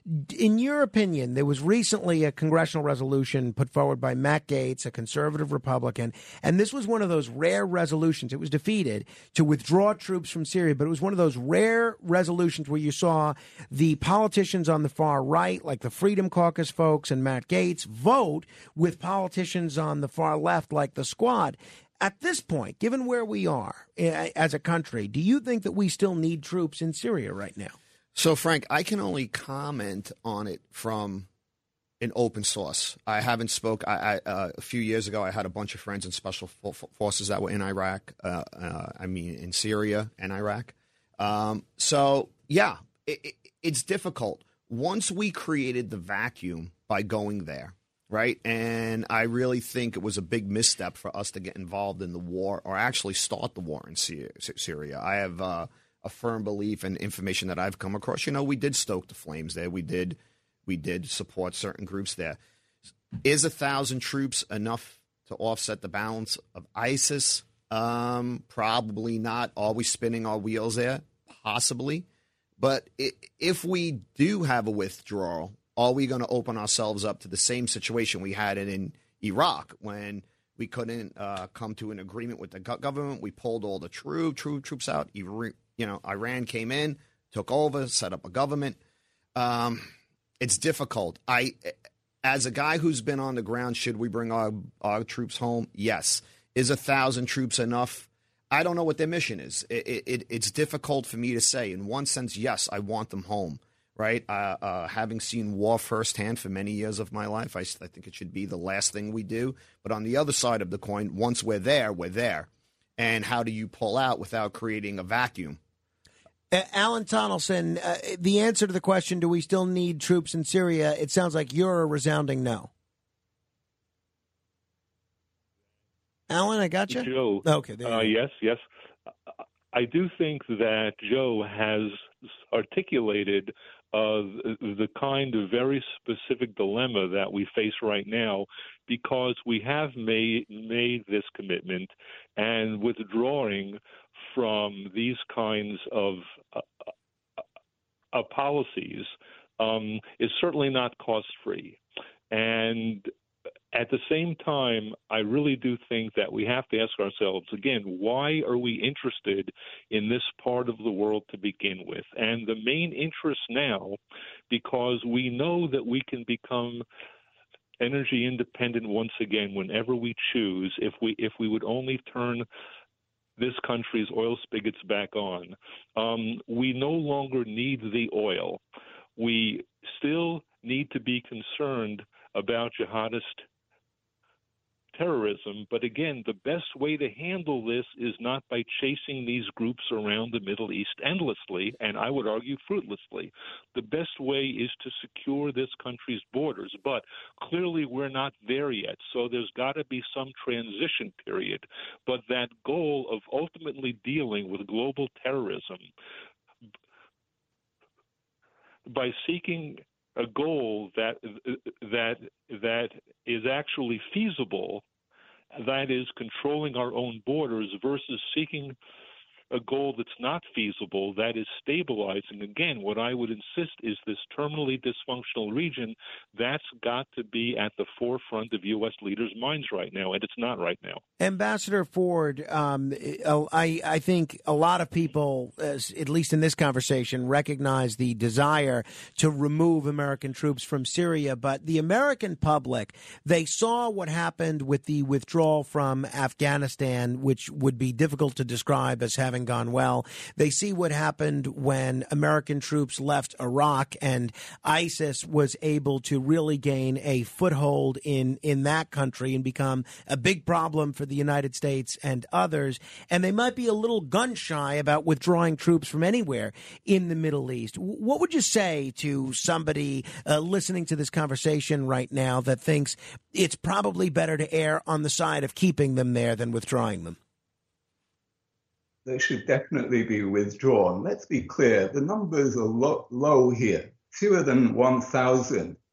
in your opinion, there was recently a congressional resolution put forward by Matt Gaetz, a conservative Republican, and this was one of those rare resolutions. It was defeated to withdraw troops from Syria, but it was one of those rare resolutions where you saw the politicians on the far right, like the Freedom Caucus folks and Matt Gaetz, vote with politicians on the far left like the Squad. At this point, given where we are as a country, do you think that we still need troops in Syria right now? So, Frank, I can only comment on it from an open source. I haven't spoke. I, I uh, a few years ago, I had a bunch of friends in special forces that were in Iraq. Uh, uh, I mean, in Syria and Iraq. Um, so, yeah, it, it, it's difficult. Once we created the vacuum by going there, right? And I really think it was a big misstep for us to get involved in the war or actually start the war in Syria. I have uh, a firm belief and information that I've come across. You know, we did stoke the flames there. We did, we did support certain groups there. Is a thousand troops enough to offset the balance of ISIS? Um, probably not. Are we spinning our wheels there? Possibly. But if we do have a withdrawal, are we going to open ourselves up to the same situation we had in Iraq when we couldn't uh, come to an agreement with the government? We pulled all the true, true troops out. You know, Iran came in, took over, set up a government. Um, it's difficult. I, as a guy who's been on the ground, should we bring our, our troops home? Yes. Is a thousand troops enough? I don't know what their mission is. It, it, it's difficult for me to say. In one sense, yes, I want them home, right? Uh, uh, having seen war firsthand for many years of my life, I, I think it should be the last thing we do. But on the other side of the coin, once we're there, we're there. And how do you pull out without creating a vacuum? Uh, Alan Tonelson, uh, the answer to the question, do we still need troops in Syria? It sounds like you're a resounding no. Alan, I got you. Joe. Okay. There you uh, go. Yes, yes. I do think that Joe has articulated uh, the kind of very specific dilemma that we face right now, because we have made made this commitment, and withdrawing from these kinds of uh, uh, policies um, is certainly not cost-free. And at the same time, I really do think that we have to ask ourselves, again, why are we interested in this part of the world to begin with? And the main interest now, because we know that we can become energy independent once again whenever we choose, if we if we would only turn this country's oil spigots back on. Um, we no longer need the oil. We still need to be concerned about jihadist terrorism. But again, the best way to handle this is not by chasing these groups around the Middle East endlessly, and I would argue fruitlessly. The best way is to secure this country's borders. But clearly we're not there yet, so there's got to be some transition period. But that goal of ultimately dealing with global terrorism by seeking a goal that that that is actually feasible, that is controlling our own borders, versus seeking a goal that's not feasible, that is stabilizing. Again, what I would insist is this terminally dysfunctional region, that's got to be at the forefront of U S leaders' minds right now, and it's not right now. Ambassador Ford, um, I, I think a lot of people, at least in this conversation, recognize the desire to remove American troops from Syria, but the American public, they saw what happened with the withdrawal from Afghanistan, which would be difficult to describe as having gone well. They see what happened when American troops left Iraq and ISIS was able to really gain a foothold in, in that country and become a big problem for the United States and others. And they might be a little gun shy about withdrawing troops from anywhere in the Middle East. What would you say to somebody uh, listening to this conversation right now that thinks it's probably better to err on the side of keeping them there than withdrawing them? They should definitely be withdrawn. Let's be clear, the numbers are lo- low here, fewer than one thousand.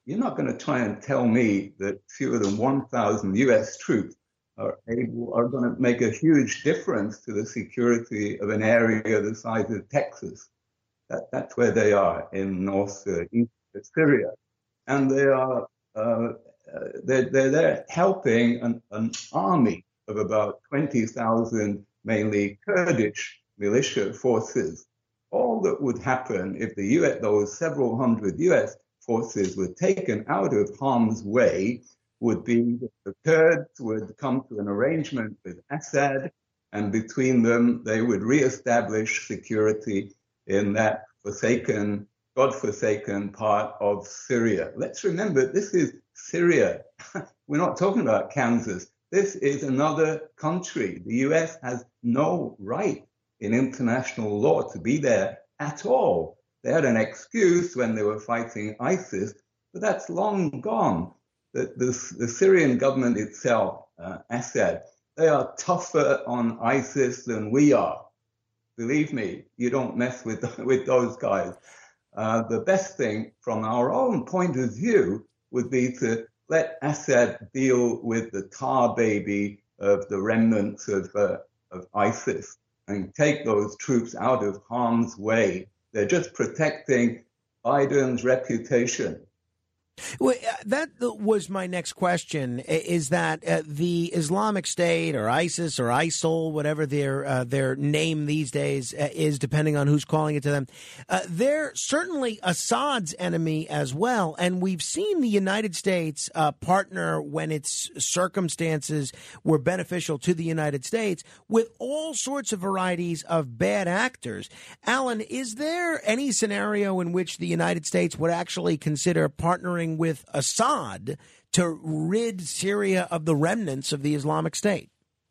you're not going to try and tell me that fewer than one thousand U S troops are able are going to make a huge difference to the security of an area the size of Texas. That, that's where they are in north uh, east of Syria, and they are uh, uh, they're, they're there helping an, an army of about twenty thousand, mainly Kurdish militia forces. All that would happen if the U S, those several hundred U S forces were taken out of harm's way would be that the Kurds would come to an arrangement with Assad, and between them they would reestablish security in that forsaken, God-forsaken part of Syria. Let's remember, this is Syria. We're not talking about Kansas. This is another country. The U S has no right in international law to be there at all. They had an excuse when they were fighting ISIS, but that's long gone. The, the, the Syrian government itself, uh, Assad, they are tougher on ISIS than we are. Believe me, you don't mess with, with those guys. Uh, the best thing from our own point of view would be to let Assad deal with the tar baby of the remnants of, uh, of ISIS and take those troops out of harm's way. They're just protecting Biden's reputation. Well, uh, that was my next question, is that uh, the Islamic State or ISIS or ISIL, whatever their uh, their name these days uh, is, depending on who's calling it to them, uh, they're certainly Assad's enemy as well. And we've seen the United States uh, partner when its circumstances were beneficial to the United States with all sorts of varieties of bad actors. Alan, is there any scenario in which the United States would actually consider partnering with Assad to rid Syria of the remnants of the Islamic State?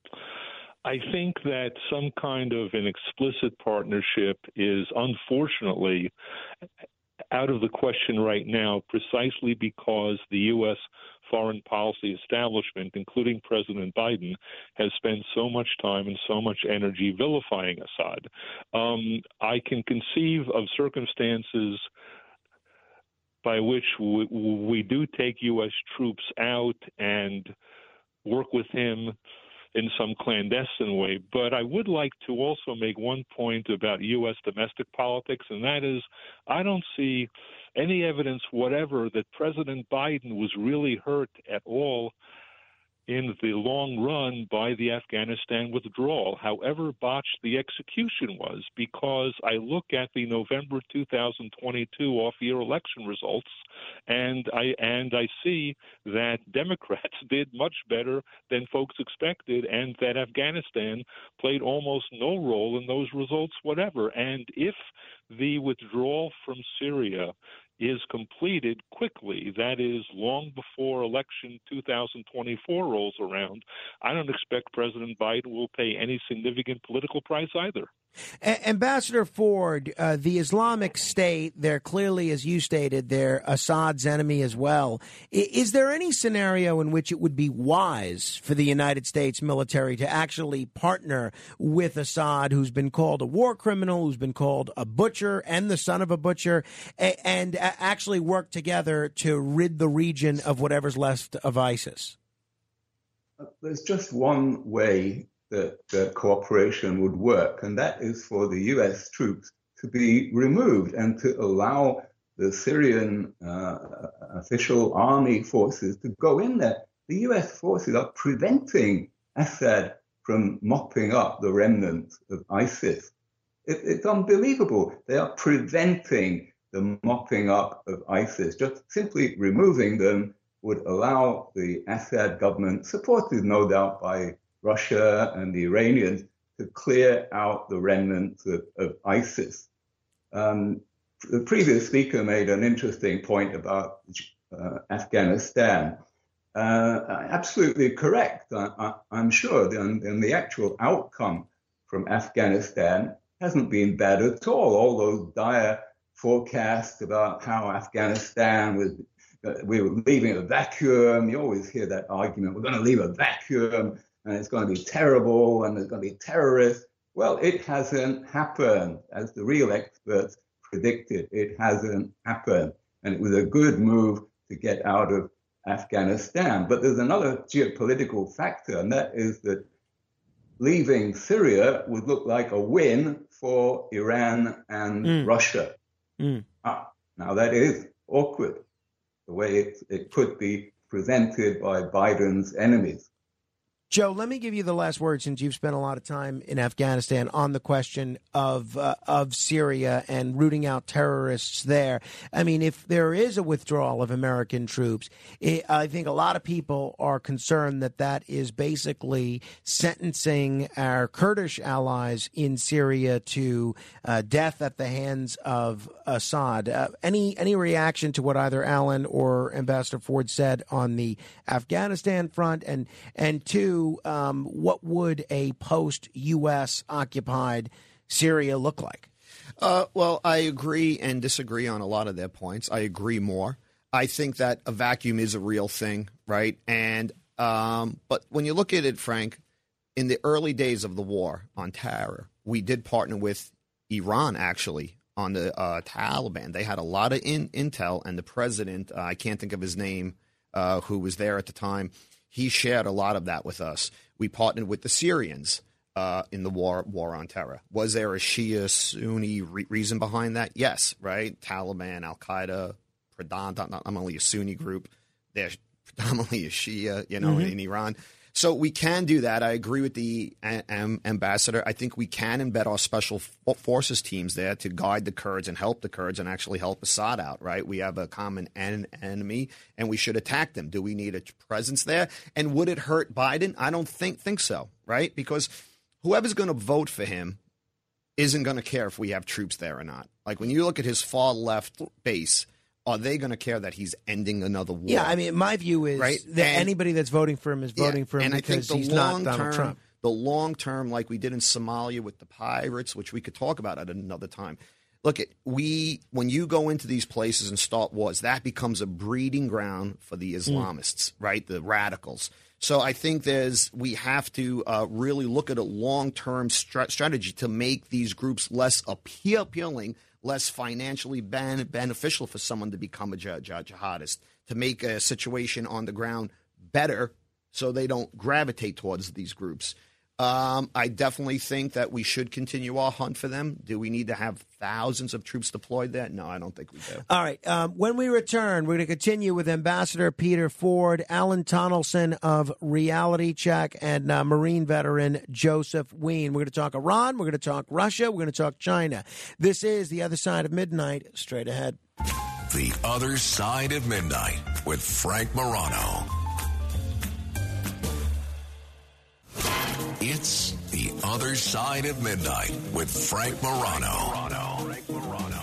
I think that some kind of an explicit partnership is unfortunately out of the question right now, precisely because the U S foreign policy establishment, including President Biden, has spent so much time and so much energy vilifying Assad. Um, I can conceive of circumstances by which we, we do take U S troops out and work with him in some clandestine way. But I would like to also make one point about U S domestic politics, and that is I don't see any evidence whatever that President Biden was really hurt at all in the long run by the Afghanistan withdrawal, however botched the execution was, because I look at the November two thousand twenty-two off-year election results, and I and I see that Democrats did much better than folks expected, and that Afghanistan played almost no role in those results whatever. And if the withdrawal from Syria is completed quickly, that is long before election two thousand twenty-four rolls around, I don't expect President Biden will pay any significant political price either. A- Ambassador Ford, uh, the Islamic State, they're clearly, as you stated, they're Assad's enemy as well. I- is there any scenario in which it would be wise for the United States military to actually partner with Assad, who's been called a war criminal, who's been called a butcher and the son of a butcher, a- and a- actually work together to rid the region of whatever's left of ISIS? There's just one way that uh, cooperation would work, and that is for the U S troops to be removed and to allow the Syrian uh, official army forces to go in there. The U S forces are preventing Assad from mopping up the remnants of ISIS. It, it's unbelievable. They are preventing the mopping up of ISIS. Just simply removing them would allow the Assad government, supported no doubt by Russia and the Iranians, to clear out the remnants of, of ISIS. Um, the previous speaker made an interesting point about uh, Afghanistan. Uh, absolutely correct. I, I, I'm sure the, and the actual outcome from Afghanistan hasn't been bad at all. All those dire forecasts about how Afghanistan was, uh, we were leaving a vacuum. You always hear that argument, we're going to leave a vacuum, and it's going to be terrible, and there's going to be terrorists. Well, it hasn't happened, as the real experts predicted. It hasn't happened. And it was a good move to get out of Afghanistan. But there's another geopolitical factor, and that is that leaving Syria would look like a win for Iran and Mm. Russia. Mm. Ah, now that is awkward, the way it, it could be presented by Biden's enemies. Joe, let me give you the last word, since you've spent a lot of time in Afghanistan on the question of uh, of Syria and rooting out terrorists there. I mean, if there is a withdrawal of American troops, it, I think a lot of people are concerned that that is basically sentencing our Kurdish allies in Syria to uh, death at the hands of Assad. Uh, any any reaction to what either Alan or Ambassador Ford said on the Afghanistan front, and and two, Um, what would a post-U S occupied Syria look like? Uh, well, I agree and disagree on a lot of their points. I agree more. I think that a vacuum is a real thing, right? And um, but when you look at it, Frank, in the early days of the war on terror, we did partner with Iran, actually, on the uh, Taliban. They had a lot of in- intel, and the president, uh, I can't think of his name, uh, who was there at the time, he shared a lot of that with us. We partnered with the Syrians uh, in the war war on terror. Was there a Shia Sunni re- reason behind that? Yes, right? Taliban, Al Qaeda, predominantly a Sunni group. They're predominantly a Shia, you know, Mhm. in Iran. So we can do that. I agree with the um, ambassador. I think we can embed our special f- forces teams there to guide the Kurds and help the Kurds and actually help Assad out, right? We have a common en- enemy, and we should attack them. Do we need a presence there? And would it hurt Biden? I don't think think so, right? Because whoever's going to vote for him isn't going to care if we have troops there or not. Like when you look at his far left base, are they going to care that he's ending another war? Yeah, I mean, my view is Right? that And- anybody that's voting for him is voting Yeah, for him and I because think the he's not long Donald term, Trump. The long term, like we did in Somalia with the pirates, which we could talk about at another time. Look, it, we when you go into these places and start wars, that becomes a breeding ground for the Islamists, right? The radicals. So I think there's we have to uh, really look at a long term stra- strategy to make these groups less appeal- appealing. Less financially ben- beneficial for someone to become a jih- jih- jihadist, to make a situation on the ground better so they don't gravitate towards these groups. Um, I definitely think that we should continue our hunt for them. Do we need to have thousands of troops deployed there? No, I don't think we do. All right. Um, when we return, we're going to continue with Ambassador Peter Ford, Alan Tonelson of Reality Check, and uh, Marine veteran Joseph Ween. We're going to talk Iran. We're going to talk Russia. We're going to talk China. This is The Other Side of Midnight. Straight ahead. The Other Side of Midnight with Frank Morano. It's The Other Side of Midnight with Frank Morano. Frank Morano.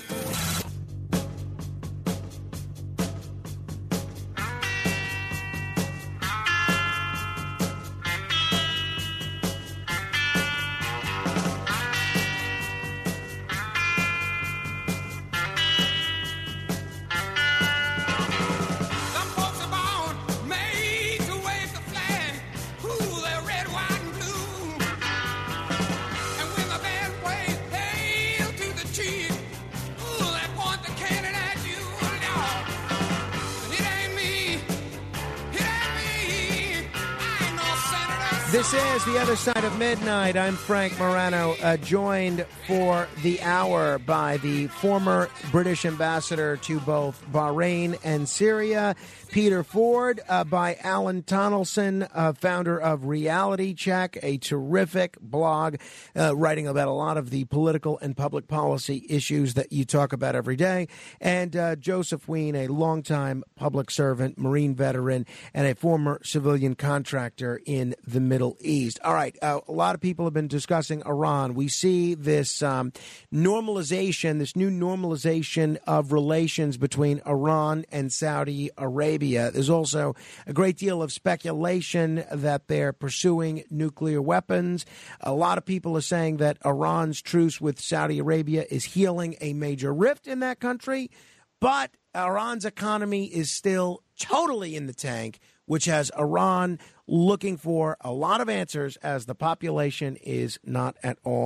This is The Other Side of Midnight. I'm Frank Morano, uh, joined for the hour by the former British ambassador to both Bahrain and Syria, Peter Ford, uh, by Alan Tonelson, uh, founder of Reality Check, a terrific blog uh, writing about a lot of the political and public policy issues that you talk about every day, and uh, Joseph Ween, a longtime public servant, Marine veteran, and a former civilian contractor in the Middle East. All right, uh, a lot of people have been discussing Iran. We see this um, normalization, this new normalization of relations between Iran and Saudi Arabia. There's also a great deal of speculation that they're pursuing nuclear weapons. A lot of people are saying that Iran's truce with Saudi Arabia is healing a major rift in that country, but Iran's economy is still totally in the tank, which has Iran looking for a lot of answers as the population is not at all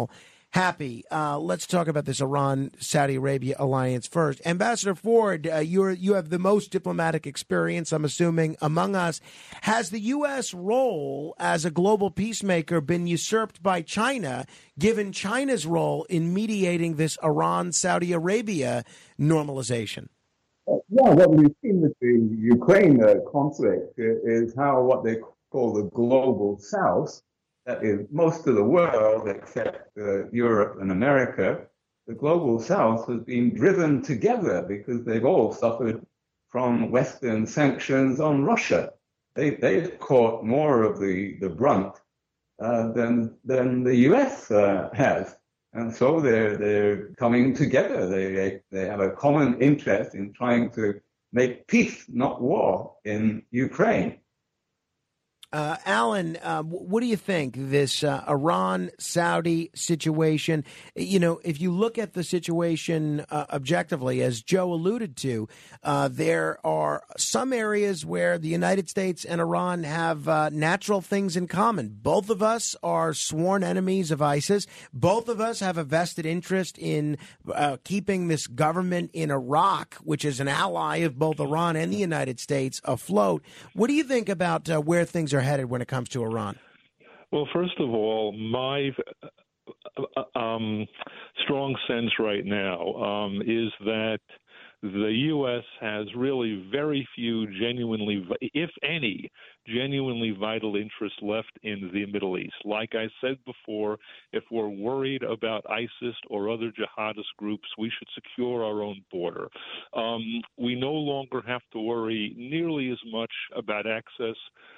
Happy. Uh, let's talk about this Iran-Saudi Arabia alliance first. Ambassador Ford, uh, you're, you have the most diplomatic experience, I'm assuming, among us. Has the U S role as a global peacemaker been usurped by China, given China's role in mediating this Iran-Saudi Arabia normalization? Yeah, what we've seen with the Ukraine uh, conflict is how what they call the global South, that is most of the world except uh, Europe and America, the global South has been driven together because they've all suffered from Western sanctions on Russia. They, they've caught more of the, the brunt uh, than, than the U S uh, has. And so they're, they're coming together. They, they have a common interest in trying to make peace, not war, in Ukraine. Uh, Alan, uh, what do you think, this uh, Iran-Saudi situation? You know, if you look at the situation uh, objectively, as Joe alluded to, uh, there are some areas where the United States and Iran have uh, natural things in common. Both of us are sworn enemies of ISIS. Both of us have a vested interest in uh, keeping this government in Iraq, which is an ally of both Iran and the United States, afloat. What do you think about uh, where things are headed when it comes to Iran? Well, first of all, my uh, um, strong sense right now um, is that the U S has really very few genuinely, if any, genuinely vital interests left in the Middle East. Like I said before, if we're worried about ISIS or other jihadist groups, we should secure our own border. Um, we no longer have to worry nearly as much about access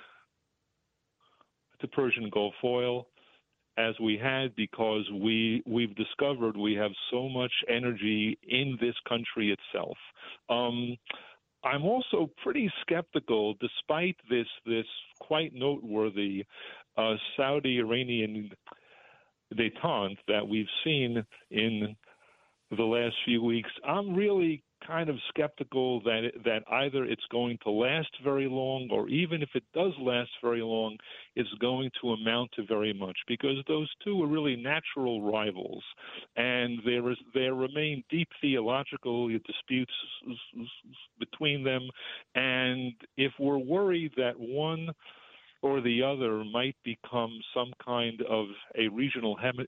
to Persian Gulf oil as we had, because we we've discovered we have so much energy in this country itself. Um, I'm also pretty skeptical, despite this this quite noteworthy uh, Saudi-Iranian détente that we've seen in the last few weeks. I'm really kind of skeptical that it, that either it's going to last very long, or even if it does last very long, it's going to amount to very much, because those two are really natural rivals, and there is there remain deep theological disputes between them. And if we're worried that one or the other might become some kind of a regional hem-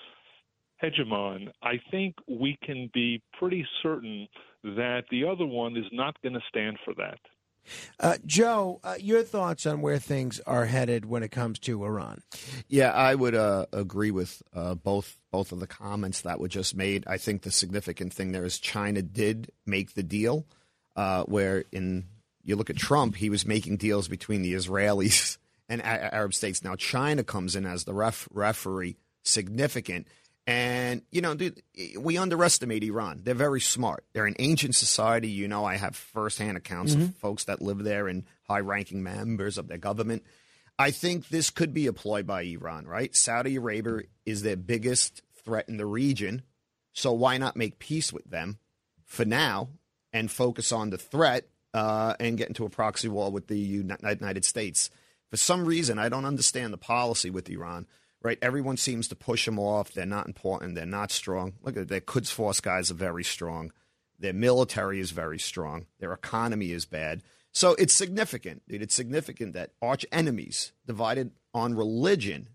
hegemon, I think we can be pretty certain that the other one is not going to stand for that. Uh, Joe, uh, your thoughts on where things are headed when it comes to Iran? Yeah, I would uh, agree with uh, both both of the comments that were just made. I think the significant thing there is China did make the deal, uh, where in you look at Trump, he was making deals between the Israelis and a- Arab states. Now China comes in as the ref- referee, significant. And, you know, dude, we underestimate Iran. They're very smart. They're an ancient society. You know, I have firsthand accounts Mm-hmm. of folks that live there and high-ranking members of their government. I think this could be a ploy by Iran, right? Saudi Arabia is their biggest threat in the region, so why not make peace with them for now and focus on the threat uh, and get into a proxy war with the United States? For some reason, I don't understand the policy with Iran. Right, everyone seems to push them off. They're not important. They're not strong. Look at their Quds Force guys are very strong. Their military is very strong. Their economy is bad. So it's significant, dude. It's significant that arch enemies divided on religion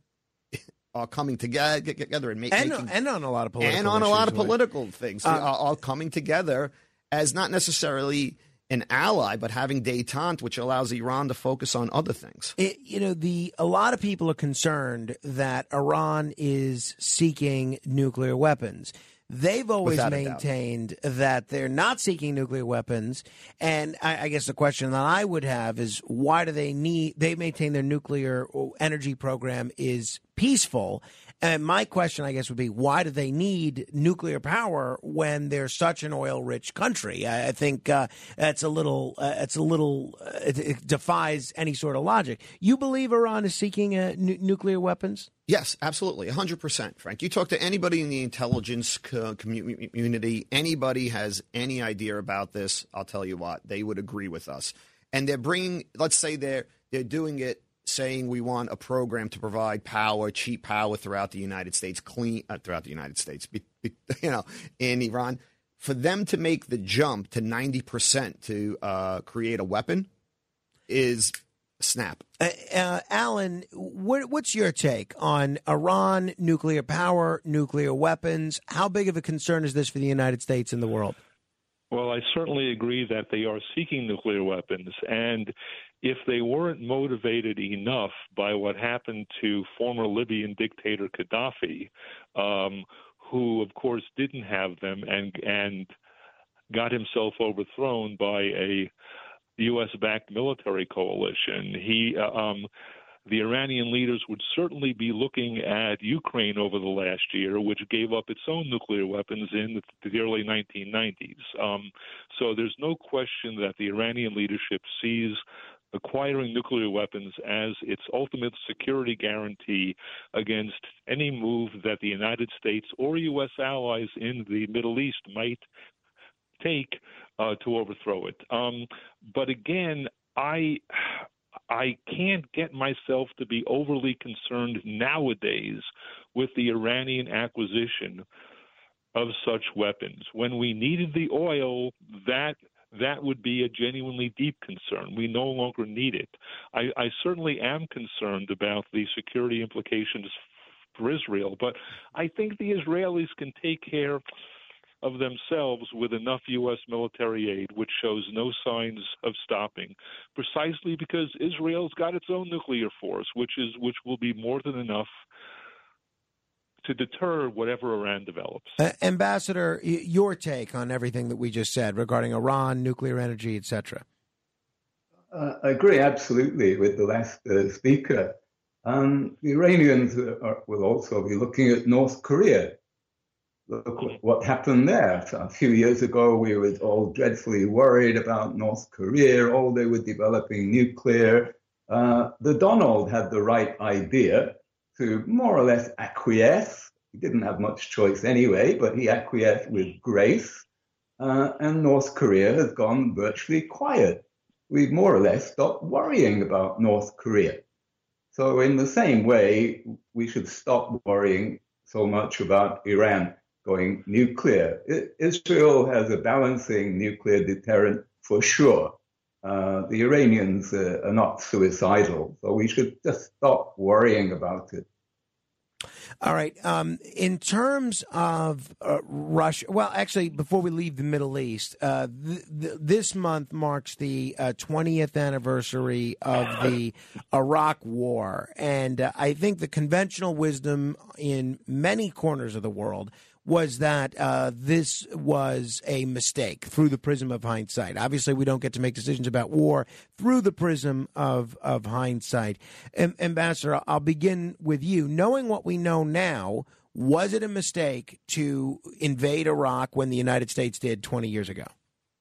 are coming together, together and, make, and, making and on a lot of political and on a lot of issues, political things Uh, are, are coming together as not necessarily an ally, but having détente, which allows Iran to focus on other things. It, you know, the a lot of people are concerned that Iran is seeking nuclear weapons. They've always Without a doubt. maintained that they're not seeking nuclear weapons, and I, I guess the question that I would have is why do they need? They maintain their nuclear energy program is peaceful. And my question, I guess, would be, why do they need nuclear power when they're such an oil-rich country? I, I think uh, that's a little, uh, it's a little, uh, it, it defies any sort of logic. You believe Iran is seeking uh, n- nuclear weapons? Yes, absolutely, one hundred percent, Frank. You talk to anybody in the intelligence co- community, anybody has any idea about this, I'll tell you what, they would agree with us. And they're bringing, let's say they're they're doing it saying we want a program to provide power, cheap power throughout the United States, clean uh, throughout the United States, be, be, you know, in Iran, for them to make the jump to ninety percent to uh, create a weapon is a snap. Uh, uh, Alan, what, what's your take on Iran, nuclear power, nuclear weapons? How big of a concern is this for the United States and the world? Well, I certainly agree that they are seeking nuclear weapons. And if they weren't motivated enough by what happened to former Libyan dictator Gaddafi, um, who, of course, didn't have them and and got himself overthrown by a U S-backed military coalition, he uh, um, the Iranian leaders would certainly be looking at Ukraine over the last year, which gave up its own nuclear weapons in the early nineteen nineties. Um, so there's no question that the Iranian leadership sees acquiring nuclear weapons as its ultimate security guarantee against any move that the United States or U S allies in the Middle East might take uh, to overthrow it. Um, but again, I I can't get myself to be overly concerned nowadays with the Iranian acquisition of such weapons. When we needed the oil, that that would be a genuinely deep concern. We no longer need it. I, I certainly am concerned about the security implications for Israel, but I think the Israelis can take care of themselves with enough U S military aid, which shows no signs of stopping, precisely because Israel's got its own nuclear force, which is which will be more than enough to deter whatever Iran develops. Uh, Ambassador, y- your take on everything that we just said regarding Iran, nuclear energy, et cetera. Uh, I agree absolutely with the last uh, speaker. Um, the Iranians are, will also be looking at North Korea. Look what happened there. So a few years ago, we were all dreadfully worried about North Korea. Oh, they were developing nuclear. Uh, the Donald had the right idea to more or less acquiesce. He didn't have much choice anyway, but he acquiesced with grace. Uh, and North Korea has gone virtually quiet. We've more or less stopped worrying about North Korea. So in the same way, we should stop worrying so much about Iran going nuclear. Israel has a balancing nuclear deterrent for sure. Uh, the Iranians uh, are not suicidal, so we should just stop worrying about it. All right. Um, in terms of uh, Russia, well, actually, before we leave the Middle East, uh, th- th- this month marks the uh, twentieth anniversary of the Iraq War. And uh, I think the conventional wisdom in many corners of the world was that uh, this was a mistake through the prism of hindsight. Obviously, we don't get to make decisions about war through the prism of, of hindsight. Am- Ambassador, I'll begin with you. Knowing what we know now, was it a mistake to invade Iraq when the United States did twenty years ago?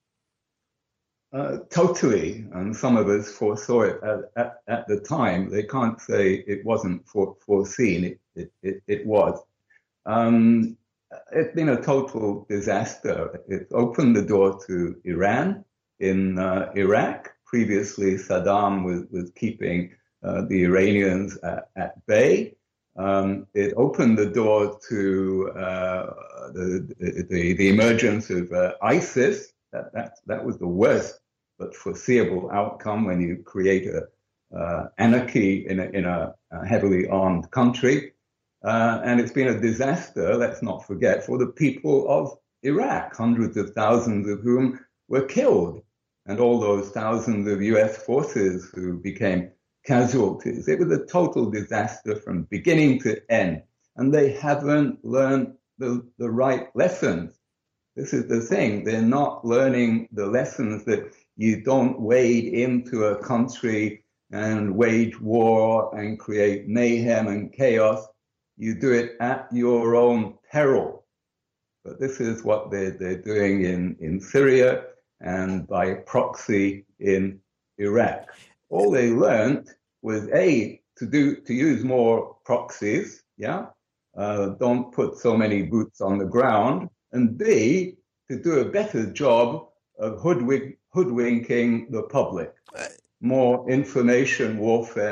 Uh, totally, and some of us foresaw it at, at, at the time. They can't say it wasn't for, foreseen. It, it, it, it was. Um, It's been a total disaster. It opened the door to Iran in uh, Iraq. Previously, Saddam was, was keeping uh, the Iranians at, at bay. Um, it opened the door to uh, the, the, the emergence of uh, ISIS. That, that, that was the worst but foreseeable outcome when you create a uh, anarchy in a, in a heavily armed country. Uh, and it's been a disaster, let's not forget, for the people of Iraq, hundreds of thousands of whom were killed, and all those thousands of U S forces who became casualties. It was a total disaster from beginning to end, and they haven't learned the, the right lessons. This is the thing. They're not learning the lessons that you don't wade into a country and wage war and create mayhem and chaos. You do it at your own peril. But this is what they're, they're doing in, in Syria and by proxy in Iraq. All they learned was A, to do to use more proxies, yeah? Uh, don't put so many boots on the ground. And B, to do a better job of hoodwink, hoodwinking the public. More information warfare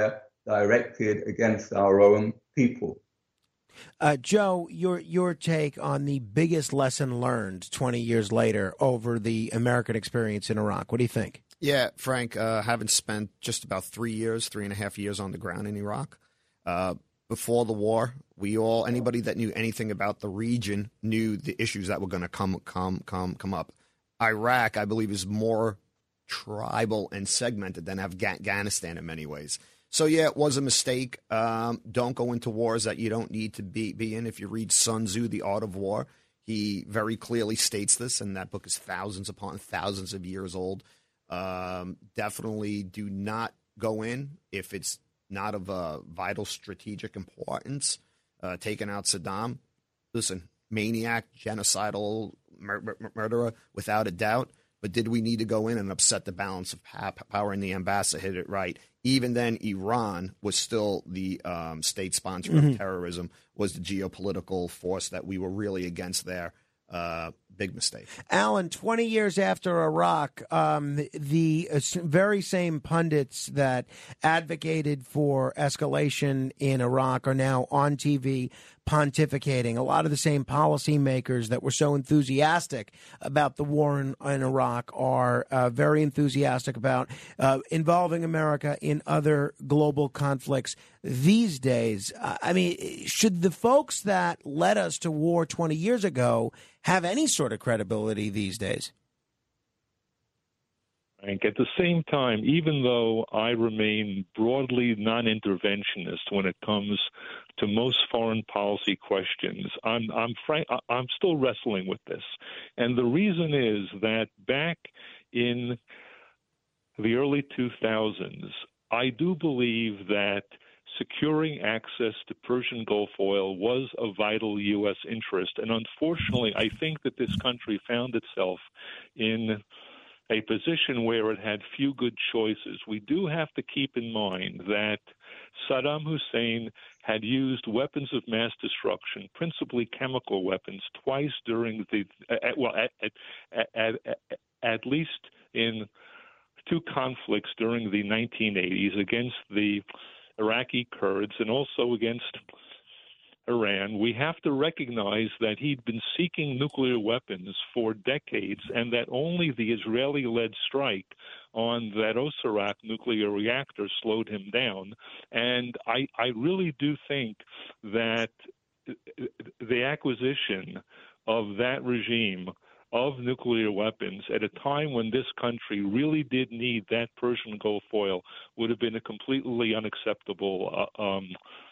directed against our own people. Uh, Joe, your your take on the biggest lesson learned twenty years later over the American experience in Iraq. What do you think? Yeah, Frank, uh, having spent just about three years, three and a half years on the ground in Iraq, uh, before the war, we all, anybody that knew anything about the region knew the issues that were going to come, come, come, come up. Iraq, I believe, is more tribal and segmented than Afghanistan in many ways. So, yeah, it was a mistake. Um, don't go into wars that you don't need to be, be in. If you read Sun Tzu, The Art of War, he very clearly states this, and that book is thousands upon thousands of years old. Um, definitely do not go in if it's not of a vital strategic importance. Uh, taking out Saddam, listen, maniac, genocidal mur- mur- murderer, without a doubt. But did we need to go in and upset the balance of power? And the ambassador hit it right. Even then, Iran was still the um, state sponsor Mm-hmm. of terrorism, was the geopolitical force that we were really against there. Uh, big mistake. Alan, twenty years after Iraq, um, the uh, very same pundits that advocated for escalation in Iraq are now on T V pontificating. A lot of the same policymakers that were so enthusiastic about the war in, in Iraq are uh, very enthusiastic about uh, involving America in other global conflicts these days. Uh, I mean, should the folks that led us to war twenty years ago have any sort of credibility these days? Frank, at the same time, even though I remain broadly non-interventionist when it comes to most foreign policy questions, I'm I'm frank, I'm still wrestling with this, and the reason is that back in the early two thousands, I do believe that securing access to Persian Gulf oil was a vital U S interest. And unfortunately, I think that this country found itself in a position where it had few good choices. We do have to keep in mind that Saddam Hussein had used weapons of mass destruction, principally chemical weapons, twice during the, at, well, at, at, at, at, at least in two conflicts during the nineteen eighties against the Iraqi Kurds and also against Iran. We have to recognize that he'd been seeking nuclear weapons for decades and that only the Israeli-led strike on that Osirak nuclear reactor slowed him down. And I, I really do think that the acquisition of that regime of nuclear weapons at a time when this country really did need that Persian Gulf oil would have been a completely unacceptable uh, um,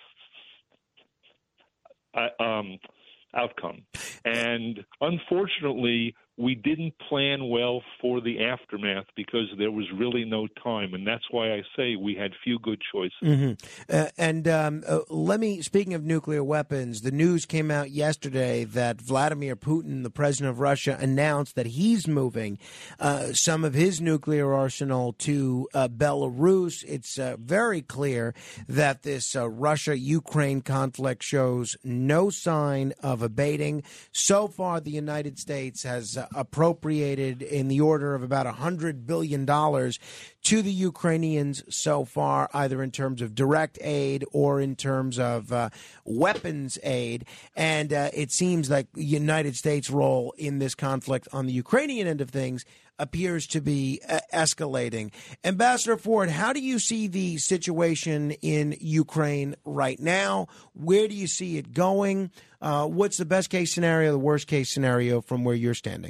uh, um, outcome. And unfortunately, we didn't plan well for the aftermath because there was really no time. And that's why I say we had few good choices. Mm-hmm. Uh, and um, uh, let me, speaking of nuclear weapons, the news came out yesterday that Vladimir Putin, the president of Russia, announced that he's moving uh, some of his nuclear arsenal to uh, Belarus. It's uh, very clear that this uh, Russia-Ukraine conflict shows no sign of abating. So far, the United States has uh, appropriated in the order of about one hundred billion dollars to the Ukrainians so far, either in terms of direct aid or in terms of uh, weapons aid. And uh, it seems like the United States' role in this conflict on the Ukrainian end of things appears to be uh, escalating. Ambassador Ford, how do you see the situation in Ukraine right now? Where do you see it going? Uh, what's the best case scenario, the worst case scenario from where you're standing?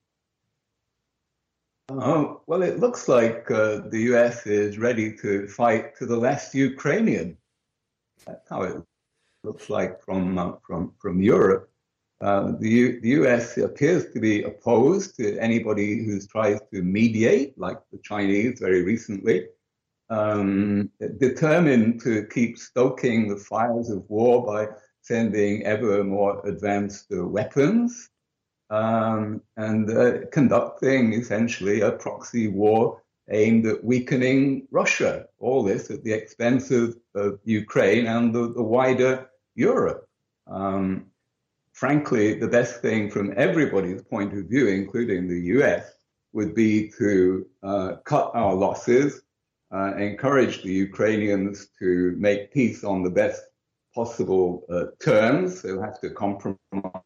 Um, well, it looks like uh, the U S is ready to fight to the last Ukrainian. That's how it looks like from uh, from from Europe. Uh, the, U- the U S appears to be opposed to anybody who tries to mediate, like the Chinese very recently, um, determined to keep stoking the fires of war by sending ever more advanced uh, weapons um, and uh, conducting essentially a proxy war aimed at weakening Russia. All this at the expense of, of Ukraine and the, the wider Europe. Um, Frankly, the best thing from everybody's point of view, including the U S, would be to uh, cut our losses uh, encourage the Ukrainians to make peace on the best possible uh, terms. They'll have to compromise.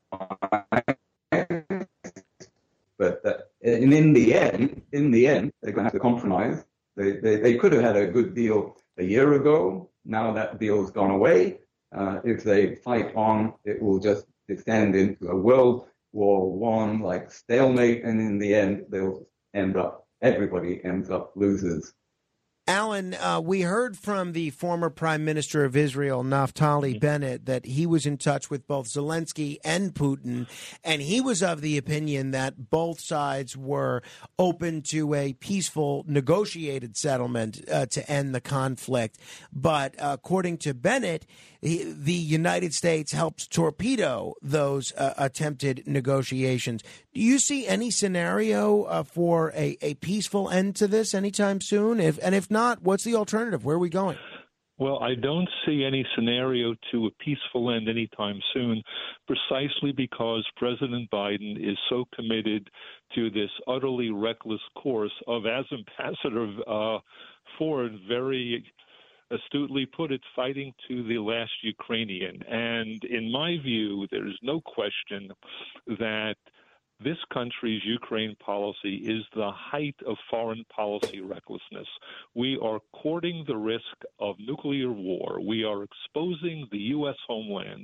But uh, in, in the end, in the end, they're going to have to compromise. They, they, they could have had a good deal a year ago. Now that deal's gone away. Uh, if they fight on, it will just descend into a World War One like stalemate, and in the end, they'll end up. Everybody ends up losers. Alan, uh, we heard from the former Prime Minister of Israel, Naftali Bennett, that he was in touch with both Zelensky and Putin, and he was of the opinion that both sides were open to a peaceful, negotiated settlement uh, to end the conflict. But uh, according to Bennett, he, the United States helped torpedo those uh, attempted negotiations. Do you see any scenario uh, for a, a peaceful end to this anytime soon? If and if not, what's the alternative? Where are we going? Well, I don't see any scenario to a peaceful end anytime soon, precisely because President Biden is so committed to this utterly reckless course of, as Ambassador uh, Ford very astutely put it, fighting to the last Ukrainian. And in my view, there's no question that this country's Ukraine policy is the height of foreign policy recklessness. We are courting the risk of nuclear war. We are exposing the U S homeland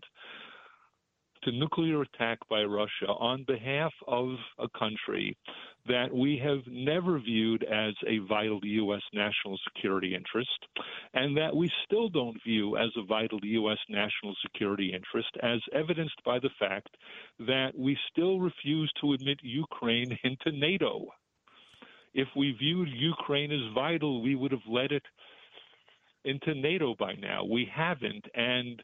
to nuclear attack by Russia on behalf of a country that we have never viewed as a vital U S national security interest, and that we still don't view as a vital U S national security interest, as evidenced by the fact that we still refuse to admit Ukraine into NATO. If we viewed Ukraine as vital, we would have led it into NATO by now. We haven't, and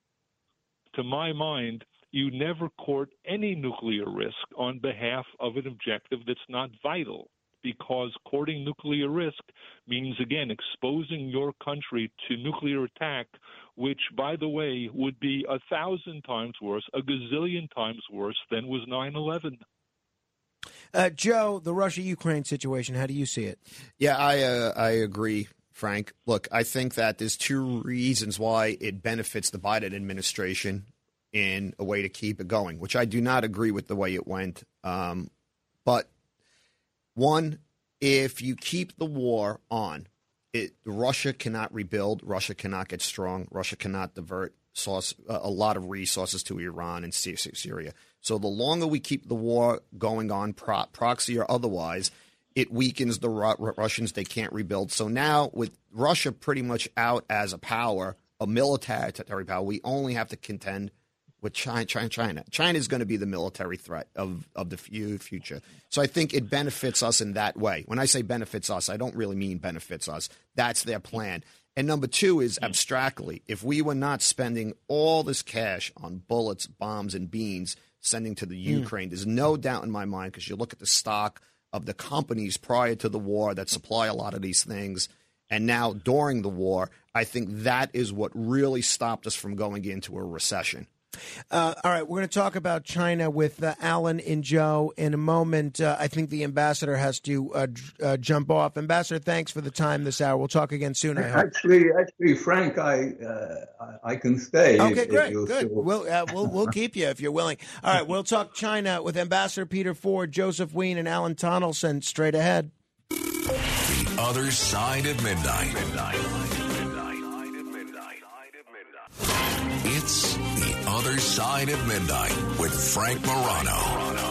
to my mind, you never court any nuclear risk on behalf of an objective that's not vital, because courting nuclear risk means, again, exposing your country to nuclear attack, which, by the way, would be a thousand times worse, a gazillion times worse than was nine eleven. Uh, Joe, the Russia-Ukraine situation, how do you see it? Yeah, I uh, I agree, Frank. Look, I think that there's two reasons why it benefits the Biden administration in a way to keep it going, which I do not agree with the way it went. Um, but one, if you keep the war on, it, Russia cannot rebuild, Russia cannot get strong, Russia cannot divert source, uh, a lot of resources to Iran and Syria. So the longer we keep the war going on, pro- proxy or otherwise, it weakens the Ru- Russians. They can't rebuild. So now with Russia pretty much out as a power, a military power, we only have to contend with China. China, China. China is going to be the military threat of, of the future. So I think it benefits us in that way. When I say benefits us, I don't really mean benefits us. That's their plan. And number two is abstractly, if we were not spending all this cash on bullets, bombs, and beans sending to the mm. Ukraine, there's no doubt in my mind, because you look at the stock of the companies prior to the war that supply a lot of these things, and now during the war, I think that is what really stopped us from going into a recession. Uh, all right, we're going to talk about China with uh, Alan and Joe in a moment. Uh, I think the ambassador has to uh, j- uh, jump off. Ambassador, thanks for the time this hour. We'll talk again soon, I hope. Actually, actually, Frank, I uh, I can stay. Okay, if, great, if good. Still... We'll, uh, we'll we'll keep you if you're willing. All right, we'll talk China with Ambassador Peter Ford, Joseph Wien, and Alan Tonelson straight ahead. The Other Side of Midnight. It's The Other Side of Midnight with Frank Morano.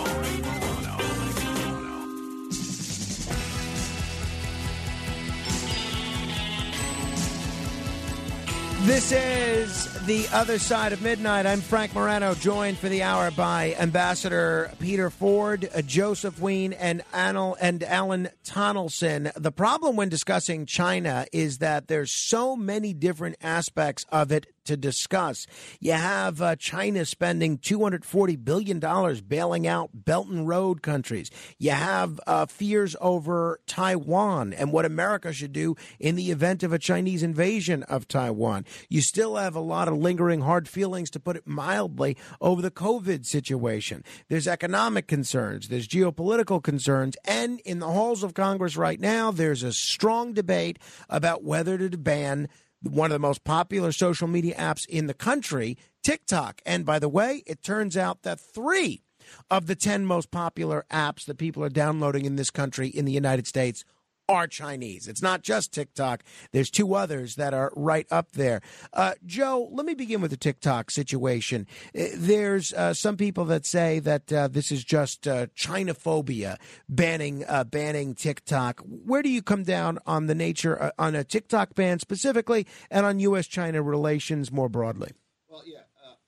This is The Other Side of Midnight. I'm Frank Morano, joined for the hour by Ambassador Peter Ford, uh, Joseph Wien, and, Anil, and Alan Tonelson. The problem when discussing China is that there's so many different aspects of it to discuss. You have uh, China spending two hundred forty billion dollars bailing out Belt and Road countries. You have uh, fears over Taiwan and what America should do in the event of a Chinese invasion of Taiwan. You still have a lot of lingering hard feelings, to put it mildly, over the COVID situation. There's economic concerns. There's geopolitical concerns. And in the halls of Congress right now, there's a strong debate about whether to ban one of the most popular social media apps in the country, TikTok. And by the way, it turns out that three of the ten most popular apps that people are downloading in this country, in the United States, are Chinese. It's not just TikTok. There's two others that are right up there. Uh, Joe, let me begin with the TikTok situation. There's uh, some people that say that uh, this is just uh, Chinophobia, banning uh, banning TikTok. Where do you come down on the nature, uh, on a TikTok ban specifically, and on U S China relations more broadly? Well, yeah.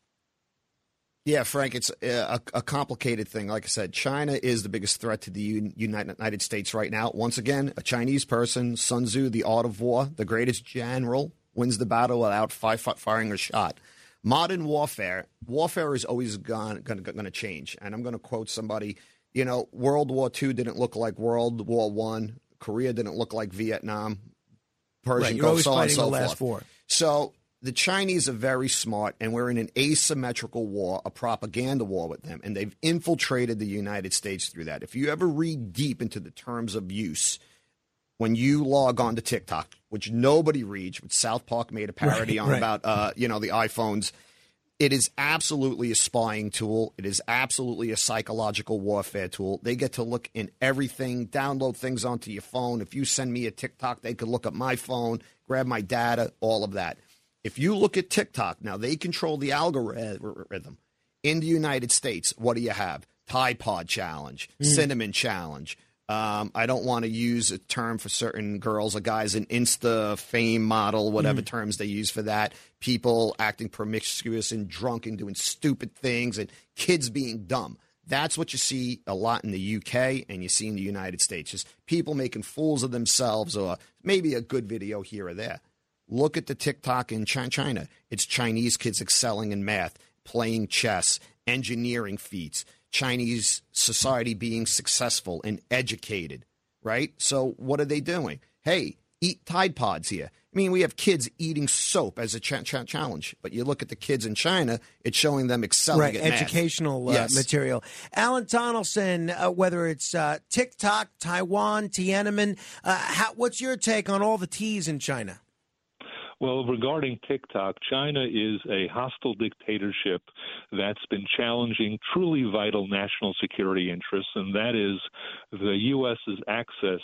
Yeah, Frank, it's a, a complicated thing. Like I said, China is the biggest threat to the United States right now. Once again, a Chinese person, Sun Tzu, The Art of War, the greatest general, wins the battle without firing a shot. Modern warfare, warfare is always going to change. And I'm going to quote somebody, you know, World War Two didn't look like World War One. Korea didn't look like Vietnam. Persian right, you're Gulf, always so on and fighting so the last forth. war. So the Chinese are very smart, and we're in an asymmetrical war, a propaganda war with them, and they've infiltrated the United States through that. If you ever read deep into the terms of use, when you log on to TikTok, which nobody reads, which South Park made a parody Right, on right. about, uh, you know, the iPhones, it is absolutely a spying tool. It is absolutely a psychological warfare tool. They get to look in everything, download things onto your phone. If you send me a TikTok, they could look at my phone, grab my data, all of that. If you look at TikTok, now they control the algorithm. In the United States, what do you have? Tide Pod Challenge, Mm. Cinnamon Challenge. Um, I don't want to use a term for certain girls or guys, an Insta fame model, whatever Mm. terms they use for that. People acting promiscuous and drunk and doing stupid things, and kids being dumb. That's what you see a lot in the U K and you see in the United States. Just people making fools of themselves, or maybe a good video here or there. Look at the TikTok in Chi- China. It's Chinese kids excelling in math, playing chess, engineering feats, Chinese society being successful and educated, right? So what are they doing? Hey, eat Tide Pods here. I mean, we have kids eating soap as a ch- ch- challenge, but you look at the kids in China, it's showing them excelling Right, at math. educational uh, Yes. material. Alan Donaldson, uh, whether it's uh, TikTok, Taiwan, Tiananmen, uh, how, what's your take on all the T's in China? Well, regarding TikTok, China is a hostile dictatorship that's been challenging truly vital national security interests, and that is the U S's access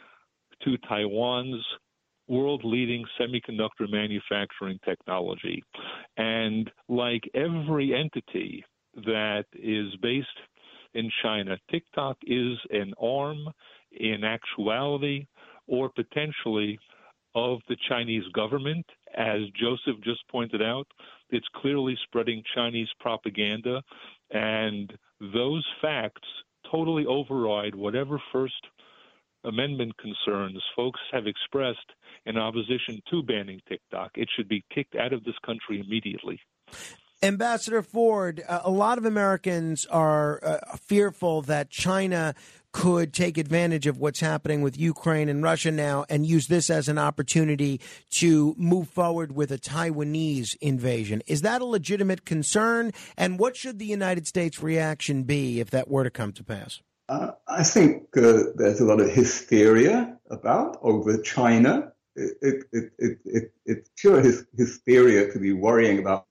to Taiwan's world-leading semiconductor manufacturing technology. And like every entity that is based in China, TikTok is an arm in actuality or potentially of the Chinese government. As Joseph just pointed out, it's clearly spreading Chinese propaganda, and those facts totally override whatever First Amendment concerns folks have expressed in opposition to banning TikTok. It should be kicked out of this country immediately. Ambassador Ford, uh, a lot of Americans are uh, fearful that China could take advantage of what's happening with Ukraine and Russia now and use this as an opportunity to move forward with a Taiwanese invasion. Is that a legitimate concern? And what should the United States reaction be if that were to come to pass? Uh, I think uh, there's a lot of hysteria about over China. It, it, it, it, it, it's pure hys- hysteria to be worrying about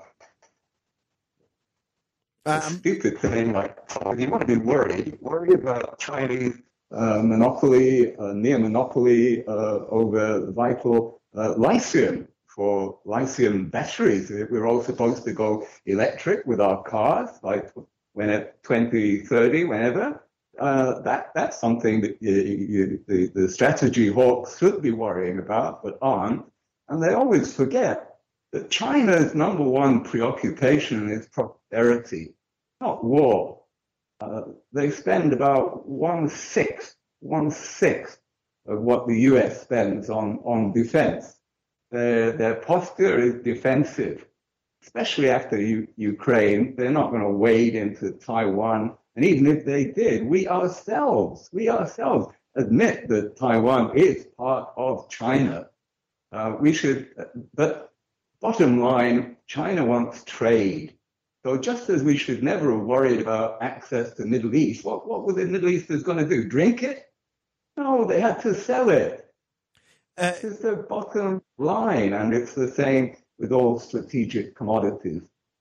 a stupid thing like, oh, you want to be worried, worry about Chinese uh, monopoly, uh, near monopoly uh, over vital uh, lithium for lithium batteries. We're all supposed to go electric with our cars, like when at twenty thirty, whenever. Uh, that that's something that you, you, the, the strategy hawks should be worrying about, but aren't. And they always forget that China's number one preoccupation is prosperity, not war. Uh, they spend about one sixth, one sixth of what the U S spends on, on defense. their, their posture is defensive, especially after U- Ukraine. They're not going to wade into Taiwan. And even if they did, we ourselves, we ourselves admit that Taiwan is part of China. Uh, we should, but bottom line, China wants trade. So just as we should never have worried about access to the Middle East, what, what were the Middle Easters going to do? Drink it? No, they had to sell it. Uh, this is the bottom line, and it's the same with all strategic commodities.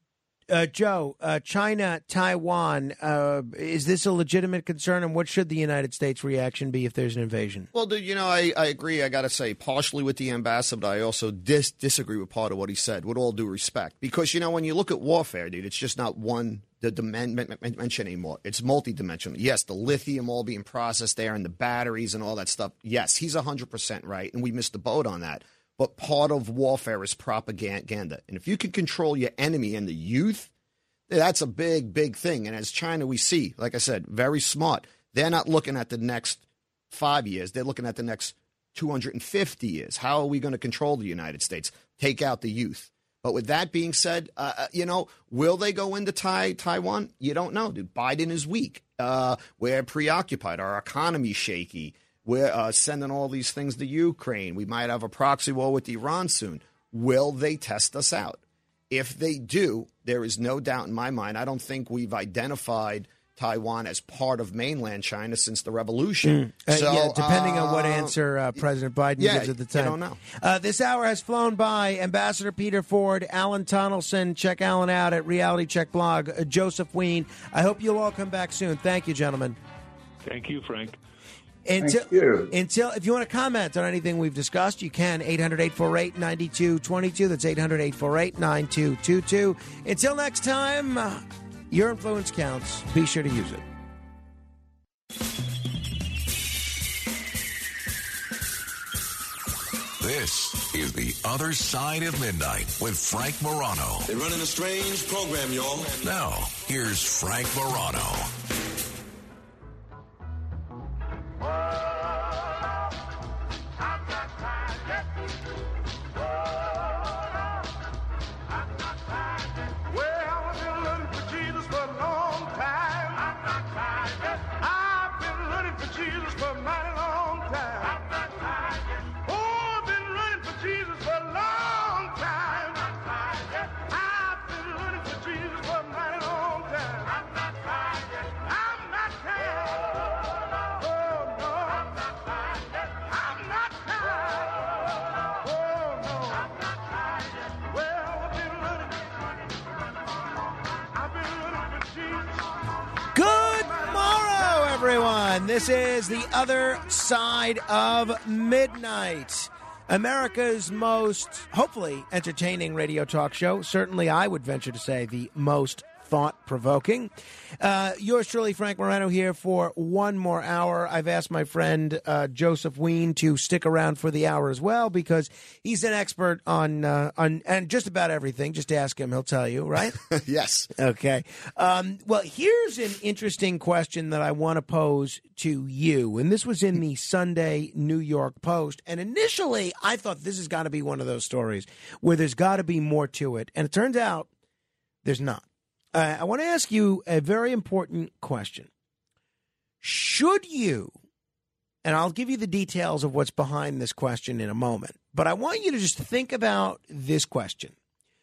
Uh, Joe, uh, China, Taiwan, uh, is this a legitimate concern, and what should the United States' reaction be if there's an invasion? Well, dude, you know, I, I agree, I got to say, partially with the ambassador, but I also dis- disagree with part of what he said, with all due respect. Because, you know, when you look at warfare, dude, it's just not one the dimension anymore. It's multidimensional. Yes, the lithium all being processed there and the batteries and all that stuff. Yes, he's one hundred percent right, and we missed the boat on that. But part of warfare is propaganda. And if you can control your enemy and the youth, that's a big, big thing. And as China, we see, like I said, very smart. They're not looking at the next five years. They're looking at the next two hundred fifty years. How are we going to control the United States? Take out the youth. But with that being said, uh, you know, will they go into Tai- Taiwan? You don't know, dude. Biden is weak. Uh, we're preoccupied. Our economy's shaky. We're uh, sending all these things to Ukraine. We might have a proxy war with Iran soon. Will they test us out? If they do, there is no doubt in my mind, I don't think we've identified Taiwan as part of mainland China since the revolution. Mm. Uh, so, yeah, depending uh, on what answer uh, President Biden yeah, gives at the time. I don't know. Uh, this hour has flown by. Ambassador Peter Ford, Alan Tonelson. Check Alan out at Reality Check blog. Uh, Joseph Wein. I hope you'll all come back soon. Thank you, gentlemen. Thank you, Frank. Until, Thank you. until if you want to comment on anything we've discussed, you can. eight hundred, eight four eight, nine two two two. That's eight hundred, eight four eight, nine two two two. Until next time, uh, your influence counts. Be sure to use it. This is The Other Side of Midnight with Frank Morano. They're running a strange program, y'all. Now, here's Frank Morano. Everyone, this is The Other Side of Midnight, America's most, hopefully, entertaining radio talk show. Certainly, I would venture to say the most thought-provoking. Uh, yours truly, Frank Morano, here for one more hour. I've asked my friend uh, Joseph Wein to stick around for the hour as well because he's an expert on uh, on and just about everything. Just ask him; he'll tell you, right? Yes. Okay. Um, well, here's an interesting question that I want to pose to you, and this was in the Sunday New York Post. And initially, I thought this has got to be one of those stories where there's got to be more to it, and it turns out there's not. Uh, I want to ask you a very important question. Should you, and I'll give you the details of what's behind this question in a moment, but I want you to just think about this question.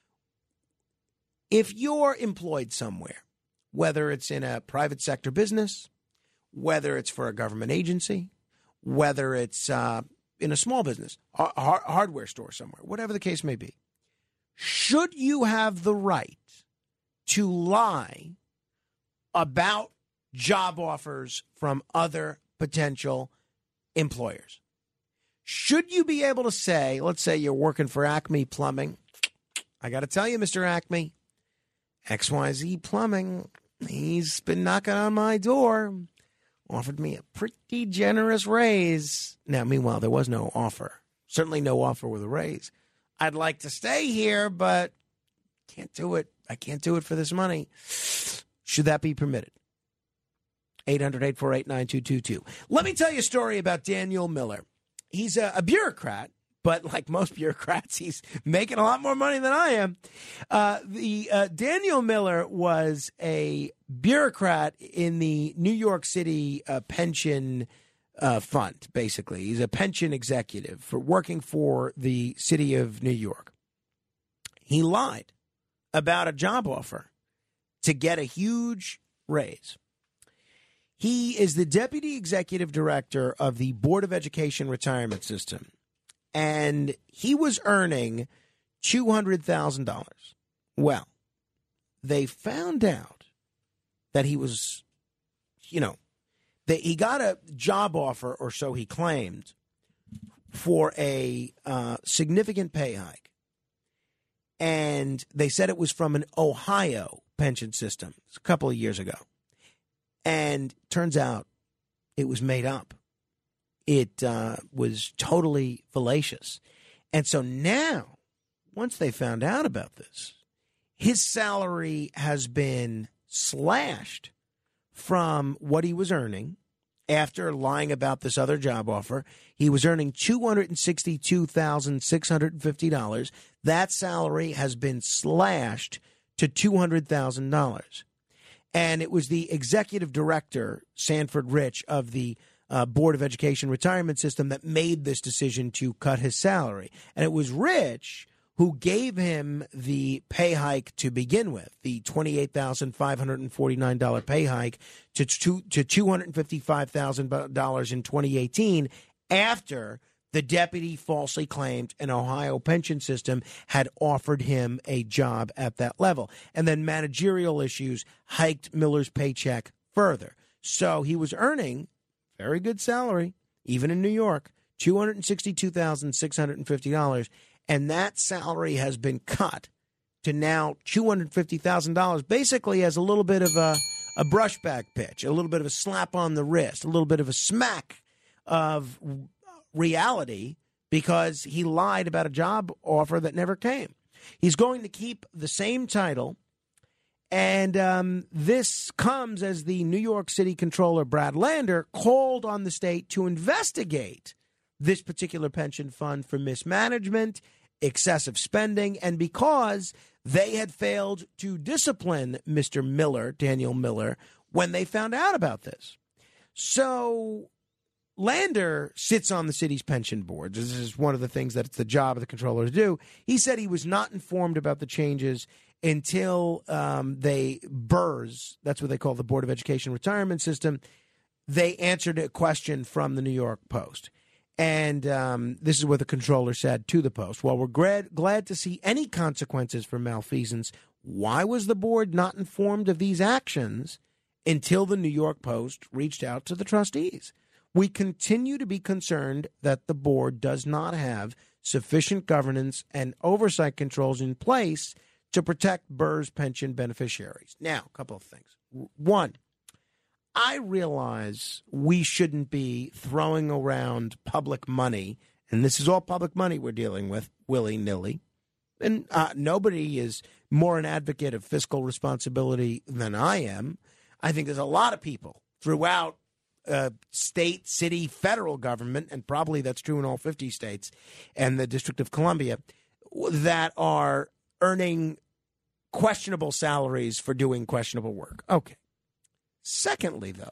If you're employed somewhere, whether it's in a private sector business, whether it's for a government agency, whether it's uh, in a small business, a har- hardware store somewhere, whatever the case may be, should you have the right to lie about job offers from other potential employers? Should you be able to say, let's say you're working for Acme Plumbing. I got to tell you, Mister Acme, X Y Z Plumbing, he's been knocking on my door, offered me a pretty generous raise. Now, meanwhile, there was no offer, certainly no offer with a raise. I'd like to stay here, but can't do it. I can't do it for this money. Should that be permitted? eight hundred, eight four eight, nine two two two. Let me tell you a story about Daniel Miller. He's a, a bureaucrat, but like most bureaucrats, he's making a lot more money than I am. Uh, the uh, Daniel Miller was a bureaucrat in the New York City uh, pension uh, fund, basically. He's a pension executive for working for the city of New York. He lied about a job offer to get a huge raise. He is the deputy executive director of the Board of Education Retirement System, and he was earning two hundred thousand dollars. Well, they found out that he was, you know, that he got a job offer, or so he claimed, for a uh, significant pay hike. And they said it was from an Ohio pension system a couple of years ago. And turns out it was made up. It uh, was totally fallacious. And so now, once they found out about this, his salary has been slashed from what he was earning after lying about this other job offer. He was earning two hundred sixty-two thousand six hundred fifty dollars. That salary has been slashed to two hundred thousand dollars. And it was the executive director, Sanford Rich, of the uh, Board of Education Retirement System that made this decision to cut his salary. And it was Rich who gave him the pay hike to begin with, the twenty-eight thousand five hundred forty-nine dollars pay hike to, to, to two hundred fifty-five thousand dollars in twenty eighteen, after the deputy falsely claimed an Ohio pension system had offered him a job at that level. And then managerial issues hiked Miller's paycheck further. So he was earning very good salary, even in New York, two hundred sixty-two thousand six hundred fifty dollars. And that salary has been cut to now two hundred fifty thousand dollars, basically as a little bit of a, a brushback pitch, a little bit of a slap on the wrist, a little bit of a smack of reality, because he lied about a job offer that never came. He's going to keep the same title, and um, this comes as the New York City Comptroller, Brad Lander, called on the state to investigate this particular pension fund for mismanagement, excessive spending, and because they had failed to discipline Mister Miller, Daniel Miller, when they found out about this. So Lander sits on the city's pension board. This is one of the things that it's the job of the comptroller to do. He said he was not informed about the changes until um, they, B E R S, that's what they call the Board of Education Retirement System, they answered a question from the New York Post. And um, this is what the comptroller said to the Post. While we're glad, glad to see any consequences for malfeasance, why was the board not informed of these actions until the New York Post reached out to the trustees? We continue to be concerned that the board does not have sufficient governance and oversight controls in place to protect B E R S pension beneficiaries. Now, a couple of things. One, I realize we shouldn't be throwing around public money, and this is all public money we're dealing with, willy-nilly. And uh, nobody is more an advocate of fiscal responsibility than I am. I think there's a lot of people throughout Uh, state, city, federal government, and probably that's true in all fifty states and the District of Columbia, that are earning questionable salaries for doing questionable work. Okay. Secondly, though,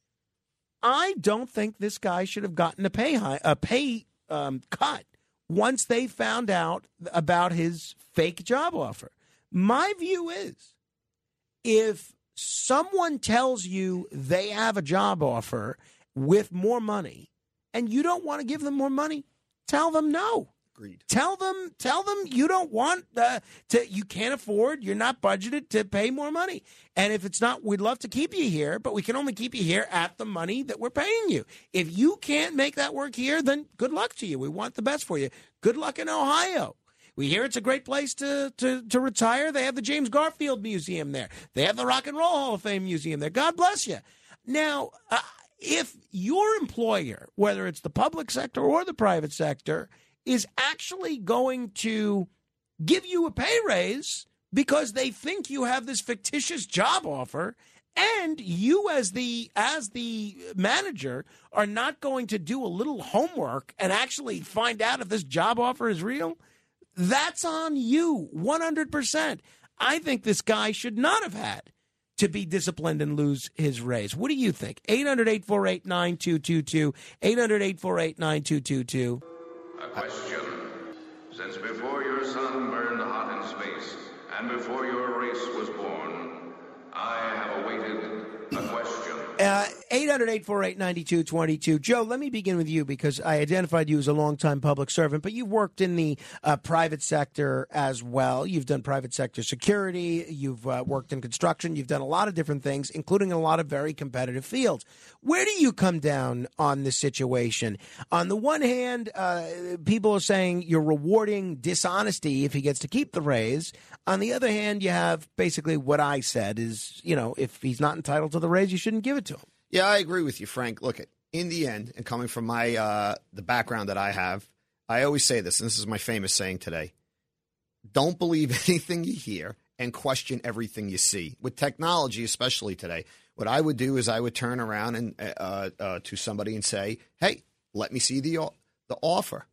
I don't think this guy should have gotten a pay high, a pay um, cut once they found out about his fake job offer. My view is, if someone tells you they have a job offer with more money and you don't want to give them more money, tell them no. Agreed. Tell them, tell them you don't want uh, to, you can't afford, you're not budgeted to pay more money. And if it's not, we'd love to keep you here, but we can only keep you here at the money that we're paying you. If you can't make that work here, then good luck to you. We want the best for you. Good luck in Ohio. We hear it's a great place to, to, to retire. They have the James Garfield Museum there. They have the Rock and Roll Hall of Fame Museum there. God bless you. Now, uh, if your employer, whether it's the public sector or the private sector, is actually going to give you a pay raise because they think you have this fictitious job offer And you, as the as the manager, are not going to do a little homework and actually find out if this job offer is real. That's on you, one hundred percent. I think this guy should not have had to be disciplined and lose his raise. What do you think? eight hundred, eight four eight, nine two two two. eight hundred, eight four eight, nine two two two. A question. Since before your sun burned hot in space and before your race was born, I have awaited a question. Uh, eight hundred, eight four eight, nine two two two. Joe, let me begin with you because I identified you as a longtime public servant, but you've worked in the uh, private sector as well. You've done private sector security. You've uh, worked in construction. You've done a lot of different things, including a lot of very competitive fields. Where do you come down on this situation? On the one hand, uh, people are saying you're rewarding dishonesty if he gets to keep the raise. On the other hand, you have basically what I said is, you know, if he's not entitled to the raise, you shouldn't give it to him. Yeah, I agree with you, Frank. Look, in the end, and coming from my uh, the background that I have, I always say this, and this is my famous saying today: don't believe anything you hear and question everything you see. With technology, especially today, what I would do is I would turn around and uh, uh, to somebody and say, "Hey, let me see the the offer."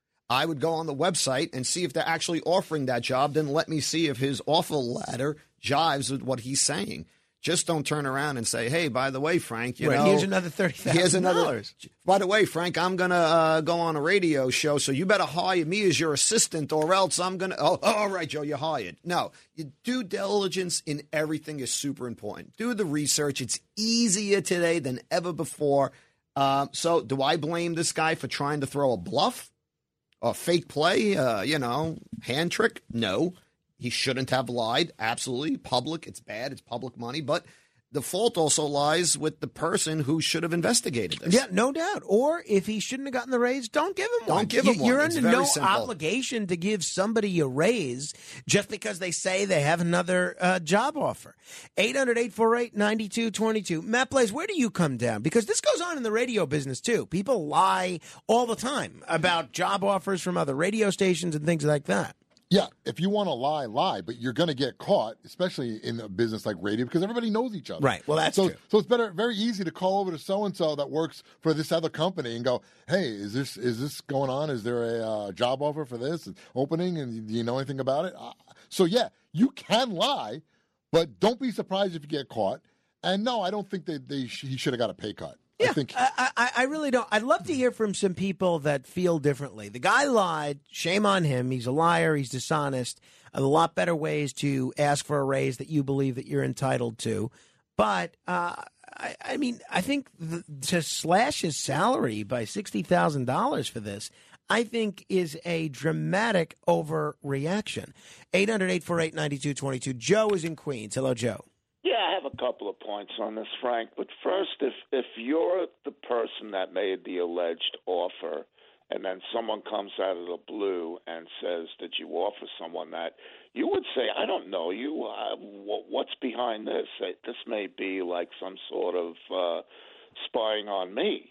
I would go on the website and see if they're actually offering that job. Then let me see if his offer letter jives with what he's saying. Just don't turn around and say, hey, by the way, Frank, you right, know. Here's another thirty thousand dollars. By the way, Frank, I'm going to uh, go on a radio show, so you better hire me as your assistant or else I'm going to. Oh, oh, all right, Joe, you're hired. No, your due diligence in everything is super important. Do the research. It's easier today than ever before. Um, so do I blame this guy for trying to throw a bluff? A fake play, uh, you know, hand trick? No. He shouldn't have lied. Absolutely. Public, it's bad. It's public money. But the fault also lies with the person who should have investigated this. Yeah, no doubt. Or if he shouldn't have gotten the raise, don't give him Don't one. give him you, one. You're It's under very no simple. obligation to give somebody a raise just because they say they have another uh, job offer. eight hundred, eight four eight, nine two two two. Matt Blaze, where do you come down? Because this goes on in the radio business, too. People lie all the time about job offers from other radio stations and things like that. Yeah, if you want to lie, lie, but you're going to get caught, especially in a business like radio, because everybody knows each other. Right. Well, that's so, true. So it's better, very easy to call over to so and so that works for this other company and go, "Hey, is this is this going on? Is there a uh, job offer for this opening? And do you know anything about it?" Uh, so yeah, you can lie, but don't be surprised if you get caught. And no, I don't think that they sh- he should have got a pay cut. Yeah, I think I, I, I really don't. I'd love to hear from some people that feel differently. The guy lied. Shame on him. He's a liar. He's dishonest. A lot better ways to ask for a raise that you believe that you're entitled to. But, uh, I, I mean, I think the, to slash his salary by sixty thousand dollars for this, I think is a dramatic overreaction. eight hundred, eight four eight, nine two two two. Joe is in Queens. Hello, Joe. Yeah, I have a couple of points on this, Frank. But first, if if you're the person that made the alleged offer, and then someone comes out of the blue and says that you offer someone that, you would say, I don't know you. Uh, what's behind this? This may be like some sort of uh, spying on me.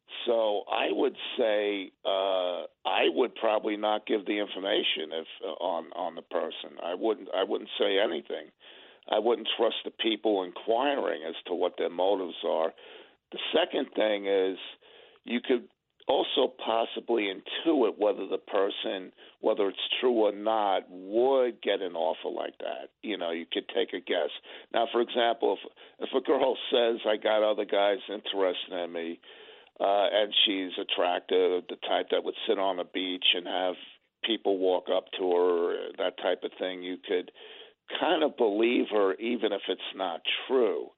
So I would say uh, I would probably not give the information if uh, on on the person. I wouldn't. I wouldn't say anything. I wouldn't trust the people inquiring as to what their motives are. The second thing is you could also possibly intuit whether the person, whether it's true or not, would get an offer like that. You know, you could take a guess. Now, for example, if if a girl says, I got other guys interested in me, uh, and she's attractive, the type that would sit on a beach and have people walk up to her, that type of thing, you could kind of believe her even if it's not true.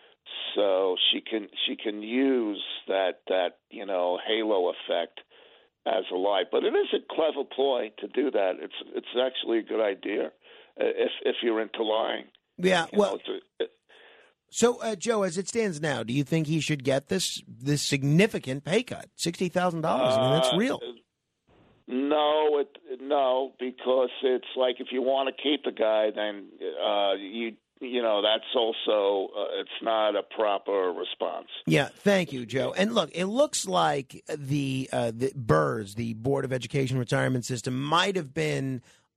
So she can she can use that that you know halo effect as a lie, but it is a clever ploy to do that. It's it's actually a good idea if if you're into lying. Yeah, You well. know, it's a- So, uh, Joe, as it stands now, do you think he should get this this significant pay cut, sixty thousand dollars? I mean, that's Uh, real. No, it no, because it's like if you want to keep the guy, then uh, you you know that's also uh, it's not a proper response. Yeah, thank you, Joe. And look, it looks like the uh, the B E R S, the Board of Education Retirement System, might have been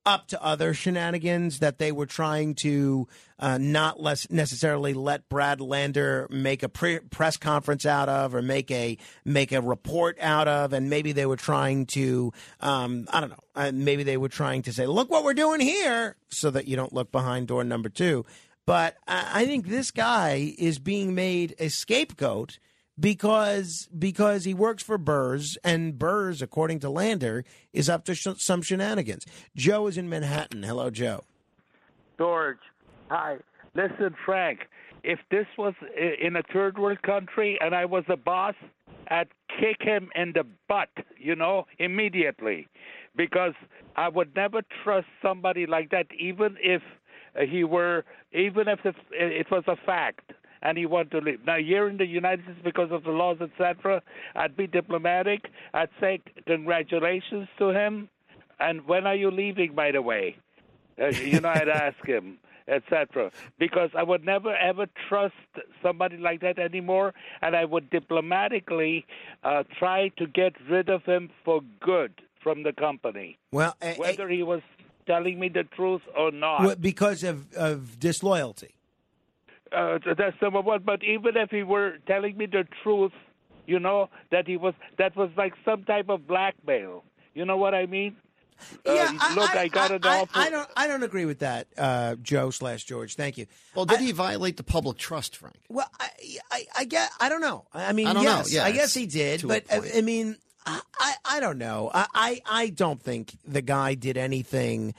up to other shenanigans that they were trying to uh, not less necessarily let Brad Lander make a pre- press conference out of or make a make a report out of, and maybe they were trying to um, I don't know, uh, maybe they were trying to say, look what we're doing here, so that you don't look behind door number two. But I, I think this guy is being made a scapegoat because because he works for Burrs, and Burrs, according to Lander, is up to sh- some shenanigans. Joe is in Manhattan. Hello, Joe. George, hi. Listen, Frank, if this was in a third world country and I was the boss, I'd kick him in the butt, you know, immediately, because I would never trust somebody like that, even if he were, even if it was a fact. And he wanted to leave. Now, here in the United States, because of the laws, et cetera, I'd be diplomatic. I'd say congratulations to him. And when are you leaving, by the way? Uh, you know, I'd ask him, et cetera. Because I would never, ever trust somebody like that anymore. And I would diplomatically uh, try to get rid of him for good from the company. Well, uh, whether he was telling me the truth or not. Well, because of, of disloyalty. Uh, that's number one. But even if he were telling me the truth, you know, that he was, that was like some type of blackmail. You know what I mean? Yeah, uh, look, I, I got I, an I, offer. I don't. I don't agree with that, uh, Joe slash George. Thank you. Well, did I, he violate the public trust, Frank? Well, I, I, I get. I don't know. I mean, I don't yes, know. Yeah, I guess he did. But I, I mean, I, I, I don't know. I, I, I don't think the guy did anything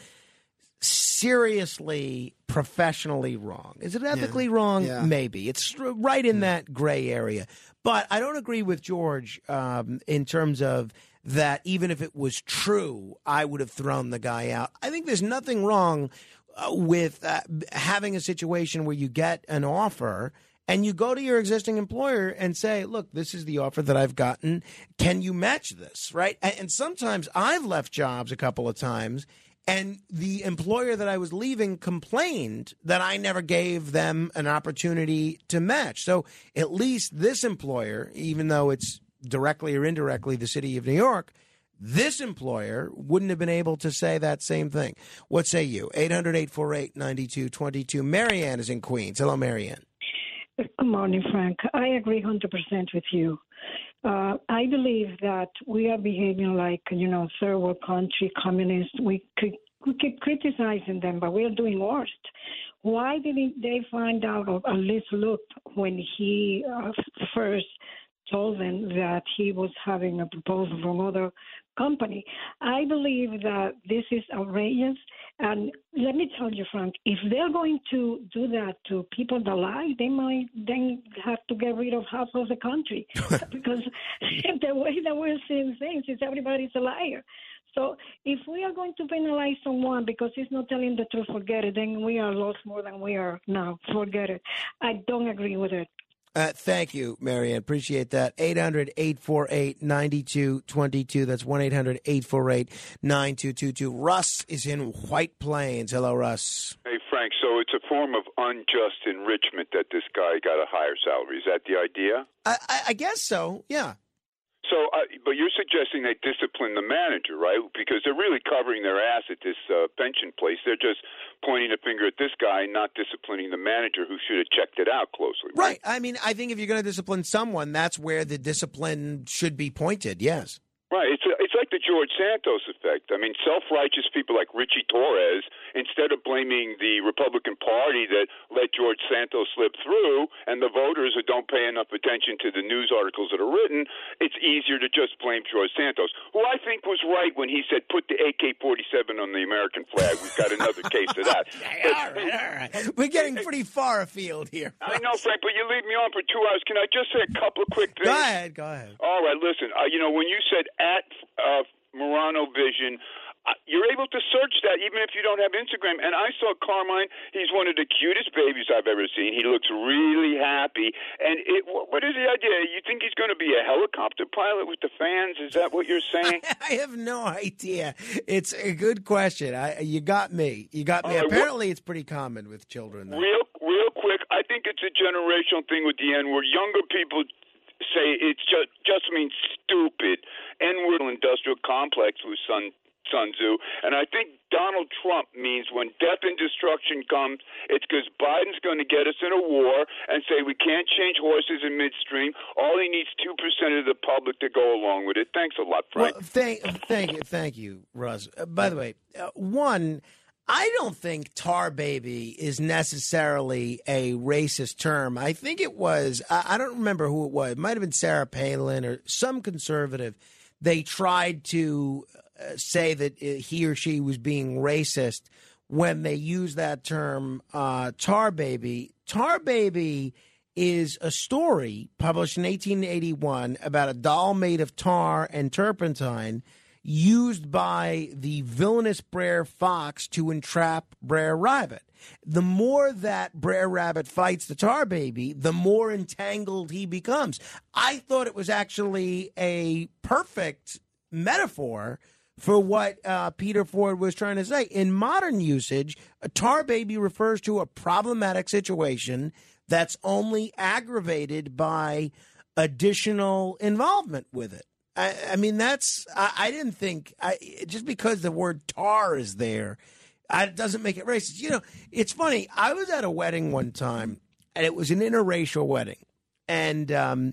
seriously, professionally wrong. Is it ethically Yeah. wrong? Yeah. Maybe. It's right in that gray area. But I don't agree with George um, in terms of that even if it was true, I would have thrown the guy out. I think there's nothing wrong uh, with uh, having a situation where you get an offer and you go to your existing employer and say, look, this is the offer that I've gotten. Can you match this? Right? And, and sometimes I've left jobs a couple of times, and the employer that I was leaving complained that I never gave them an opportunity to match. So at least this employer, even though it's directly or indirectly the city of New York, this employer wouldn't have been able to say that same thing. What say you? eight hundred, eight four eight, nine two two two. Marianne is in Queens. Hello, Marianne. Good morning, Frank. I agree one hundred percent with you. Uh, I believe that we are behaving like, you know, third world country communists. We, we keep criticizing them, but we are doing worse. Why didn't they find out, or at least look, when he uh, first told them that he was having a proposal from other company? I believe that this is outrageous. And let me tell you, Frank, if they're going to do that to people that lie, they might then have to get rid of half of the country. Because the way that we're seeing things is everybody's a liar. So if we are going to penalize someone because he's not telling the truth, forget it. Then we are lost more than we are now. Forget it. I don't agree with it. Uh, thank you, Marianne. Appreciate that. eight hundred, eight four eight, nine two two two. That's one eight hundred, eight four eight, nine two two two. Russ is in White Plains. Hello, Russ. Hey, Frank, so it's a form of unjust enrichment that this guy got a higher salary. Is that the idea? I, I, I guess so, yeah. So, uh, but you're suggesting they discipline the manager, right? Because they're really covering their ass at this uh, pension place. They're just pointing a finger at this guy, not disciplining the manager who should have checked it out closely. Right. I mean, I think if you're going to discipline someone, that's where the discipline should be pointed, yes. Right. It's a, it's like the George Santos effect. I mean, self-righteous people like Richie Torres, instead of blaming the Republican Party that let George Santos slip through and the voters who don't pay enough attention to the news articles that are written, it's easier to just blame George Santos, who I think was right when he said put the A K forty-seven on the American flag. We've got another case of that. Okay, all right, all right. We're getting pretty far afield here. I know, Frank, but you leave me on for two hours. Can I just say a couple of quick things? Go ahead, go ahead. All right, listen, uh, you know, when you said at uh, Morano Vision, uh, you're able to search that even if you don't have Instagram. And I saw Carmine. He's one of the cutest babies I've ever seen. He looks really happy. And it, what is the idea? You think he's going to be a helicopter pilot with the fans? Is that what you're saying? I have no idea. It's a good question. I, you got me. You got me. All right, Apparently, it's pretty common with children. Though. Real, real quick, I think it's a generational thing with the N-word. Younger people say it just just means stupid. N-word industrial complex whose son Sun Tzu. And I think Donald Trump means when death and destruction comes, it's because Biden's going to get us in a war and say we can't change horses in midstream. All he needs two percent of the public to go along with it. Thanks a lot, Frank. Well, thank, thank you, thank you, Russ. Uh, by the way, uh, one, I don't think tar baby is necessarily a racist term. I think it was, I, I don't remember who it was. It might have been Sarah Palin or some conservative. They tried to uh, say that he or she was being racist when they used that term, uh, tar baby. Tar baby is a story published in eighteen eighty-one about a doll made of tar and turpentine used by the villainous Brer Fox to entrap Brer Rabbit. The more that Brer Rabbit fights the tar baby, the more entangled he becomes. I thought it was actually a perfect metaphor for what uh, Peter Ford was trying to say. In modern usage, a tar baby refers to a problematic situation that's only aggravated by additional involvement with it. I, I mean, that's, I, I didn't think, I, just because the word tar is there, I, it doesn't make it racist. You know, it's funny. I was at a wedding one time, and it was an interracial wedding. And um,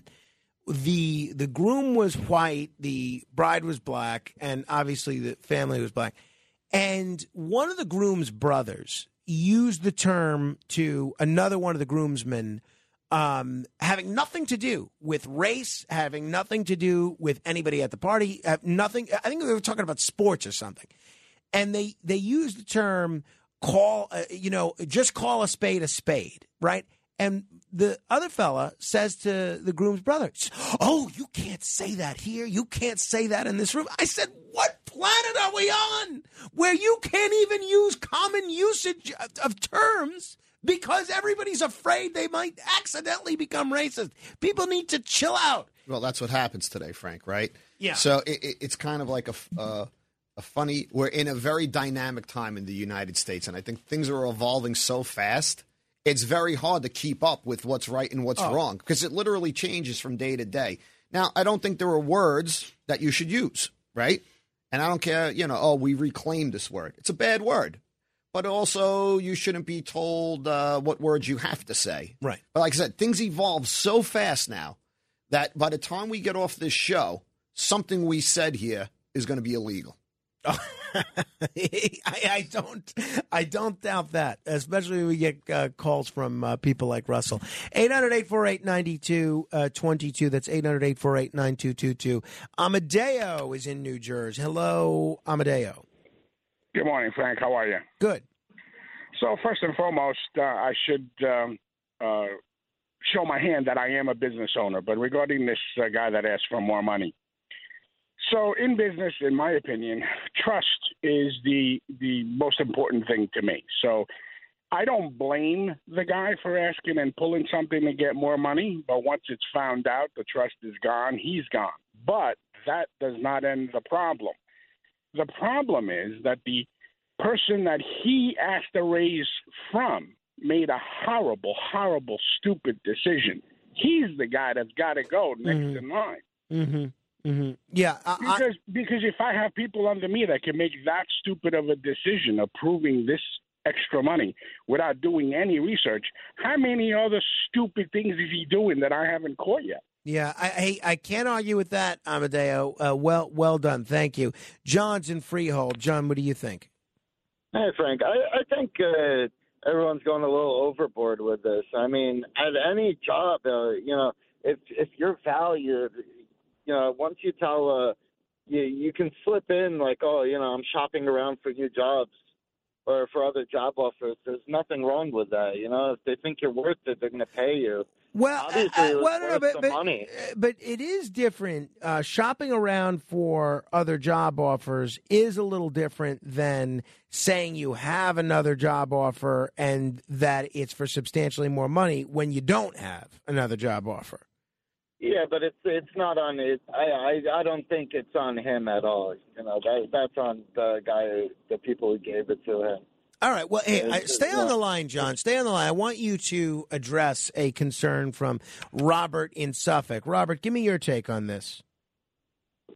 the the groom was white, the bride was black, and obviously the family was black. And one of the groom's brothers used the term to another one of the groomsmen, Um, having nothing to do with race, having nothing to do with anybody at the party, have nothing. I think they were talking about sports or something, and they they used the term "call," uh, you know, just call a spade a spade, right? And the other fella says to the groom's brother, "Oh, you can't say that here. You can't say that in this room." I said, "What planet are we on where you can't even use common usage of, of terms?" Because everybody's afraid they might accidentally become racist. People need to chill out. Well, that's what happens today, Frank, right? Yeah. So it, it, it's kind of like a, uh, a funny, we're in a very dynamic time in the United States, and I think things are evolving so fast, it's very hard to keep up with what's right and what's Oh. wrong, because it literally changes from day to day. Now, I don't think there are words that you should use, right? And I don't care, you know, oh, we reclaim this word. It's a bad word. But also, you shouldn't be told uh, what words you have to say. Right. But like I said, things evolve so fast now that by the time we get off this show, something we said here is going to be illegal. I, I don't, I don't doubt that. Especially when we get uh, calls from uh, people like Russell. eight hundred, eight four eight, nine two two two. That's eight hundred, eight four eight, nine two two two. Amadeo is in New Jersey. Hello, Amadeo. Good morning, Frank. How are you? Good. So first and foremost, uh, I should um, uh, show my hand that I am a business owner. But regarding this uh, guy that asked for more money, so in business, in my opinion, trust is the the most important thing to me. So I don't blame the guy for asking and pulling something to get more money. But once it's found out, the trust is gone. He's gone. But that does not end the problem. The problem is that the person that he asked a raise from made a horrible, horrible, stupid decision. He's the guy that's got to go next Mhm. in line. Mm-hmm. Mm-hmm. Yeah. I, Because because if I have people under me that can make that stupid of a decision, approving this extra money without doing any research, how many other stupid things is he doing that I haven't caught yet? Yeah, I, I I can't argue with that, Amadeo. Uh, well, well done. Thank you. John's in Freehold. John, what do you think? Hey, Frank. I, I think uh, everyone's going a little overboard with this. I mean, at any job, uh, you know, if if you're valued, you know, once you tell, uh, you you can slip in like, oh, you know, I'm shopping around for new jobs or for other job offers. There's nothing wrong with that. You know, if they think you're worth it, they're going to pay you. Well, Obviously, uh, it was well, no, no, worth but, the but, money. but it is different. Uh, shopping around for other job offers is a little different than saying you have another job offer and that it's for substantially more money when you don't have another job offer. Yeah, but it's it's not on it. I, I I don't think it's on him at all. You know, that that's on the guy, who, the people who gave it to him. All right. Well, hey, I, It's- stay on yeah. the line, John. Stay on the line. I want you to address a concern from Robert in Suffolk. Robert, give me your take on this.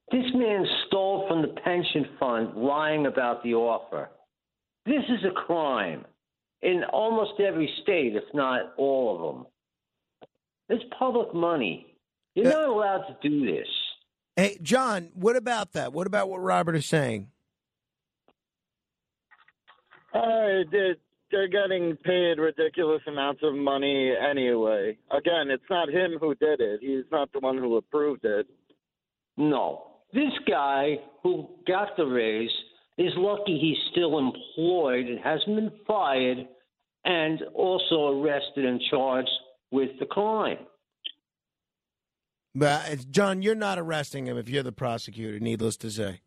This man stole from the pension fund, lying about the offer. This is a crime in almost every state, if not all of them. It's public money. You're not allowed to do this. Hey, John, what about that? What about what Robert is saying? Uh, they're, they're getting paid ridiculous amounts of money anyway. Again, it's not him who did it. He's not the one who approved it. No. This guy who got the raise is lucky he's still employed and hasn't been fired and also arrested and charged with the crime. But it's, John, you're not arresting him if you're the prosecutor, needless to say.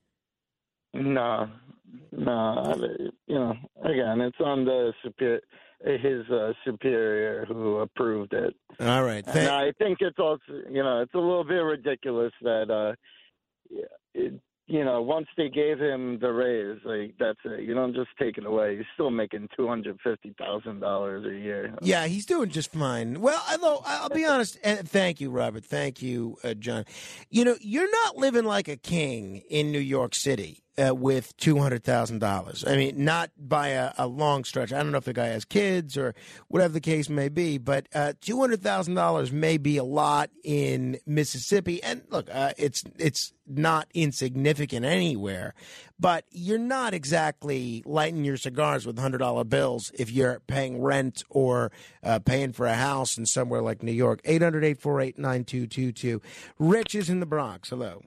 No, no. You know, again, it's on the superior, his uh, superior who approved it. All right. And I think it's also, you know, it's a little bit ridiculous that, uh, it, you know, once they gave him the raise, like that's it. You don't just take it away. He's still making two hundred fifty thousand dollars a year. Yeah, he's doing just fine. Well, although I'll be honest, and thank you, Robert. Thank you, uh, John. You know, you're not living like a king in New York City uh, with two hundred thousand dollars. I mean, not by a, a long stretch. I don't know if the guy has kids or whatever the case may be, but uh, two hundred thousand dollars may be a lot in Mississippi. And look, uh, it's it's not insignificant anywhere, but you're not exactly lighting your cigars with one hundred dollar bills if you're paying rent or uh, paying for a house in somewhere like New York. eight hundred, eight four eight, nine two two two. Rich is in the Bronx. Hello.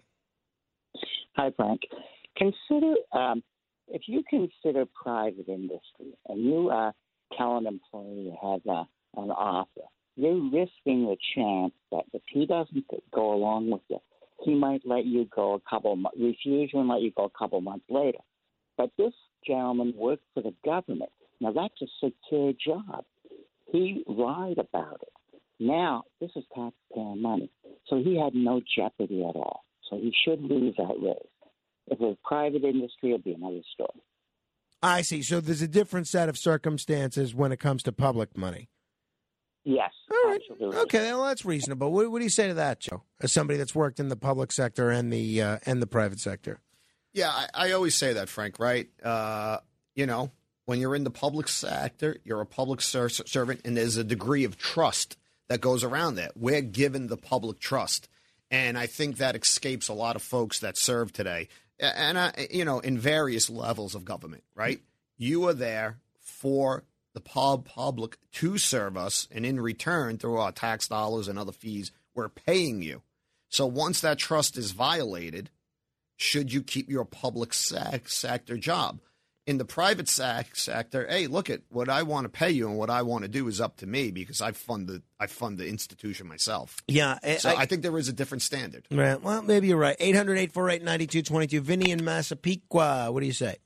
Hi, Frank. Consider, um, if you consider private industry and you uh, tell an employee you have uh, an offer, you're risking the chance that if he doesn't go along with you, he might let you go a couple, refuse you and let you go a couple months later. But this gentleman worked for the government. Now, that's a secure job. He lied about it. Now, this is taxpayer money. So he had no jeopardy at all. So he should lose that raise. If it was private industry, it would be another story. I see. So there's a different set of circumstances when it comes to public money. Yes. All right. Absolutely. Okay, well, that's reasonable. What, what do you say to that, Joe? As somebody that's worked in the public sector and the uh, and the private sector. Yeah, I, I always say that, Frank, right? Uh, you know, when you're in the public sector, you're a public ser- servant, and there's a degree of trust that goes around that. We're given the public trust. And I think that escapes a lot of folks that serve today. And, uh, you know, in various levels of government, right? You are there for the pub public to serve us, and in return, through our tax dollars and other fees, we're paying you. So once that trust is violated, should you keep your public sec- sector job? In the private sec- sector, hey, look at what I want to pay you and what I want to do is up to me because I fund the I fund the institution myself. Yeah, I, so I, I think there is a different standard. Right. Well, maybe you're right. eight hundred, eight four eight, nine two two two. Vinny in Massapequa. What do you say?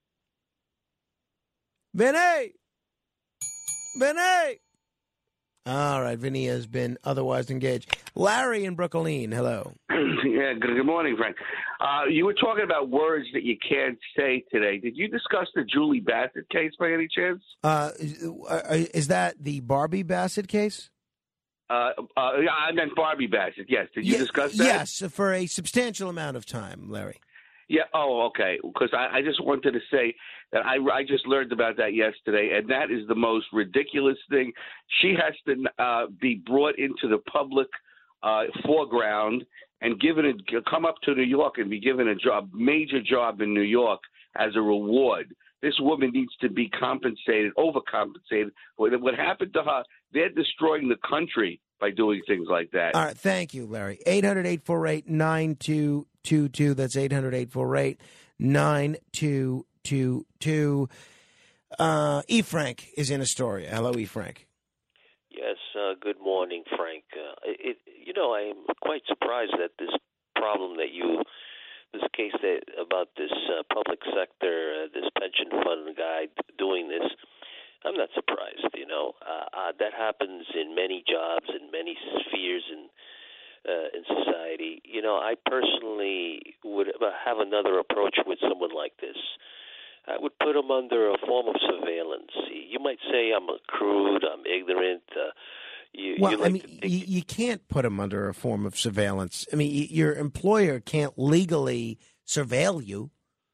Vinny! Vinny! All right, Vinny has been otherwise engaged. Larry in Brooklyn, hello. Yeah, good, good morning, Frank. Uh, you were talking about words that you can't say today. Did you discuss the Julie Bassett case by any chance? Uh, is that the Barbie Bassett case? Uh, uh, I meant Barbie Bassett, yes. Did you Ye- discuss that? Yes, for a substantial amount of time, Larry. Yeah. Oh, okay. Because I, I just wanted to say that I, I just learned about that yesterday, and that is the most ridiculous thing. She has to uh, be brought into the public uh, foreground and given a, come up to New York and be given a job, major job in New York as a reward. This woman needs to be compensated, overcompensated. What, what happened to her? They're destroying the country by doing things like that. All right. Thank you, Larry. eight hundred, eight four eight, nine two two two. That's eight hundred, eight four eight, nine two two two. Uh, E. Frank is in Astoria. Hello, E. Frank. Yes, uh, good morning, Frank. Uh, it, you know, I am quite surprised that this problem that you, this case that about this uh, public sector, uh, this pension fund guy doing this, I'm not surprised, you know. Uh, uh, that happens in many jobs, in many spheres in, uh, in society. You know, I personally would have another approach with someone like this. I would put him under a form of surveillance. You might say I'm crude, I'm ignorant, uh, You, Well, you like I mean, to think you, you can't put them under a form of surveillance. I mean, y- your employer can't legally surveil you.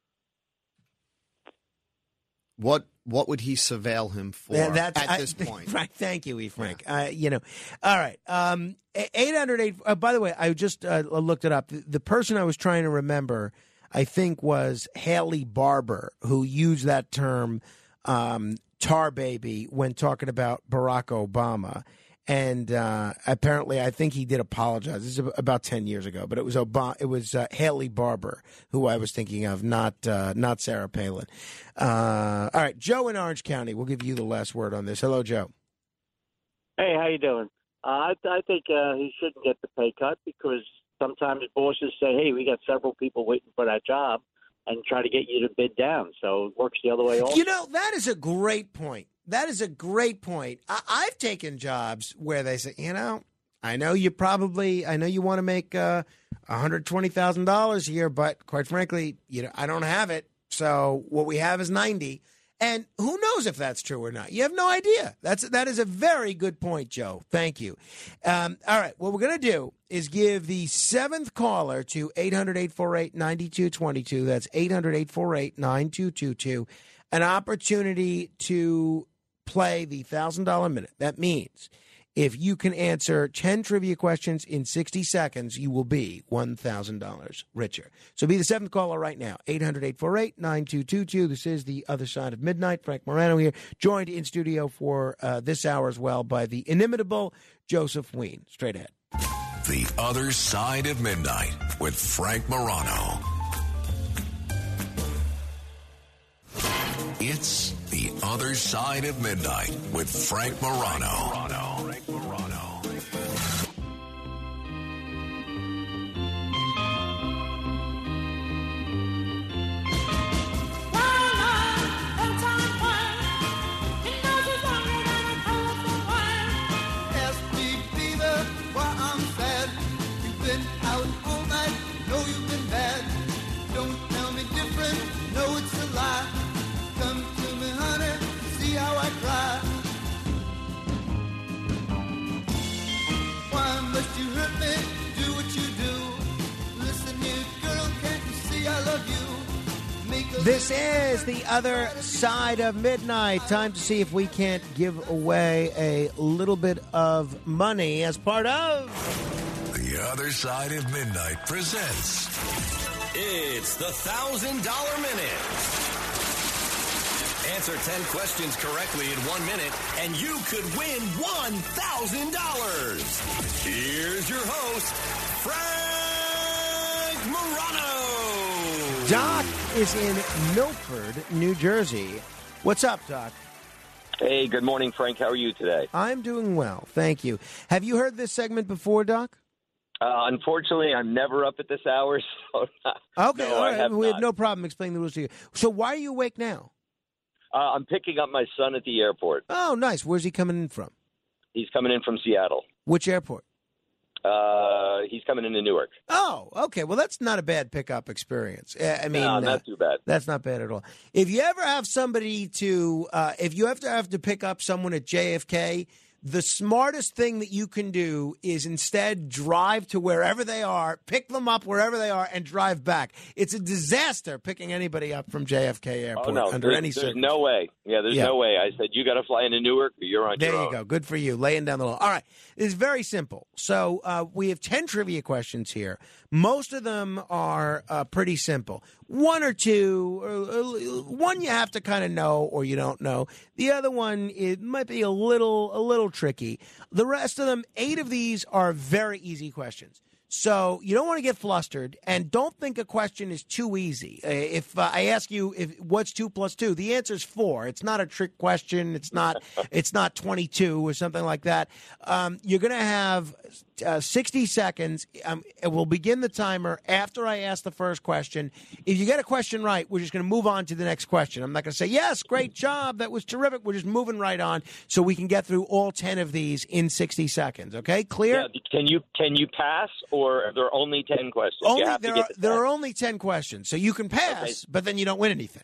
What what would he surveil him for Yeah, that's, at I- this point? Right. Thank you, E. Frank. Uh, you know, all right. Um, eight hundred eight. Uh, by the way, I just uh, looked it up. The, the person I was trying to remember, I think, was Haley Barber, who used that term um, "tar baby" when talking about Barack Obama. And uh, apparently, I think he did apologize. This is about ten years ago, but it was Obama, it was uh, Haley Barber who I was thinking of, not uh, not Sarah Palin. Uh, all right, Joe in Orange County. We'll give you the last word on this. Hello, Joe. Hey, how you doing? Uh, I, I think uh, he shouldn't get the pay cut because sometimes bosses say, "Hey, we got several people waiting for that job," and try to get you to bid down. So it works the other way also. You know, that is a great point. That is a great point. I- I've taken jobs where they say, you know, I know you probably, I know you want to make uh, one hundred twenty thousand dollars a year, but quite frankly, you know, I don't have it. So what we have is ninety. And who knows if that's true or not? You have no idea. That's that is a very good point, Joe. Thank you. Um, all right, what we're going to do is give the seventh caller to eight hundred, eight four eight, nine two two two. That's eight hundred, eight four eight, nine two two two. An opportunity to play the one thousand dollars minute. That means if you can answer ten trivia questions in sixty seconds, you will be one thousand dollars richer. So be the seventh caller right now, eight hundred, eight four eight, nine two two two. This is The Other Side of Midnight. Frank Morano here, joined in studio for uh, this hour as well by the inimitable Joseph Wien. Straight ahead. The Other Side of Midnight with Frank Morano. It's The Other Side of Midnight with Frank Morano. Frank Morano. S P fever, why I'm sad. You've been out all night, know you've been bad. Don't tell me different, no it's a lie. Come to me, honey, see how I cry. Why must you hurt me, do what you do? Listen here, girl, can't you see I love you? Make a This is The Other Side of Midnight. Time to see if we can't give away a little bit of money as part of The Other Side of Midnight presents. It's the one thousand dollars Minute. Answer ten questions correctly in one minute, and you could win one thousand dollars. Here's your host, Frank Morano. Doc is in Milford, New Jersey. What's up, Doc? Hey, good morning, Frank. How are you today? I'm doing well, thank you. Have you heard this segment before, Doc? Uh, unfortunately, I'm never up at this hour, so Okay, no, all I right. have We not. have no problem explaining the rules to you. So why are you awake now? Uh, I'm picking up my son at the airport. Oh, nice. Where's he coming in from? He's coming in from Seattle. Which airport? Uh, he's coming into Newark. Oh, okay. Well, that's not a bad pickup experience. Uh, I mean, no, uh, not too bad. That's not bad at all. If you ever have somebody to, uh, if you have to have to pick up someone at J F K, the smartest thing that you can do is instead drive to wherever they are, pick them up wherever they are, and drive back. It's a disaster picking anybody up from J F K Airport Oh, no. under there's, any there's circumstances. no way. Yeah, there's Yeah. no way. I said, you got to fly into Newark, or you're on There your you own. go. Good for you. Laying down the law. All right. It's very simple. So uh, we have ten trivia questions here. Most of them are uh, pretty simple. One or two, or, or, one you have to kind of know or you don't know. The other one, it might be a little, a little tricky. The rest of them, eight of these are very easy questions. So you don't want to get flustered, and don't think a question is too easy. Uh, If uh, I ask you, if what's two plus two, the answer is four. It's not a trick question. It's not. It's not twenty-two or something like that. Um, you're going to have uh, sixty seconds. Um, it will begin the timer after I ask the first question. If you get a question right, we're just going to move on to the next question. I'm not going to say yes, great job, that was terrific. We're just moving right on so we can get through all ten of these in sixty seconds. Okay, clear? Yeah, can you can you pass, or are there only ten questions? Only you have there to get are to there ten. are only ten questions, so you can pass, Okay. but then you don't win anything.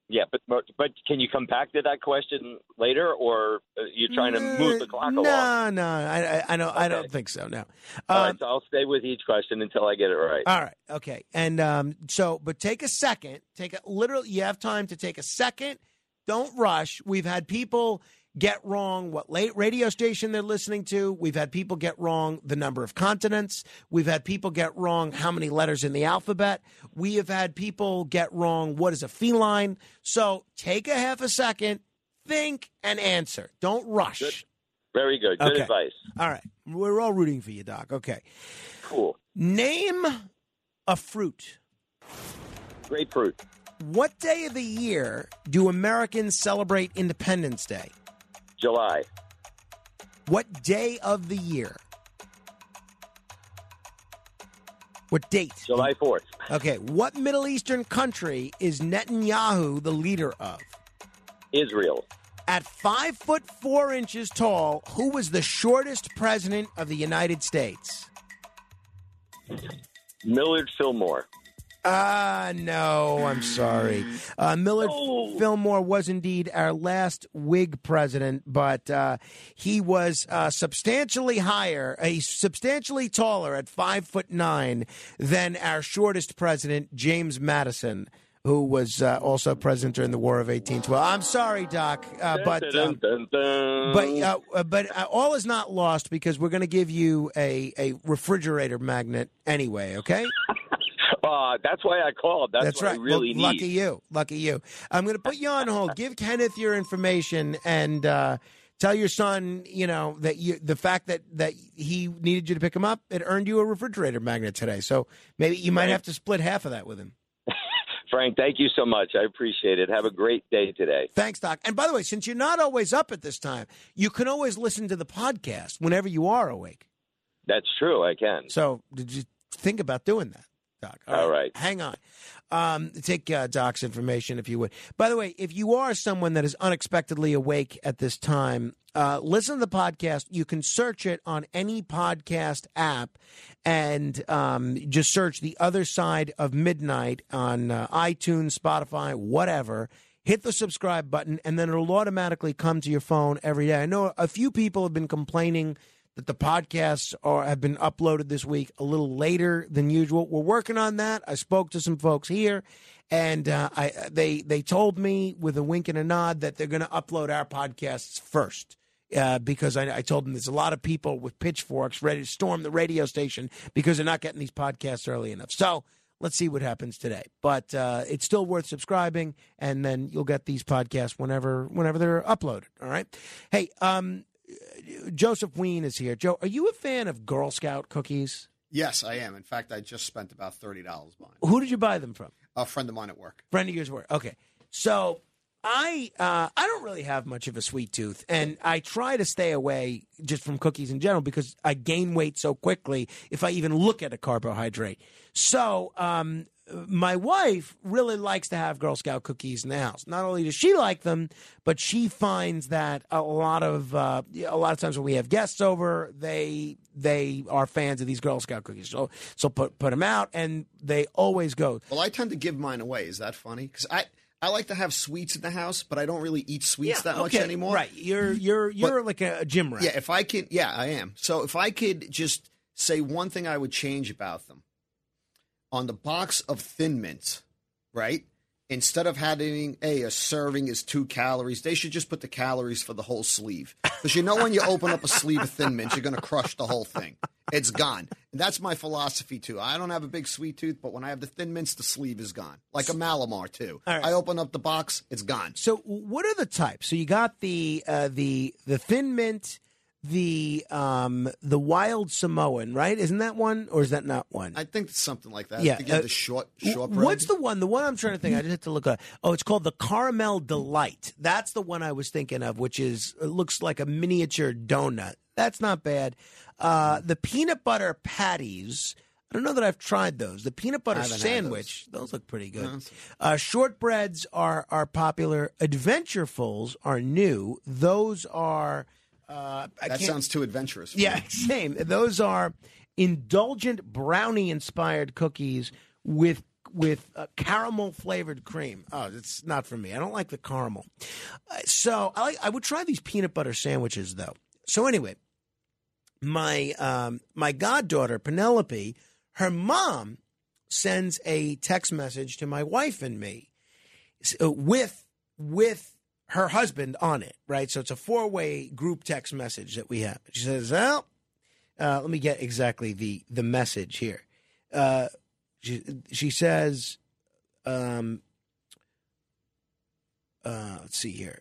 Yeah, but but can you come back to that question later, or are you trying to move the clock no, along? No, I, I, I don't. Okay. I don't think so. No. All Um, right, so I'll stay with each question until I get it right. All right. Okay. And um, so, but take a second. Take a literally. You have time to take a second. Don't rush. We've had people get wrong what late radio station they're listening to. We've had people get wrong the number of continents. We've had people get wrong how many letters in the alphabet. We have had people get wrong what is a feline. So take a half a second, think, and answer. Don't rush. Good. Very good. Good Okay. advice. All right. We're all rooting for you, Doc. Okay. Cool. Name a fruit. Grapefruit. What day of the year do Americans celebrate Independence Day? July. What day of the year? What date? July fourth. Okay. What Middle Eastern country is Netanyahu the leader of? Israel. At five foot four inches tall, who was the shortest president of the United States? Millard Fillmore. Ah, uh, no, I'm sorry. Uh, Millard Oh. Fillmore was indeed our last Whig president, but uh, he was uh, substantially higher, a substantially taller at five foot nine than our shortest president, James Madison, who was uh, also president during the War of eighteen twelve. I'm sorry, Doc, uh, but um, but uh, but uh, all is not lost because we're going to give you a, a refrigerator magnet anyway. Okay. Uh, that's why I called. That's, That's what right. I really well, need. lucky you. Lucky you. I'm going to put you on hold. Give Kenneth your information and uh, tell your son, you know, that you the fact that, that he needed you to pick him up, it earned you a refrigerator magnet today. So maybe you might have to split half of that with him. Frank, thank you so much. I appreciate it. Have a great day today. Thanks, Doc. And by the way, since you're not always up at this time, you can always listen to the podcast whenever you are awake. That's true. I can. So did you think about doing that? Doc. All right. All right. Hang on. Um, take uh, Doc's information if you would. By the way, if you are someone that is unexpectedly awake at this time, uh, listen to the podcast. You can search it on any podcast app and um, just search The Other Side of Midnight on uh, iTunes, Spotify, whatever. Hit the subscribe button, and then it'll automatically come to your phone every day. I know a few people have been complaining that the podcasts are have been uploaded this week a little later than usual. We're working on that. I spoke to some folks here, and uh, I they they told me with a wink and a nod that they're going to upload our podcasts first. Uh, because I, I told them there's a lot of people with pitchforks ready to storm the radio station because they're not getting these podcasts early enough. So let's see what happens today. But uh, it's still worth subscribing, and then you'll get these podcasts whenever whenever they're uploaded. All right. Hey, um. Joseph Ween is here. Joe, are you a fan of Girl Scout cookies? Yes, I am. In fact, I just spent about thirty dollars buying. Who did you buy them from? A friend of mine at work. Friend of yours at work. Okay. So I uh, I don't really have much of a sweet tooth, and I try to stay away just from cookies in general because I gain weight so quickly if I even look at a carbohydrate. So um, my wife really likes to have Girl Scout cookies in the house. Not only does she like them, but she finds that a lot of uh, a lot of times when we have guests over, they they are fans of these Girl Scout cookies. So so put put them out, and they always go. Well, I tend to give mine away. Is that funny? Because I. I like to have sweets in the house, but I don't really eat sweets Yeah, that much okay, anymore. Right, you're you're you're like a gym rat. Yeah, if I could, yeah, I am. So if I could just say one thing I would change about them, on the box of Thin Mints, right? Instead of having a, a serving is two calories, they should just put the calories for the whole sleeve. Because you know when you open up a sleeve of Thin Mints, you're going to crush the whole thing. It's gone. And that's my philosophy, too. I don't have a big sweet tooth, but when I have the Thin Mints, the sleeve is gone. Like a Malamar, too. All right. I open up the box, it's gone. So what are the types? So you got the uh, the the Thin Mint, the um, the Wild Samoan, right? Isn't that one, or is that not one? I think it's something like that. Yeah, I think you have uh, the short, shortbread. What's the one? The one I'm trying to think. I just had to look up. Oh, it's called the Caramel Delight. That's the one I was thinking of, which is it looks like a miniature donut. That's not bad. Uh, the peanut butter patties. I don't know that I've tried those. The peanut butter I haven't had sandwich. Those. those look pretty good. No, Uh, shortbreads are are popular. Adventurefuls are new. Those are. Uh, I That can't- sounds too adventurous. for Yeah, me. same. Those are indulgent brownie inspired cookies with with uh, caramel flavored cream. Oh, it's not for me. I don't like the caramel. Uh, so I like, I would try these peanut butter sandwiches though. So anyway, my um, my goddaughter Penelope, her mom sends a text message to my wife and me uh, with with her husband on it, right? So it's a four-way group text message that we have. She says, well, uh, let me get exactly the, the message here. Uh, she, she says, um, uh, let's see here.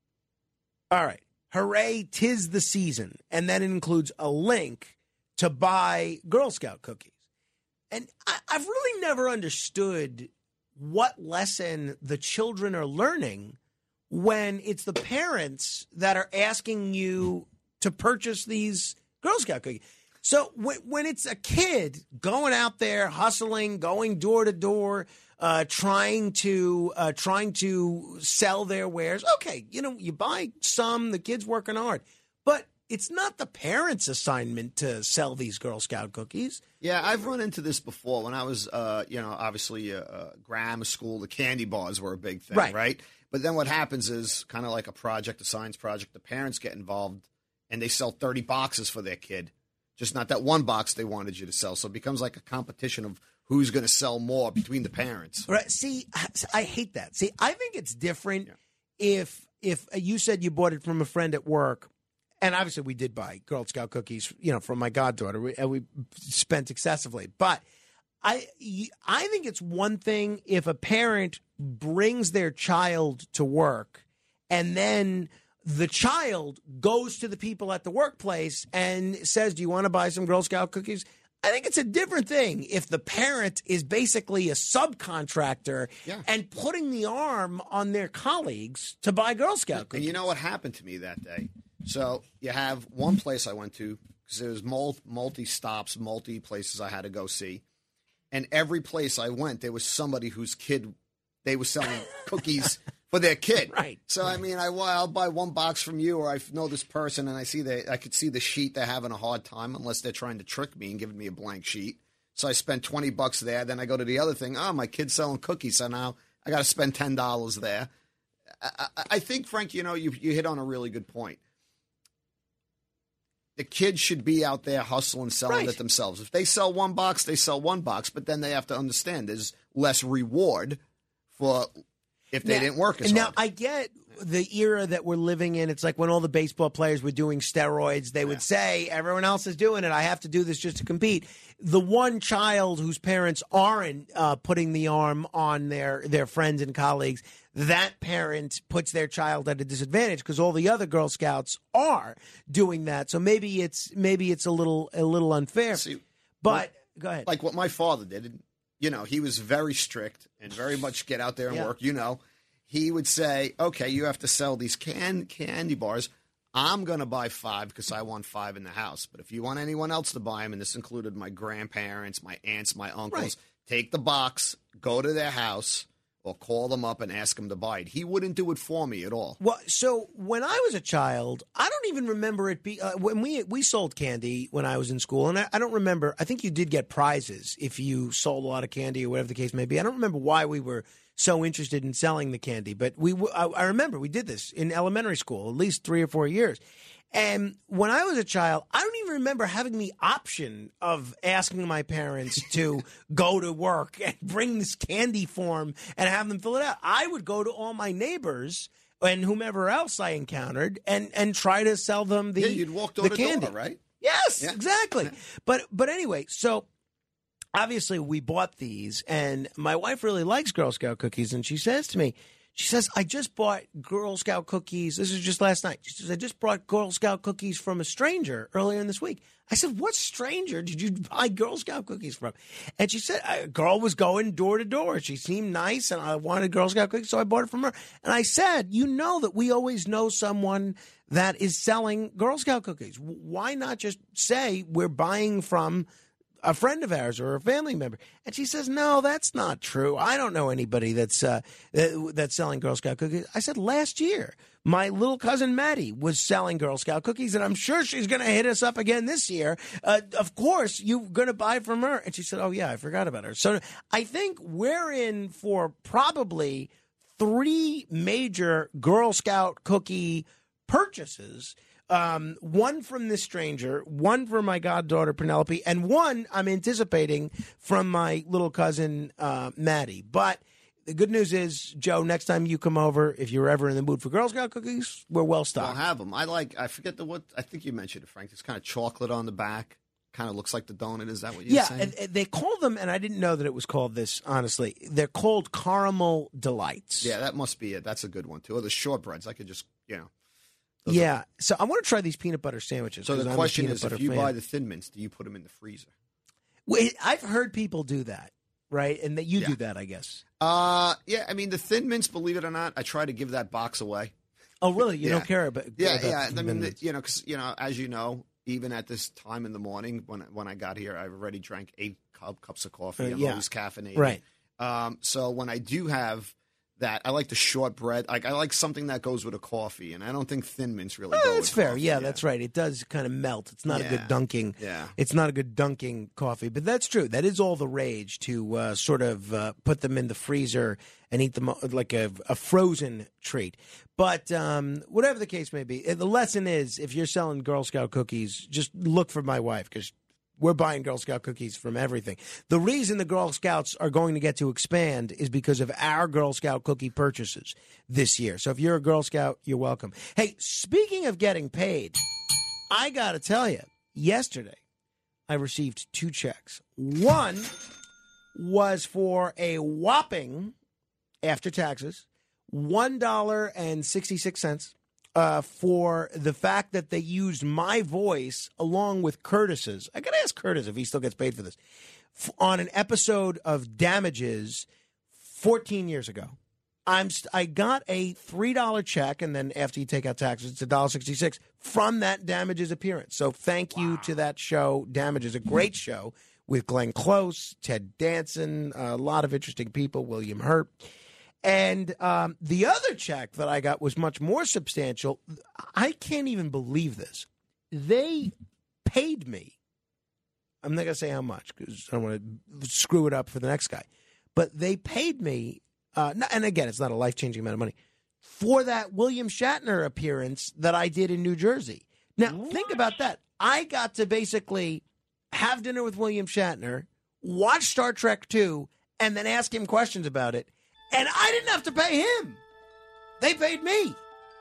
All right. Hooray, 'tis the season. And then it includes a link to buy Girl Scout cookies. And I, I've really never understood what lesson the children are learning when it's the parents that are asking you to purchase these Girl Scout cookies. So when, when it's a kid going out there hustling, going door to door, uh, trying to uh, trying to sell their wares, okay, you know, you buy some, the kid's working hard, but it's not the parents' assignment to sell these Girl Scout cookies. Yeah, I've run into this before when I was, uh, you know, obviously uh, uh, grammar school. The candy bars were a big thing, Right. right? But then what happens is kind of like a project, a science project. The parents get involved and they sell thirty boxes for their kid, just not that one box they wanted you to sell. So it becomes like a competition of who's going to sell more between the parents. Right. See, I hate that. See, I think it's different if if you said you bought it from a friend at work. And obviously, we did buy Girl Scout cookies, you know, from my goddaughter, we, and we spent excessively. But I, I think it's one thing if a parent brings their child to work, and then the child goes to the people at the workplace and says, "Do you want to buy some Girl Scout cookies?" I think it's a different thing if the parent is basically a subcontractor Yeah. and putting the arm on their colleagues to buy Girl Scout cookies. And you know what happened to me that day? So you have one place I went to because there was mul- multi stops, multi places I had to go see, and every place I went, there was somebody whose kid they were selling cookies for their kid. Right. So I mean, I well, I'll buy one box from you, or I know this person, and I see they I could see the sheet they're having a hard time unless they're trying to trick me and giving me a blank sheet. So I spent twenty bucks there. Then I go to the other thing. Oh, my kid's selling cookies, so now I got to spend ten dollars there. I, I, I think, Frank, you know, you you hit on a really good point. The kids should be out there hustling, selling Right. it themselves. If they sell one box, they sell one box, but then they have to understand there's less reward for if they Now- didn't work as now, hard. I get the era that we're living in. It's like when all the baseball players were doing steroids, they would say, everyone else is doing it. I have to do this just to compete. The one child whose parents aren't uh, putting the arm on their, their friends and colleagues, that parent puts their child at a disadvantage because all the other Girl Scouts are doing that. So maybe it's maybe it's a little a little unfair. but go ahead. Like what my father did. You know, he was very strict and very much get out there and Yeah. work. You know, he would say, okay, you have to sell these can candy bars. I'm going to buy five because I want five in the house. But if you want anyone else to buy them, and this included my grandparents, my aunts, my uncles, Right. take the box, go to their house, or call them up and ask them to buy it. He wouldn't do it for me at all. Well, so when I was a child, I don't even remember it be uh, when we we sold candy when I was in school, and I, I don't remember. I think you did get prizes if you sold a lot of candy or whatever the case may be. I don't remember why we were so interested in selling the candy, but we w- I, I remember we did this in elementary school, at least three or four years. And when I was a child, I don't even remember having the option of asking my parents to go to work and bring this candy form and have them fill it out. I would go to all my neighbors and whomever else I encountered and, and try to sell them the, Yeah, you'd walk door the to candy. door, right? Yes, Yeah. exactly. But but anyway, so obviously we bought these, and my wife really likes Girl Scout cookies, and she says to me, she says, I just bought Girl Scout cookies. This is just last night. She says, I just brought Girl Scout cookies from a stranger earlier in this week. I said, what stranger did you buy Girl Scout cookies from? And she said, a girl was going door to door. She seemed nice, and I wanted Girl Scout cookies, so I bought it from her. And I said, you know that we always know someone that is selling Girl Scout cookies. Why not just say we're buying from a friend of ours or a family member. And she says, no, that's not true. I don't know anybody that's uh, that's selling Girl Scout cookies. I said, last year, my little cousin Maddie was selling Girl Scout cookies, and I'm sure she's going to hit us up again this year. Uh, of course, you're going to buy from her. And she said, oh, yeah, I forgot about her. So I think we're in for probably three major Girl Scout cookie purchases. Um, one from this stranger, one from my goddaughter Penelope, and one I'm anticipating from my little cousin uh, Maddie. But the good news is, Joe, next time you come over, if you're ever in the mood for Girl Scout cookies, we're well stocked. I'll have them. I like. I forget the what. I think you mentioned it, Frank. It's kind of chocolate on the back. Kind of looks like the donut. Is that what you're yeah, saying? and, and they call them, and I didn't know that it was called this. Honestly, they're called caramel delights. Yeah, that must be it. That's a good one too. Or the shortbreads. I could just, you know. Those yeah, are... so I want to try these peanut butter sandwiches. So the I'm question is, if you fan. buy the Thin Mints, do you put them in the freezer? Wait, I've heard people do that, right? And that you Yeah. do that, I guess. Uh, yeah. I mean, the Thin Mints, believe it or not, I try to give that box away. Oh, really? You Yeah. don't care about? Yeah, about yeah. the I mean, minutes. the, you know, because you know, as you know, even at this time in the morning when when I got here, I've already drank eight cup, cups of coffee. Uh, I'm yeah. always caffeinated. Right. Um, so when I do have that, I like the shortbread. Like I like something that goes with a coffee, and I don't think Thin Mints really. Oh, go that's with fair. coffee, Yeah, that's right. It does kind of melt. It's not a Yeah. good dunking. Yeah. It's not a good dunking coffee, but that's true. That is all the rage to uh, sort of uh, put them in the freezer and eat them uh, like a, a frozen treat. But um, whatever the case may be, the lesson is if you're selling Girl Scout cookies, just look for my wife because we're buying Girl Scout cookies from everything. The reason the Girl Scouts are going to get to expand is because of our Girl Scout cookie purchases this year. So if you're a Girl Scout, you're welcome. Hey, speaking of getting paid, I got to tell you, yesterday I received two checks. One was for a whopping, after taxes, one dollar and sixty-six cents. Uh, for the fact that they used my voice along with Curtis's. I got to ask Curtis if he still gets paid for this. F- on an episode of Damages fourteen years ago. I'm st- I got a three dollar check, and then after you take out taxes, it's one dollar and sixty-six cents from that Damages appearance. So thank you to that show, Damages, a great show with Glenn Close, Ted Danson, a lot of interesting people, William Hurt. And um, the other check that I got was much more substantial. I can't even believe this. They paid me. I'm not going to say how much because I don't want to screw it up for the next guy. But they paid me, uh, and again, it's not a life-changing amount of money, for that William Shatner appearance that I did in New Jersey. Now, what? Think about that. I got to basically have dinner with William Shatner, watch Star Trek two, and then ask him questions about it. And I didn't have to pay him. They paid me.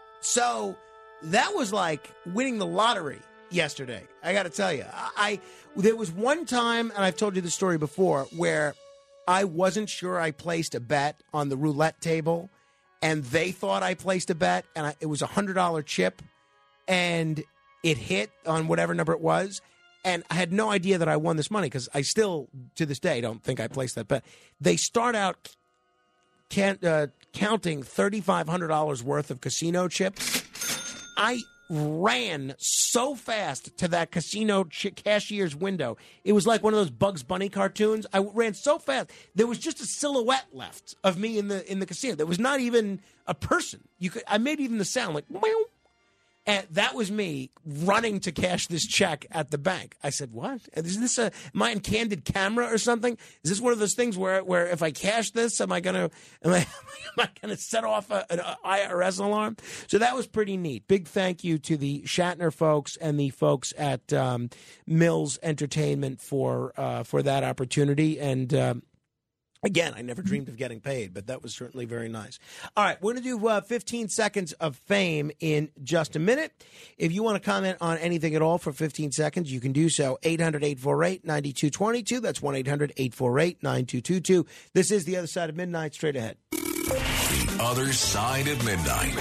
So that was like winning the lottery yesterday. I got to tell you. I, I there was one time, and I've told you the story before, where I wasn't sure I placed a bet on the roulette table, and they thought I placed a bet, and I, it was a one hundred dollar chip, and it hit on whatever number it was. And I had no idea that I won this money because I still, to this day, don't think I placed that bet. They start out Can't, uh, counting thirty-five hundred dollars worth of casino chips. I ran so fast to that casino ch- cashier's window. It was like one of those Bugs Bunny cartoons. I ran so fast. There was just a silhouette left of me in the in the casino. There was not even a person. You could. I made even the sound like, meow. And that was me running to cash this check at the bank. I said, what? Is this a, am I in candid camera or something? Is this one of those things where, where if I cash this, am I going to, am I, am I going to set off a, an I R S alarm? So that was pretty neat. Big thank you to the Shatner folks and the folks at um, Mills Entertainment for, uh, for that opportunity. And, um, Again, I never dreamed of getting paid, but that was certainly very nice. All right, we're going to do uh, fifteen seconds of fame in just a minute. If you want to comment on anything at all for fifteen seconds, you can do so. eight hundred, eight four eight, nine two two two. That's one eight hundred, eight four eight, nine two two two. This is The Other Side of Midnight. Straight ahead. The Other Side of Midnight.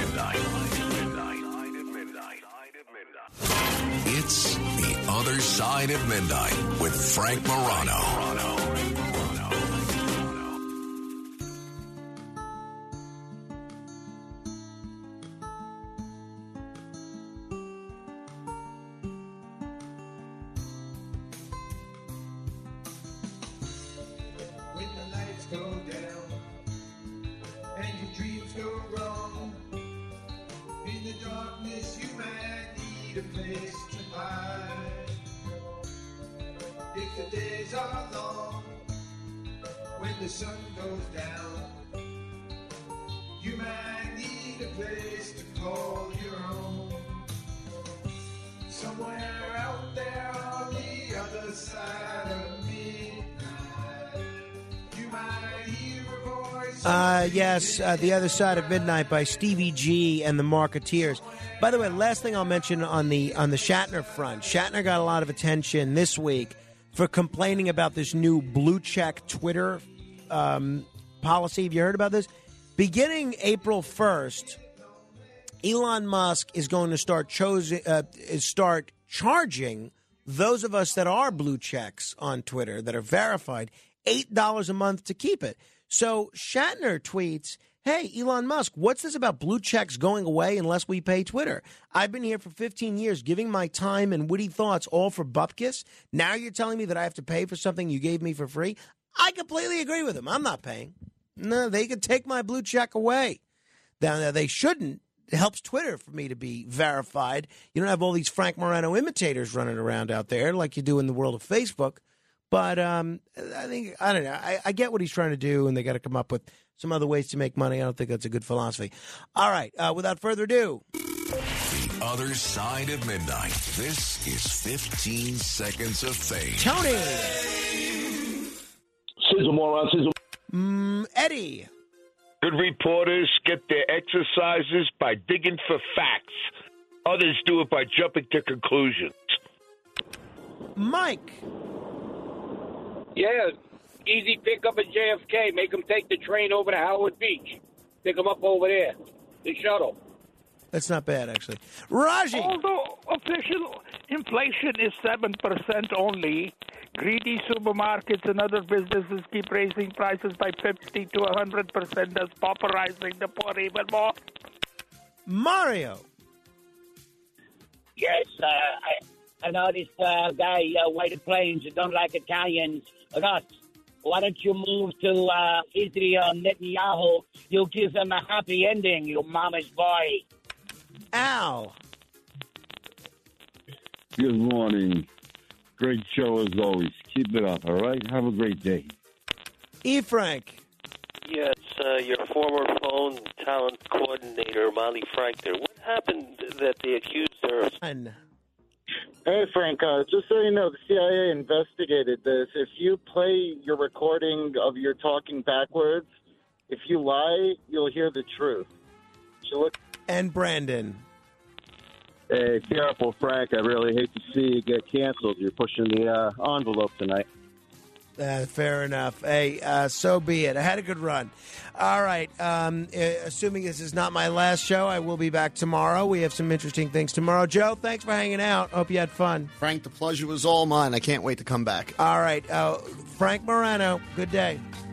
It's The Other Side of Midnight with Frank Morano. darkness, you might need a place to hide. If the days are long, when the sun goes down, you might need a place to call your own. Somewhere out there on the other side of midnight, you might hear a voice. Uh, yes, uh, The Other Side of Midnight by Stevie G and the Marketeers. By the way, last thing I'll mention on the on the Shatner front. Shatner got a lot of attention this week for complaining about this new blue check Twitter um, policy. Have you heard about this? Beginning April first, Elon Musk is going to start choosing, uh, start charging those of us that are blue checks on Twitter that are verified eight dollars a month to keep it. So Shatner tweets, "Hey, Elon Musk, what's this about blue checks going away unless we pay Twitter? I've been here for fifteen years giving my time and witty thoughts all for bupkis. Now you're telling me that I have to pay for something you gave me for free?" I completely agree with him. I'm not paying. No, they could take my blue check away. Now, they shouldn't. It helps Twitter for me to be verified. You don't have all these Frank Morano imitators running around out there like you do in the world of Facebook. But um, I think, I don't know, I, I get what he's trying to do, and they got to come up with some other ways to make money. I don't think that's a good philosophy. All right, uh, without further ado. The Other Side of Midnight. This is fifteen Seconds of Fame. Tony. Sizzle, moron, sizzle. Mm, Eddie. Good reporters get their exercises by digging for facts. Others do it by jumping to conclusions. Mike. Yeah, easy pickup at J F K. Make them take the train over to Howard Beach. Pick them up over there. The shuttle. That's not bad, actually. Raji. Although official inflation is seven percent only, greedy supermarkets and other businesses keep raising prices by fifty to one hundred percent, thus pauperizing the poor even more. Mario. Yes, uh, I, I know this uh, guy, uh, White Plains, who don't like Italians. Russ, why don't you move to uh, Israel, Netanyahu? You'll give them a happy ending, you mama's boy. Al. Good morning. Great show as always. Keep it up, all right? Have a great day. E. Frank. Yes, uh, your former phone talent coordinator, Molly Frank there. What happened that they accused her of... Hey, Frank, uh, just so you know, the C I A investigated this. If you play your recording of your talking backwards, if you lie, you'll hear the truth. So look- and Brandon. Hey, careful, Frank. I really hate to see you get canceled. You're pushing the uh, envelope tonight. Uh, fair enough. Hey, uh, so be it. I had a good run. All right. Um, uh, assuming this is not my last show, I will be back tomorrow. We have some interesting things tomorrow. Joe, thanks for hanging out. Hope you had fun. Frank, the pleasure was all mine. I can't wait to come back. All right. Uh, Frank Morano, good day.